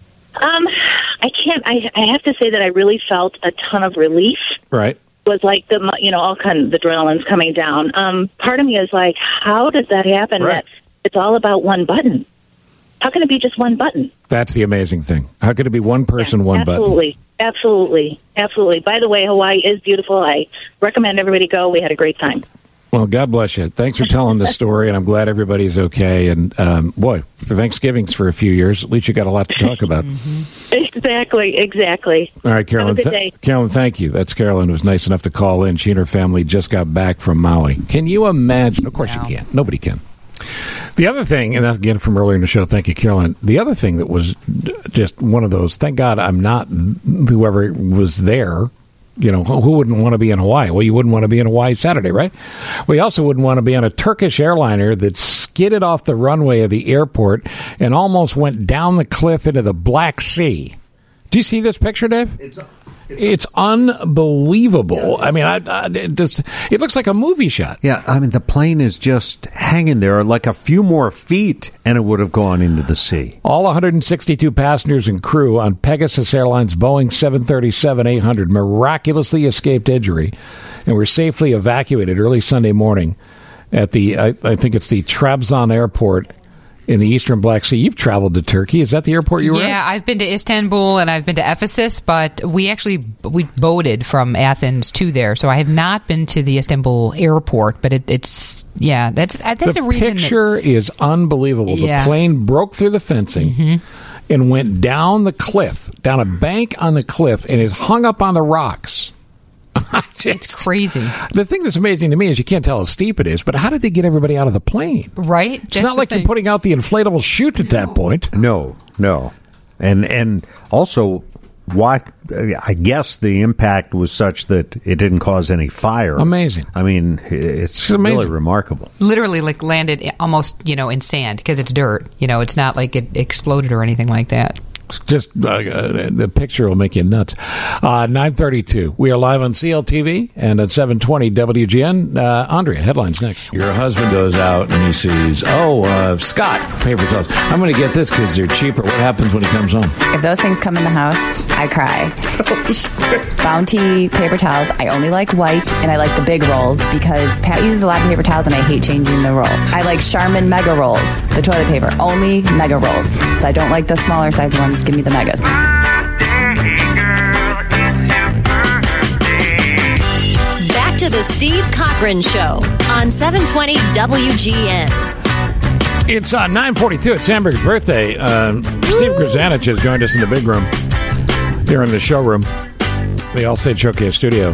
Speaker 12: Um, I can't. I, I have to say that I really felt a ton of relief.
Speaker 3: Right.
Speaker 12: It was like the you know all kind of the adrenaline's coming down. Um, part of me is like, how does that happen?
Speaker 3: Right.
Speaker 12: That it's all about one button. How can it be just one button?
Speaker 3: That's the amazing thing. How could it be one person,
Speaker 12: yeah,
Speaker 3: one
Speaker 12: absolutely.
Speaker 3: button?
Speaker 12: Absolutely. Absolutely. By the way, Hawaii is beautiful. I recommend everybody go. We had a great time.
Speaker 3: Well, God bless you. Thanks for telling the story, and I'm glad everybody's okay. And, um, boy, for Thanksgiving's for a few years, at least you got a lot to talk about.
Speaker 12: Exactly. Exactly.
Speaker 3: All right, Carolyn.
Speaker 12: Have a good
Speaker 3: th-
Speaker 12: day.
Speaker 3: Carolyn, thank you. That's Carolyn, who was nice enough to call in. She and her family just got back from Maui. Can you imagine? Of course you can't. Nobody can. The other thing, and that's again from earlier in the show, thank you, Carolyn. The other thing that was just one of those, thank God I'm not whoever was there. You know, who wouldn't want to be in Hawaii? Well, you wouldn't want to be in Hawaii Saturday, right? We also wouldn't want to be on a Turkish airliner that skidded off the runway of the airport and almost went down the cliff into the Black Sea. Do you see this picture, Dave? It's it's unbelievable. I mean, I, I, it, just, it looks like a movie shot.
Speaker 5: Yeah, I mean, the plane is just hanging there like a few more feet, and it would have gone into the sea.
Speaker 3: All one hundred sixty-two passengers and crew on Pegasus Airlines Boeing seven thirty-seven eight hundred miraculously escaped injury and were safely evacuated early Sunday morning at the, I, I think it's the Trabzon Airport in the eastern Black Sea. You've traveled to Turkey. Is that the airport you were at?
Speaker 11: Yeah, I've been to Istanbul and I've been to Ephesus, but we actually we boated from Athens to there, so I have not been to the Istanbul airport. But it, it's yeah, that's that's
Speaker 3: the
Speaker 11: a reason.
Speaker 3: Picture
Speaker 11: that,
Speaker 3: is unbelievable.
Speaker 11: Yeah.
Speaker 3: The plane broke through the fencing mm-hmm. and went down the cliff, down a bank on the cliff, and is hung up on the rocks. Just,
Speaker 11: it's crazy.
Speaker 3: The thing that's amazing to me is you can't tell how steep it is, but how did they get everybody out of the plane?
Speaker 11: Right?
Speaker 3: It's not like you're putting out the inflatable chute at that point.
Speaker 5: No, no. And and also, why? I guess the impact was such that it didn't cause any fire.
Speaker 3: Amazing.
Speaker 5: I mean, it's,
Speaker 3: it's amazing.
Speaker 5: Really remarkable.
Speaker 11: Literally, like landed almost, you know, in sand because it's dirt. You know, it's not like it exploded or anything like that.
Speaker 3: Just uh, uh, the picture will make you nuts. Uh, nine thirty-two. We are live on C L T V and at seven twenty W G N. Uh, Andrea, headlines next.
Speaker 15: Your husband goes out and he sees, oh, uh, Scott, paper towels. I'm going to get this because they're cheaper. What happens when he comes home?
Speaker 7: If those things come in the house, I cry. Bounty paper towels. I only like white, and I like the big rolls because Pat uses a lot of paper towels, and I hate changing the roll. I like Charmin Mega Rolls, the toilet paper. Only Mega Rolls. So I don't like the smaller size ones. Give me the megas.
Speaker 2: Back to the Steve Cochran Show on seven twenty W G N.
Speaker 3: It's uh, nine forty-two. It's Sandberg's birthday. Uh, Steve Grzanich has joined us in the big room here in the showroom, the Allstate Showcase studio.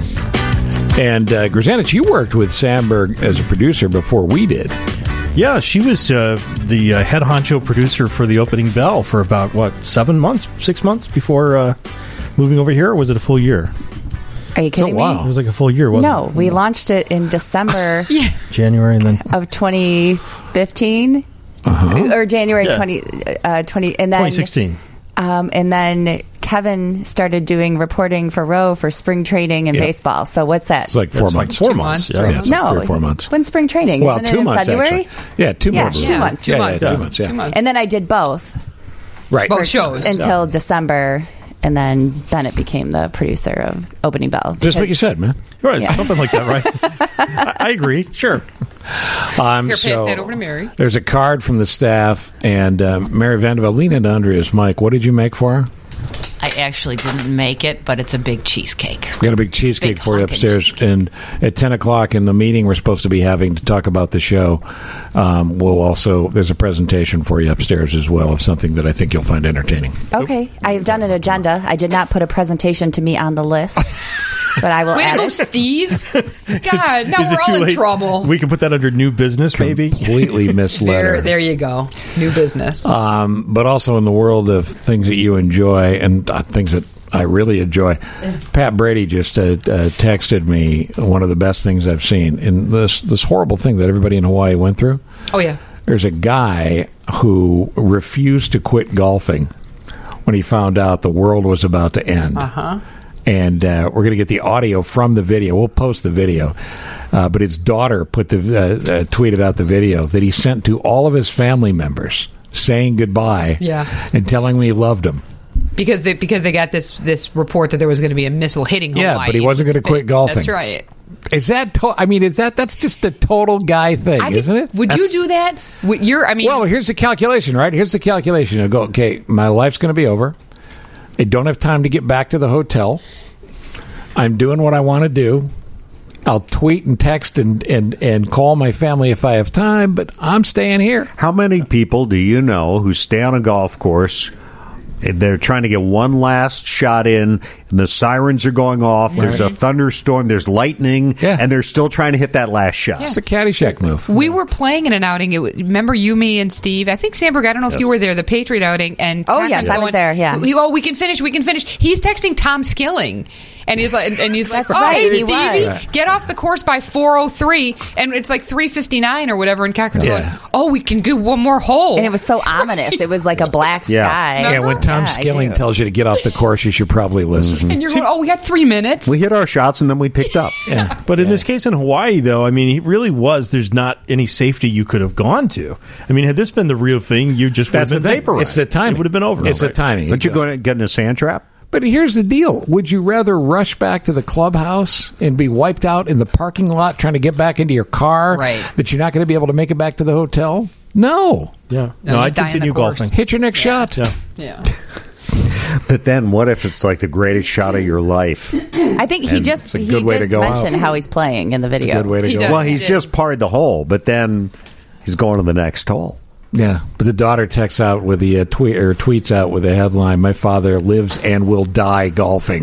Speaker 3: And uh, Grzanich, you worked with Sandberg as a producer before we did.
Speaker 17: Yeah, she was uh, the uh, head honcho producer for the opening bell for about, what, seven months, six months before uh, moving over here? Or was it a full year?
Speaker 7: Are you kidding
Speaker 17: oh, wow.
Speaker 7: me?
Speaker 17: It was like a full year, wasn't
Speaker 7: no,
Speaker 17: it?
Speaker 7: No, we launched it in December
Speaker 17: January and then
Speaker 7: of twenty fifteen. Uh-huh. Or January yeah. twenty, uh, twenty, and then
Speaker 17: twenty sixteen.
Speaker 7: Um, and then Kevin started doing reporting for Roe for spring training and
Speaker 3: yep.
Speaker 7: baseball. So what's that?
Speaker 3: It's like four
Speaker 17: That's
Speaker 3: months.
Speaker 17: Like four months.
Speaker 3: months. Yeah, it's
Speaker 7: no,
Speaker 3: like three or four months.
Speaker 7: When's spring training?
Speaker 3: Well,
Speaker 7: Isn't
Speaker 3: two
Speaker 7: it in
Speaker 3: months
Speaker 7: February?
Speaker 3: Actually. Yeah, two
Speaker 7: yeah,
Speaker 3: months.
Speaker 7: Two months.
Speaker 3: Two
Speaker 7: yeah,
Speaker 3: months.
Speaker 7: Yeah,
Speaker 3: two months. Yeah.
Speaker 11: Two months.
Speaker 7: And then I did both.
Speaker 3: Right.
Speaker 11: Both shows
Speaker 7: until
Speaker 11: yeah.
Speaker 7: December. And then Bennett became the producer of Opening Bell.
Speaker 3: Just what you said, man.
Speaker 17: Right,
Speaker 7: Yeah.
Speaker 17: something like that, right? I, I agree. Sure.
Speaker 3: Um,
Speaker 11: Here, pass
Speaker 3: so
Speaker 11: that over to Mary.
Speaker 3: There's a card from the staff, and uh, Mary Vanderbilt, lean into Andrea's mic. What did you make for her?
Speaker 18: I actually didn't make it, but it's a big cheesecake.
Speaker 3: We got a big cheesecake
Speaker 18: Big
Speaker 3: for you upstairs,
Speaker 18: cheesecake.
Speaker 3: and at ten o'clock in the meeting we're supposed to be having to talk about the show. Um, we'll also there's a presentation for you upstairs as well of something that I think you'll find entertaining.
Speaker 7: Okay, I have done an agenda. I did not put a presentation to me on the list, but I will
Speaker 11: Way to
Speaker 7: add
Speaker 11: go,
Speaker 7: it.
Speaker 11: Steve. God, now
Speaker 17: Is it
Speaker 11: we're
Speaker 17: too
Speaker 11: all in
Speaker 17: late?
Speaker 11: trouble.
Speaker 17: We can put that under new business, maybe.
Speaker 3: Completely misled
Speaker 11: There,
Speaker 3: her.
Speaker 11: there you go. New business.
Speaker 3: Um, but also in the world of things that you enjoy and uh, things that I really enjoy. Pat Brady just uh, uh, texted me one of the best things I've seen in this this horrible thing that everybody in Hawaii went through.
Speaker 11: Oh, yeah.
Speaker 3: There's a guy who refused to quit golfing when he found out the world was about to end.
Speaker 11: Uh-huh.
Speaker 3: And uh, we're going to get the audio from the video. We'll post the video. Uh, but his daughter put the uh, uh, tweeted out the video that he sent to all of his family members saying goodbye
Speaker 11: Yeah.
Speaker 3: and telling me he loved them.
Speaker 11: Because they because they got this this report that there was going to be a missile hitting Hawaii.
Speaker 3: Yeah, but he wasn't going to quit golfing.
Speaker 11: That's right.
Speaker 3: Is that? To- I mean, is that? That's just the total guy thing,
Speaker 11: I think-
Speaker 3: isn't it?
Speaker 11: Would
Speaker 3: That's-
Speaker 11: you do that? Would- You're. I mean,
Speaker 3: Well, here's the calculation, right? Here's the calculation. I go, okay, my life's going to be over. I don't have time to get back to the hotel. I'm doing what I want to do. I'll tweet and text and, and, and call my family if I have time, but I'm staying here.
Speaker 5: How many people do you know who stay on a golf course? They're trying to get one last shot in, and the sirens are going off. There's a thunderstorm, there's lightning, and they're still trying to hit that last shot.
Speaker 3: It's a Caddyshack move.
Speaker 11: we were playing in an outing. It, was- remember you, me, and Steve? I think Sandberg. I don't know if
Speaker 5: Yes.
Speaker 11: you were there. The Patriot outing. And
Speaker 7: Oh,
Speaker 11: Cochran's
Speaker 7: yes, I was
Speaker 11: going,
Speaker 7: there, yeah.
Speaker 11: We, oh, we can finish. We can finish. He's texting Tom Skilling. And he's like, and he's like,
Speaker 7: That's
Speaker 11: oh,
Speaker 7: right,
Speaker 11: hey,
Speaker 7: he
Speaker 11: Stevie,
Speaker 7: was.
Speaker 11: get off the course by four oh three. And it's like three fifty-nine or whatever. And Cochran's
Speaker 3: Yeah.
Speaker 11: going, oh, we can do one more hole.
Speaker 7: And it was so ominous. It was like a black
Speaker 3: Yeah.
Speaker 7: sky.
Speaker 3: Yeah, when Tom
Speaker 7: Yeah, I
Speaker 3: Skilling
Speaker 7: do.
Speaker 3: tells you to get off the course, you should probably listen.
Speaker 11: And you're going, oh, we got three minutes.
Speaker 5: We hit our shots, and then we picked up.
Speaker 3: Yeah.
Speaker 17: But in this case in Hawaii, though, I mean, it really was. There's not any safety you could have gone to. I mean, had this been the real thing, you just would
Speaker 3: That's
Speaker 17: have
Speaker 3: the
Speaker 17: been
Speaker 3: thing.
Speaker 17: vaporized.
Speaker 3: It's the timing.
Speaker 17: It would have been over.
Speaker 3: It's the timing.
Speaker 5: But you going to get in a sand trap?
Speaker 3: But here's the deal. Would you rather rush back to the clubhouse and be wiped out in the parking lot trying to get back into your car
Speaker 11: Right.
Speaker 3: that you're not going to be able to make it back to the hotel? No.
Speaker 17: Yeah.
Speaker 11: No,
Speaker 17: No,
Speaker 11: just
Speaker 17: I'd
Speaker 11: die on the
Speaker 17: continue
Speaker 11: course.
Speaker 17: golfing.
Speaker 3: Hit your next shot.
Speaker 17: Yeah.
Speaker 11: Yeah.
Speaker 5: But then what if it's like the greatest shot of your life?
Speaker 7: I think he
Speaker 5: And
Speaker 7: just
Speaker 3: it's a
Speaker 7: he
Speaker 3: good way to
Speaker 7: does
Speaker 3: go
Speaker 7: mention
Speaker 3: out.
Speaker 7: how he's playing in the video.
Speaker 3: Good way to
Speaker 11: He
Speaker 3: go.
Speaker 11: does.
Speaker 5: Well, he's
Speaker 11: did.
Speaker 5: just parred the hole, but then he's going to the next hole.
Speaker 3: Yeah, but the daughter texts out with the uh, tweet or tweets out with the headline: "My father lives and will die golfing."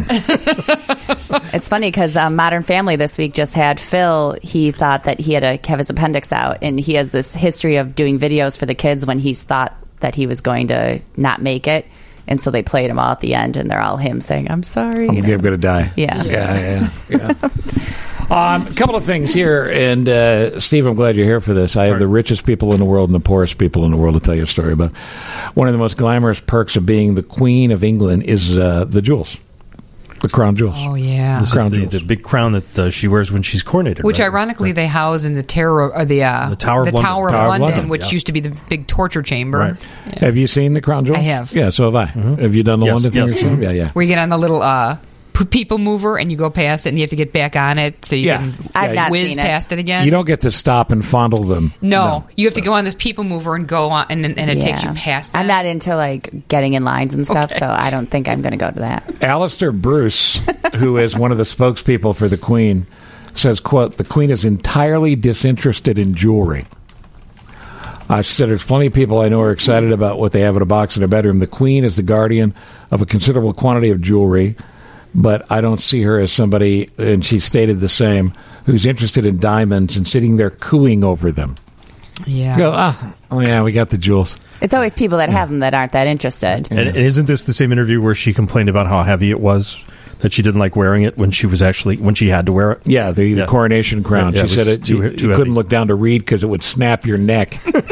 Speaker 7: It's funny because um, Modern Family this week just had Phil. He thought that he had to have his appendix out, and he has this history of doing videos for the kids when he's thought that he was going to not make it. And so they played him all at the end, and they're all him saying, "I'm sorry."
Speaker 3: I'm
Speaker 7: you know.
Speaker 3: going to die.
Speaker 7: Yeah.
Speaker 3: yeah, yeah. yeah. Um, a couple of things here, and uh, Steve, I'm glad you're here for this. I have the richest people in the world and the poorest people in the world to tell you a story about. One of the most glamorous perks of being the Queen of England is uh, the jewels, the crown jewels.
Speaker 11: Oh, yeah.
Speaker 17: This
Speaker 3: Crown
Speaker 17: is the,
Speaker 3: jewels.
Speaker 17: the big crown that uh, she wears when she's coronated.
Speaker 11: Which
Speaker 17: right?
Speaker 11: ironically they house in the terror or the uh,
Speaker 17: The Tower of
Speaker 11: the
Speaker 17: London.
Speaker 11: Tower of
Speaker 3: Tower of
Speaker 11: London,
Speaker 3: London,
Speaker 11: which
Speaker 17: yeah.
Speaker 11: used to be the big torture chamber.
Speaker 17: Right.
Speaker 3: Have you seen the crown jewels?
Speaker 11: I have.
Speaker 3: Yeah, so have I. Have you done the
Speaker 17: Yes,
Speaker 3: London thing?
Speaker 17: yes.
Speaker 3: yourself? Yeah, yeah.
Speaker 11: Where you get on the little uh, p- people mover and you go past it and you have to get back on it so you
Speaker 3: Yeah.
Speaker 11: can
Speaker 7: I've not
Speaker 11: whiz
Speaker 7: seen it.
Speaker 11: past it again.
Speaker 3: You don't get to stop and fondle them.
Speaker 11: no, you have to go on this people mover and go on, and, and it takes you past that.
Speaker 7: I'm not into like getting in lines and stuff,
Speaker 11: Okay.
Speaker 7: so I don't think I'm going to go to that.
Speaker 3: Alistair Bruce, who is one of the spokespeople for the Queen, says, quote, "The Queen is entirely disinterested in jewelry." Uh, she said, "There's plenty of people I know are excited about what they have in a box in their bedroom. The Queen is the guardian of a considerable quantity of jewelry, but I don't see her as somebody," and she stated the same, "who's interested in diamonds and sitting there cooing over them."
Speaker 11: Yeah.
Speaker 3: You go, ah, oh, yeah, we got the jewels.
Speaker 7: It's always people that have them that aren't that interested.
Speaker 17: And, and isn't this the same interview where she complained about how heavy it was, that she didn't like wearing it when she was actually when she had to wear it?
Speaker 3: Yeah, the, the
Speaker 17: Yeah.
Speaker 3: coronation crown.
Speaker 17: Yeah,
Speaker 3: she
Speaker 17: it
Speaker 3: said
Speaker 17: was
Speaker 3: it,
Speaker 17: too-
Speaker 3: you,
Speaker 17: too
Speaker 3: you
Speaker 17: heavy.
Speaker 3: couldn't look down to read because it would snap your neck.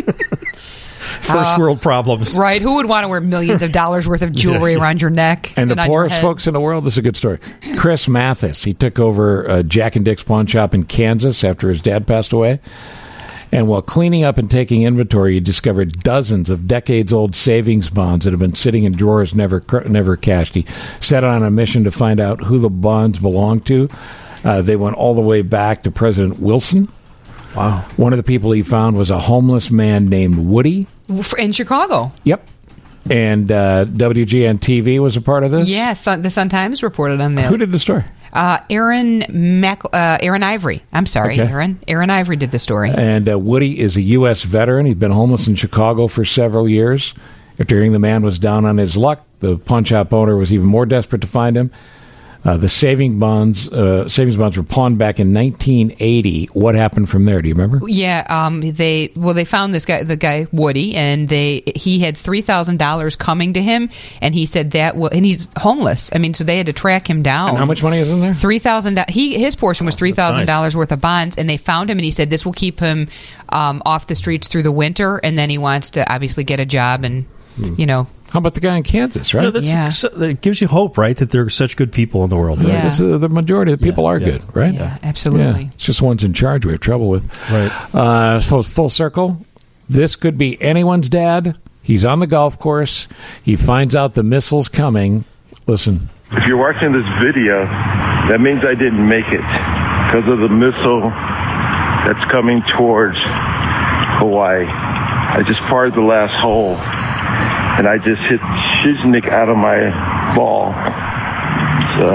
Speaker 17: First world problems.
Speaker 11: Right? Who would want to wear millions of dollars worth of jewelry
Speaker 3: Yeah.
Speaker 11: around your neck?
Speaker 3: And the
Speaker 11: on your
Speaker 3: poorest
Speaker 11: head?
Speaker 3: folks in the world, this is a good story. Chris Mathis, he took over uh, Jack and Dick's pawn shop in Kansas after his dad passed away. And while cleaning up and taking inventory, he discovered dozens of decades-old savings bonds that have been sitting in drawers never never cashed. He set out on a mission to find out who the bonds belonged to. Uh, they went all the way back to President Wilson.
Speaker 17: Wow.
Speaker 3: One of the people he found was a homeless man named Woody.
Speaker 11: in Chicago.
Speaker 3: Yep. And uh, W G N T V was a part of this?
Speaker 11: Yeah, Sun, the Sun Times reported on that.
Speaker 3: Who did the story?
Speaker 11: Uh, Aaron Mac, uh, Aaron Ivory. I'm sorry,
Speaker 3: Okay.
Speaker 11: Aaron. Aaron Ivory did the story.
Speaker 3: And uh, Woody is a U S veteran. He's been homeless in Chicago for several years. After hearing the man was down on his luck, the pawn shop owner was even more desperate to find him. Uh, the saving bonds, uh, savings bonds were pawned back in nineteen eighty. What happened from there? Do you remember?
Speaker 11: Yeah, um, they well, they found this guy, the guy Woody, and they he had three thousand dollars coming to him, and he said that, well, and he's homeless. I mean, so they had to track him down.
Speaker 3: And how much money is in there?
Speaker 11: Three thousand. He his portion was three thousand dollars worth of bonds, and they found him, and he said this will keep him um, off the streets through the winter, and then he wants to obviously get a job and you know
Speaker 3: How about the guy in Kansas, right?
Speaker 17: You know, that's,
Speaker 11: Yeah.
Speaker 17: so, that gives you hope, right? That there are such good people in the world.
Speaker 3: Right,
Speaker 17: Right?
Speaker 3: that's, uh, the majority of the people
Speaker 17: Yeah,
Speaker 3: are
Speaker 17: yeah.
Speaker 3: good, right?
Speaker 11: Yeah, absolutely.
Speaker 3: Yeah, it's just one's in charge we have trouble with.
Speaker 17: Right.
Speaker 3: Uh, full, full circle. This could be anyone's dad. He's on the golf course. He finds out the missile's coming. Listen.
Speaker 4: If you're watching this video, that means I didn't make it because of the missile that's coming towards Hawaii. I just parred the last hole, and I just hit Shiznik out of my ball. So,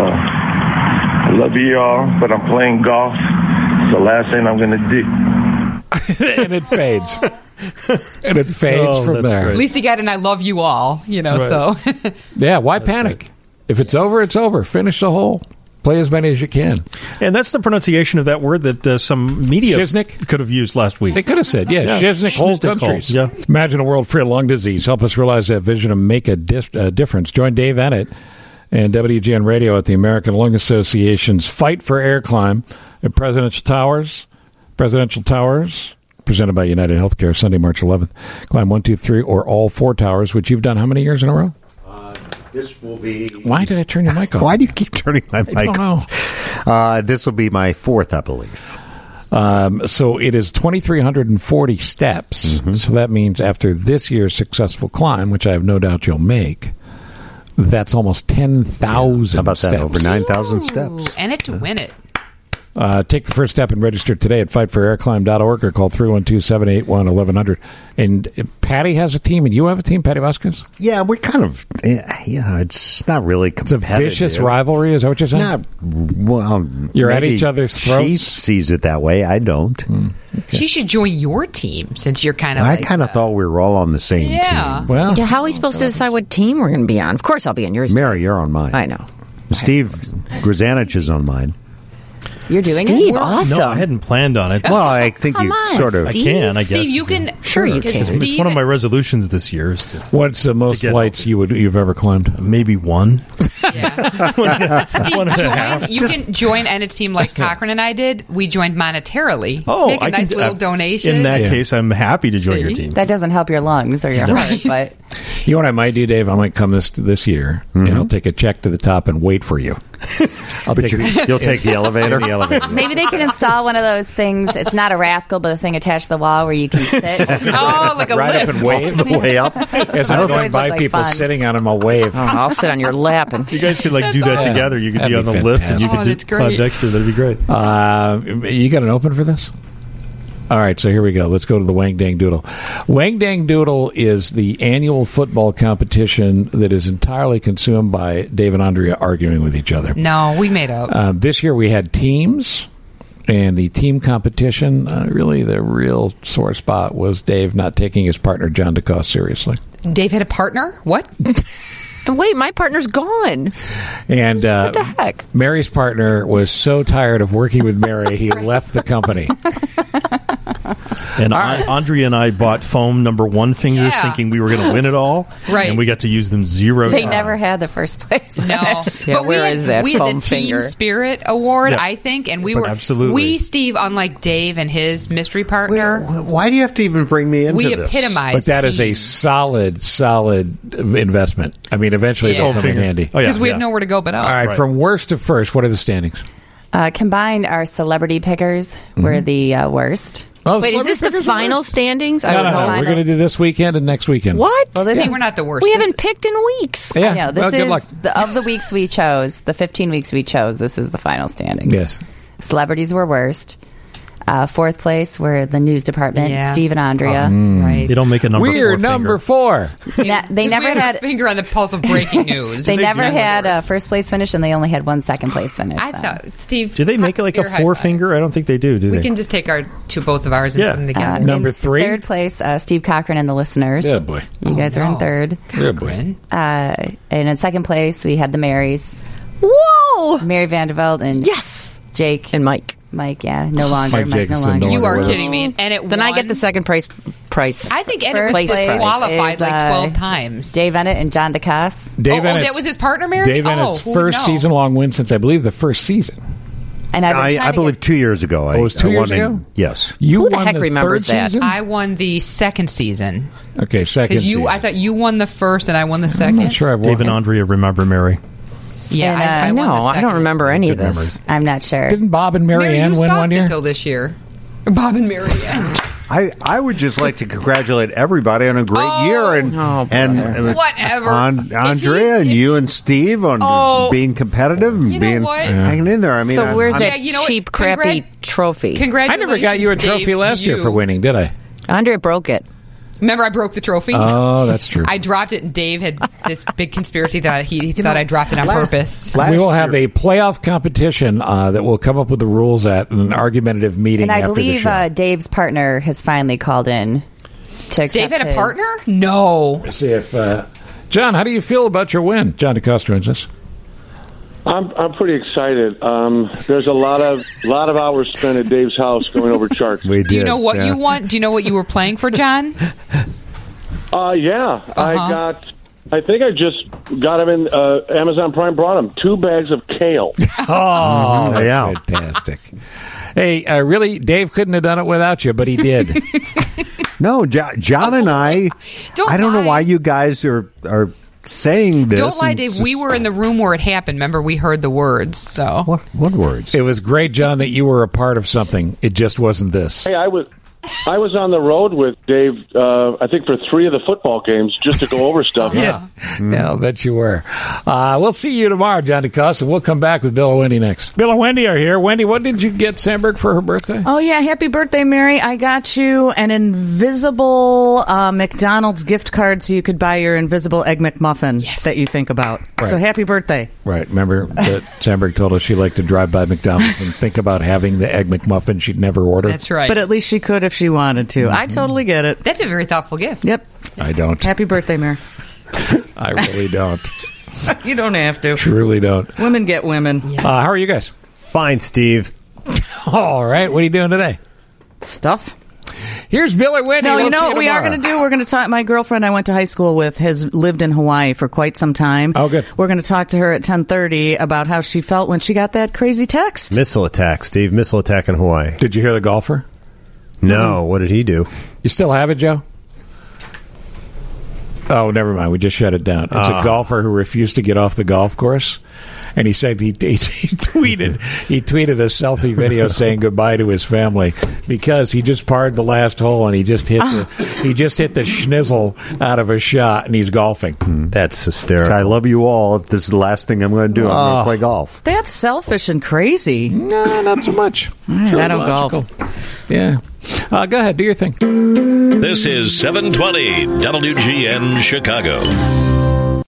Speaker 4: I love you all, but I'm playing golf. It's the last thing I'm going to do.
Speaker 3: And it fades. And it fades
Speaker 17: Oh,
Speaker 3: from
Speaker 17: that's
Speaker 3: there.
Speaker 17: great.
Speaker 11: At least he got an I love you all, you know,
Speaker 17: Right.
Speaker 11: so.
Speaker 3: Yeah, why panic? If it's over, it's over. Finish the hole. Play as many as you can.
Speaker 17: And that's the pronunciation of that word that uh, some media
Speaker 3: Shiznik?
Speaker 17: could have used last week.
Speaker 3: They could have said, yeah,
Speaker 17: Yeah.
Speaker 3: Shiznik whole
Speaker 17: Shiznik
Speaker 3: countries.
Speaker 17: holes, yeah.
Speaker 3: Imagine a world free of lung disease. Help us realize that vision and make a dis- uh, difference. Join Dave Ennett and W G N Radio at the American Lung Association's Fight for Air Climb at Presidential Towers. Presidential Towers, presented by United Healthcare, Sunday, March eleventh. Climb one, two, three, or all four towers, which you've done how many years in a row?
Speaker 5: This will be.
Speaker 3: Why did I turn your mic off?
Speaker 5: Why do you keep turning my mic
Speaker 3: I don't know.
Speaker 5: off? Uh, this will be my fourth, I believe.
Speaker 3: Um, so it is two thousand three hundred forty steps.
Speaker 5: Mm-hmm.
Speaker 3: So that means after this year's successful climb, which I have no doubt you'll make, that's almost ten thousand
Speaker 5: How about
Speaker 3: steps.
Speaker 5: that? Over nine thousand steps.
Speaker 11: Ooh, and it to win it.
Speaker 3: Uh, take the first step and register today at fight for air climb dot org or call three one two, seven eight one, one one zero zero. And Patty has a team, and you have a team, Patty Vasquez?
Speaker 5: Yeah, we're kind of, yeah, yeah it's not really
Speaker 3: It's a
Speaker 5: competitive.
Speaker 3: vicious rivalry, is that what you're saying?
Speaker 5: Not, well,
Speaker 3: You're at
Speaker 5: maybe
Speaker 3: each other's
Speaker 5: She
Speaker 3: throats?
Speaker 5: sees it that way. I don't.
Speaker 3: Mm,
Speaker 11: She should join your team since you're kind of
Speaker 5: I
Speaker 11: like,
Speaker 5: kind of thought we were all on the same
Speaker 11: Yeah.
Speaker 5: team.
Speaker 3: Well,
Speaker 6: Yeah, how are we supposed to decide what team we're going to be on? Of course, I'll be on yours.
Speaker 5: Mary, you're on mine.
Speaker 6: I know.
Speaker 5: Steve Grzanich is on mine.
Speaker 7: You're doing
Speaker 6: Steve,
Speaker 7: it?
Speaker 6: awesome.
Speaker 17: No, I hadn't planned on it.
Speaker 5: Well, I think
Speaker 6: Come
Speaker 5: you
Speaker 6: on,
Speaker 5: sort of.
Speaker 17: I
Speaker 6: Steve.
Speaker 17: can, I guess.
Speaker 11: Steve, you can.
Speaker 6: Sure you
Speaker 11: because
Speaker 6: can.
Speaker 17: It's
Speaker 11: Steve,
Speaker 17: one of my resolutions this year. Is to
Speaker 3: what's the most
Speaker 17: get
Speaker 3: flights you would, you've ever climbed?
Speaker 17: maybe one.
Speaker 11: Yeah.
Speaker 17: one and a,
Speaker 11: Steve,
Speaker 17: one and a
Speaker 11: join,
Speaker 17: half.
Speaker 11: you can join and a team like Cochran and I did. We joined monetarily.
Speaker 17: Oh,
Speaker 11: Make a
Speaker 17: I
Speaker 11: nice
Speaker 17: can,
Speaker 11: little
Speaker 17: uh,
Speaker 11: donation.
Speaker 17: In that
Speaker 3: Yeah.
Speaker 17: case, I'm happy to join
Speaker 11: See?
Speaker 17: your team.
Speaker 7: That doesn't help your lungs or your heart, but
Speaker 3: You know what I might do, Dave? I might come this this year, and I'll take a check to the top and wait for you. I'll
Speaker 5: But
Speaker 3: take
Speaker 5: you,
Speaker 3: the,
Speaker 5: you'll take the elevator.
Speaker 3: the elevator.
Speaker 7: maybe they can install one of those things. It's not a rascal, but a thing attached to the wall where you can sit.
Speaker 11: Oh, like a
Speaker 3: Right
Speaker 11: lift.
Speaker 3: up and wave.
Speaker 5: the way up.
Speaker 3: As I'm
Speaker 7: Those
Speaker 3: going
Speaker 7: always
Speaker 3: by
Speaker 7: look like
Speaker 3: people
Speaker 7: fun.
Speaker 3: sitting on them, I'll wave.
Speaker 6: Oh, I'll sit on your lap and
Speaker 17: You guys could like do that
Speaker 3: awesome.
Speaker 17: together. You could
Speaker 3: That'd
Speaker 17: be on
Speaker 3: be
Speaker 17: the lift and you
Speaker 11: fantastic.
Speaker 17: could
Speaker 11: Oh,
Speaker 17: do
Speaker 11: that's great.
Speaker 17: climb next to it. That'd be great.
Speaker 3: Uh, you got an open for this? All right, so here we go. Let's go to the Wang Dang Doodle. Wang Dang Doodle is the annual football competition that is entirely consumed by Dave and Andrea arguing with each other.
Speaker 11: No, we made up.
Speaker 3: Uh, this year we had teams, and the team competition, uh, really the real sore spot was Dave not taking his partner, John DeCoste, seriously.
Speaker 11: Dave had a partner? What?
Speaker 6: And wait, my partner's gone.
Speaker 3: And uh,
Speaker 6: What the heck?
Speaker 3: Mary's partner was so tired of working with Mary, he left the company.
Speaker 17: And I, Andrea and I bought foam number one fingers,
Speaker 11: Yeah.
Speaker 17: thinking we were going to win it all.
Speaker 11: Right.
Speaker 17: And we got to use them zero
Speaker 7: They
Speaker 17: times.
Speaker 7: never had the first place.
Speaker 11: No.
Speaker 6: Yeah,
Speaker 11: But we
Speaker 6: where
Speaker 11: had,
Speaker 6: is that
Speaker 11: we had
Speaker 6: foam
Speaker 11: the Team
Speaker 6: finger?
Speaker 11: Spirit Award,
Speaker 17: Yeah.
Speaker 11: I think, and we
Speaker 17: But
Speaker 11: were
Speaker 17: absolutely.
Speaker 11: we, Steve, unlike Dave and his mystery partner,
Speaker 5: Why do you have to even bring me into
Speaker 11: we
Speaker 5: this?
Speaker 11: epitomized.
Speaker 3: But that is a
Speaker 11: team.
Speaker 3: solid, solid investment. I mean, eventually
Speaker 11: Yeah.
Speaker 3: they'll
Speaker 11: Foam
Speaker 3: come in
Speaker 17: finger.
Speaker 3: handy.
Speaker 17: Oh, yeah,
Speaker 11: because we
Speaker 17: yeah.
Speaker 11: have nowhere to go but up.
Speaker 3: All right,
Speaker 17: Right.
Speaker 3: from worst to first, what are the standings?
Speaker 7: Uh, combined, our celebrity pickers were the uh, worst.
Speaker 3: Oh,
Speaker 6: Wait, is this the final standings? I
Speaker 3: No,
Speaker 6: would
Speaker 3: no, no.
Speaker 6: hope.
Speaker 3: We're
Speaker 7: final.
Speaker 3: going to do this weekend and next weekend.
Speaker 6: What?
Speaker 7: Well, this
Speaker 11: See,
Speaker 7: is
Speaker 11: we're not the worst.
Speaker 6: We
Speaker 11: This-
Speaker 6: haven't picked in weeks.
Speaker 3: Yeah.
Speaker 7: I know. This
Speaker 3: well, good
Speaker 7: is
Speaker 3: luck.
Speaker 7: the, of the weeks we chose, the fifteen weeks we chose. This is the final standing.
Speaker 3: Yes.
Speaker 7: Celebrities were worst. Uh, fourth place were the news department,
Speaker 11: Yeah.
Speaker 7: Steve and Andrea.
Speaker 11: Right.
Speaker 17: They don't make a number
Speaker 3: We're
Speaker 17: four
Speaker 3: number
Speaker 17: finger.
Speaker 3: four.
Speaker 7: Na- they
Speaker 11: Because
Speaker 7: never
Speaker 11: we had,
Speaker 7: had.
Speaker 11: a finger on the pulse of breaking news.
Speaker 7: They
Speaker 17: They
Speaker 7: never
Speaker 17: do.
Speaker 7: had a first place finish, and they only had one second place finish.
Speaker 11: I
Speaker 7: so.
Speaker 11: thought, Steve.
Speaker 17: Do they make it like a
Speaker 11: your high
Speaker 17: four
Speaker 11: five.
Speaker 17: finger? I don't think they do, do
Speaker 11: We
Speaker 17: they?
Speaker 11: can just take our two, both of ours, and
Speaker 17: Yeah.
Speaker 11: put them
Speaker 7: Uh,
Speaker 11: together.
Speaker 3: Number
Speaker 7: in
Speaker 3: three?
Speaker 7: Third place, uh, Steve Cochran and the listeners.
Speaker 3: Yeah, boy.
Speaker 7: You guys
Speaker 11: Oh,
Speaker 7: are in
Speaker 11: no.
Speaker 7: third.
Speaker 3: Yeah, boy.
Speaker 7: Uh, and in second place, we had the Marys.
Speaker 6: Whoa!
Speaker 7: Mary Vanderveld and
Speaker 6: Yes.
Speaker 7: Jake.
Speaker 6: And Mike.
Speaker 7: Mike, yeah. No longer.
Speaker 3: Mike
Speaker 7: Mike, no
Speaker 3: Jacobson,
Speaker 7: longer.
Speaker 3: no
Speaker 11: You
Speaker 3: longer
Speaker 11: are
Speaker 3: with us.
Speaker 11: kidding me. And it
Speaker 6: Then I
Speaker 11: won-
Speaker 6: get the second price. Price.
Speaker 11: I think Ennett
Speaker 7: First
Speaker 11: was
Speaker 7: place
Speaker 11: disqualified
Speaker 7: is,
Speaker 11: like
Speaker 7: uh,
Speaker 11: twelve times.
Speaker 7: Dave Ennett and John DeCoste.
Speaker 3: Dave
Speaker 11: oh, oh,
Speaker 3: Ennett's-
Speaker 11: that was his partner, Mary?
Speaker 3: Dave
Speaker 11: oh,
Speaker 3: Ennett's
Speaker 11: who would
Speaker 3: first
Speaker 11: know?
Speaker 3: season long win since, I believe, the first season.
Speaker 7: And I've been
Speaker 5: I,
Speaker 7: trying
Speaker 5: I
Speaker 7: to
Speaker 5: believe
Speaker 7: get-
Speaker 5: two years ago. I,
Speaker 3: Oh, it was two
Speaker 5: I
Speaker 3: years
Speaker 5: won in-
Speaker 3: ago?
Speaker 5: yes.
Speaker 3: You
Speaker 11: Who the
Speaker 3: won
Speaker 11: heck
Speaker 3: the
Speaker 11: remembers
Speaker 3: third
Speaker 11: that?
Speaker 3: season?
Speaker 11: I won the second season.
Speaker 3: Okay, second
Speaker 11: 'Cause you,
Speaker 3: season.
Speaker 11: I thought you won the first and I won the second.
Speaker 3: I'm not sure I've won.
Speaker 17: Dave and Andrea remember Mary.
Speaker 11: Yeah,
Speaker 7: And,
Speaker 11: I,
Speaker 7: uh,
Speaker 11: I, won
Speaker 6: No,
Speaker 11: the
Speaker 6: I
Speaker 11: second.
Speaker 6: don't remember any of
Speaker 17: Good
Speaker 6: this.
Speaker 17: memories.
Speaker 7: I'm not sure.
Speaker 3: Didn't Bob and Mary
Speaker 11: Mary,
Speaker 3: Ann
Speaker 11: you
Speaker 3: win
Speaker 11: sucked
Speaker 3: one year?
Speaker 11: until this year. Bob and Mary Ann.
Speaker 5: I, I would just like to congratulate everybody on a great
Speaker 11: Oh.
Speaker 5: year and
Speaker 6: Oh,
Speaker 5: and
Speaker 6: brother.
Speaker 5: uh,
Speaker 11: Whatever.
Speaker 5: on
Speaker 11: If
Speaker 5: Andrea
Speaker 11: he-
Speaker 5: and
Speaker 11: if-
Speaker 5: you and Steve on
Speaker 11: Oh.
Speaker 5: being competitive and
Speaker 11: You know
Speaker 5: being
Speaker 11: what?
Speaker 5: hanging in there. I mean,
Speaker 6: So
Speaker 5: I-
Speaker 6: where's
Speaker 5: I'm-
Speaker 6: that
Speaker 11: Yeah, you know what?
Speaker 6: cheap, crappy
Speaker 11: Congrat-
Speaker 6: trophy?
Speaker 3: I
Speaker 11: Congratulations,
Speaker 3: never got you a trophy
Speaker 11: Dave,
Speaker 3: last year
Speaker 11: you.
Speaker 3: for winning, did I?
Speaker 6: Andre broke it.
Speaker 11: Remember, I broke the trophy.
Speaker 3: Oh, that's true.
Speaker 11: I dropped it, and Dave had this big conspiracy that he, he thought
Speaker 5: know,
Speaker 11: I dropped it on
Speaker 5: la-
Speaker 11: purpose.
Speaker 5: last
Speaker 3: we will have
Speaker 5: year-
Speaker 3: a playoff competition uh, that we'll come up with the rules at an argumentative meeting
Speaker 7: And I
Speaker 3: after the
Speaker 7: believe
Speaker 3: show.
Speaker 7: uh, Dave's partner has finally called in to accept
Speaker 11: Dave had a
Speaker 7: his-
Speaker 11: partner? No.
Speaker 3: Let's see if uh, John, how do you feel about your win? John DeCosta joins us.
Speaker 16: I'm I'm pretty excited. Um, there's a lot of lot of hours spent at Dave's house going over charts.
Speaker 5: We
Speaker 11: Do you know what you want? Do you know what you were playing for, John?
Speaker 16: Uh, yeah, I
Speaker 11: Uh-huh.
Speaker 16: got. I think I just got him in. Uh, Amazon Prime brought him two bags of kale.
Speaker 3: Oh, that's
Speaker 5: yeah.
Speaker 3: fantastic. Hey, uh, really, Dave couldn't have done it without you, but he did.
Speaker 5: No, jo- John and I.
Speaker 11: Don't
Speaker 5: I don't know
Speaker 11: lie.
Speaker 5: why you guys are are saying this.
Speaker 11: Don't lie,
Speaker 5: and
Speaker 11: Dave.
Speaker 5: just-
Speaker 11: We were in the room where it happened. Remember, we heard the words. So
Speaker 5: What what words?
Speaker 3: It was great, John, that you were a part of something. It just wasn't this.
Speaker 16: Hey, I was. I was on the road with Dave, uh, I think, for three of the football games just to go over stuff.
Speaker 3: Yeah, yeah, I'll bet you were. Uh, we'll see you tomorrow, John DeCosta. We'll come back with Bill and Wendy next. Bill and Wendy are here. Wendy, what did you get Sandberg for her birthday?
Speaker 19: Oh, yeah. Happy birthday, Mary. I got you an invisible uh, McDonald's gift card so you could buy your invisible Egg McMuffin that you think about.
Speaker 3: Right.
Speaker 19: So happy birthday.
Speaker 3: Right. Remember that Sandberg told us she liked to drive by McDonald's and think about having the Egg McMuffin she'd never order?
Speaker 11: that's right.
Speaker 19: But at least she could if she wanted to. I totally get it.
Speaker 11: That's a very thoughtful gift.
Speaker 19: Yep.
Speaker 3: I don't.
Speaker 19: Happy birthday, Mary.
Speaker 3: I really don't.
Speaker 19: You don't have to.
Speaker 3: Truly don't.
Speaker 19: Women get women.
Speaker 3: Uh, how are you guys?
Speaker 5: Fine, Steve.
Speaker 3: All right. What are you doing today?
Speaker 19: Stuff.
Speaker 3: Here's Bill and Wendy.
Speaker 19: No,
Speaker 3: We'll
Speaker 19: you know
Speaker 3: see
Speaker 19: what we are
Speaker 3: tomorrow.
Speaker 19: going to do? We're going to talk. My girlfriend I went to high school with has lived in Hawaii for quite some time.
Speaker 3: Oh, good.
Speaker 19: We're going to talk to her at ten thirty about how she felt when she got that crazy text.
Speaker 5: Missile attack, Steve. Missile attack in Hawaii.
Speaker 3: Did you hear the golfer?
Speaker 5: No. What did he do?
Speaker 3: You still have it, Joe? Oh, never mind. We just shut it down. It's
Speaker 5: Ah.
Speaker 3: a golfer who refused to get off the golf course, and he said he, he, he tweeted he tweeted a selfie video saying goodbye to his family because he just parred the last hole and he just hit the he just hit the schnizzle out of a shot and he's golfing.
Speaker 5: That's hysterical. I love you all. If this is the last thing I'm going to do, I'm going
Speaker 3: Oh.
Speaker 5: to play golf.
Speaker 19: That's selfish and crazy.
Speaker 3: No, not so much.
Speaker 19: right, I don't
Speaker 3: Logical.
Speaker 19: golf.
Speaker 3: Yeah. Uh, go ahead. Do your thing.
Speaker 8: This is seven twenty W G N Chicago.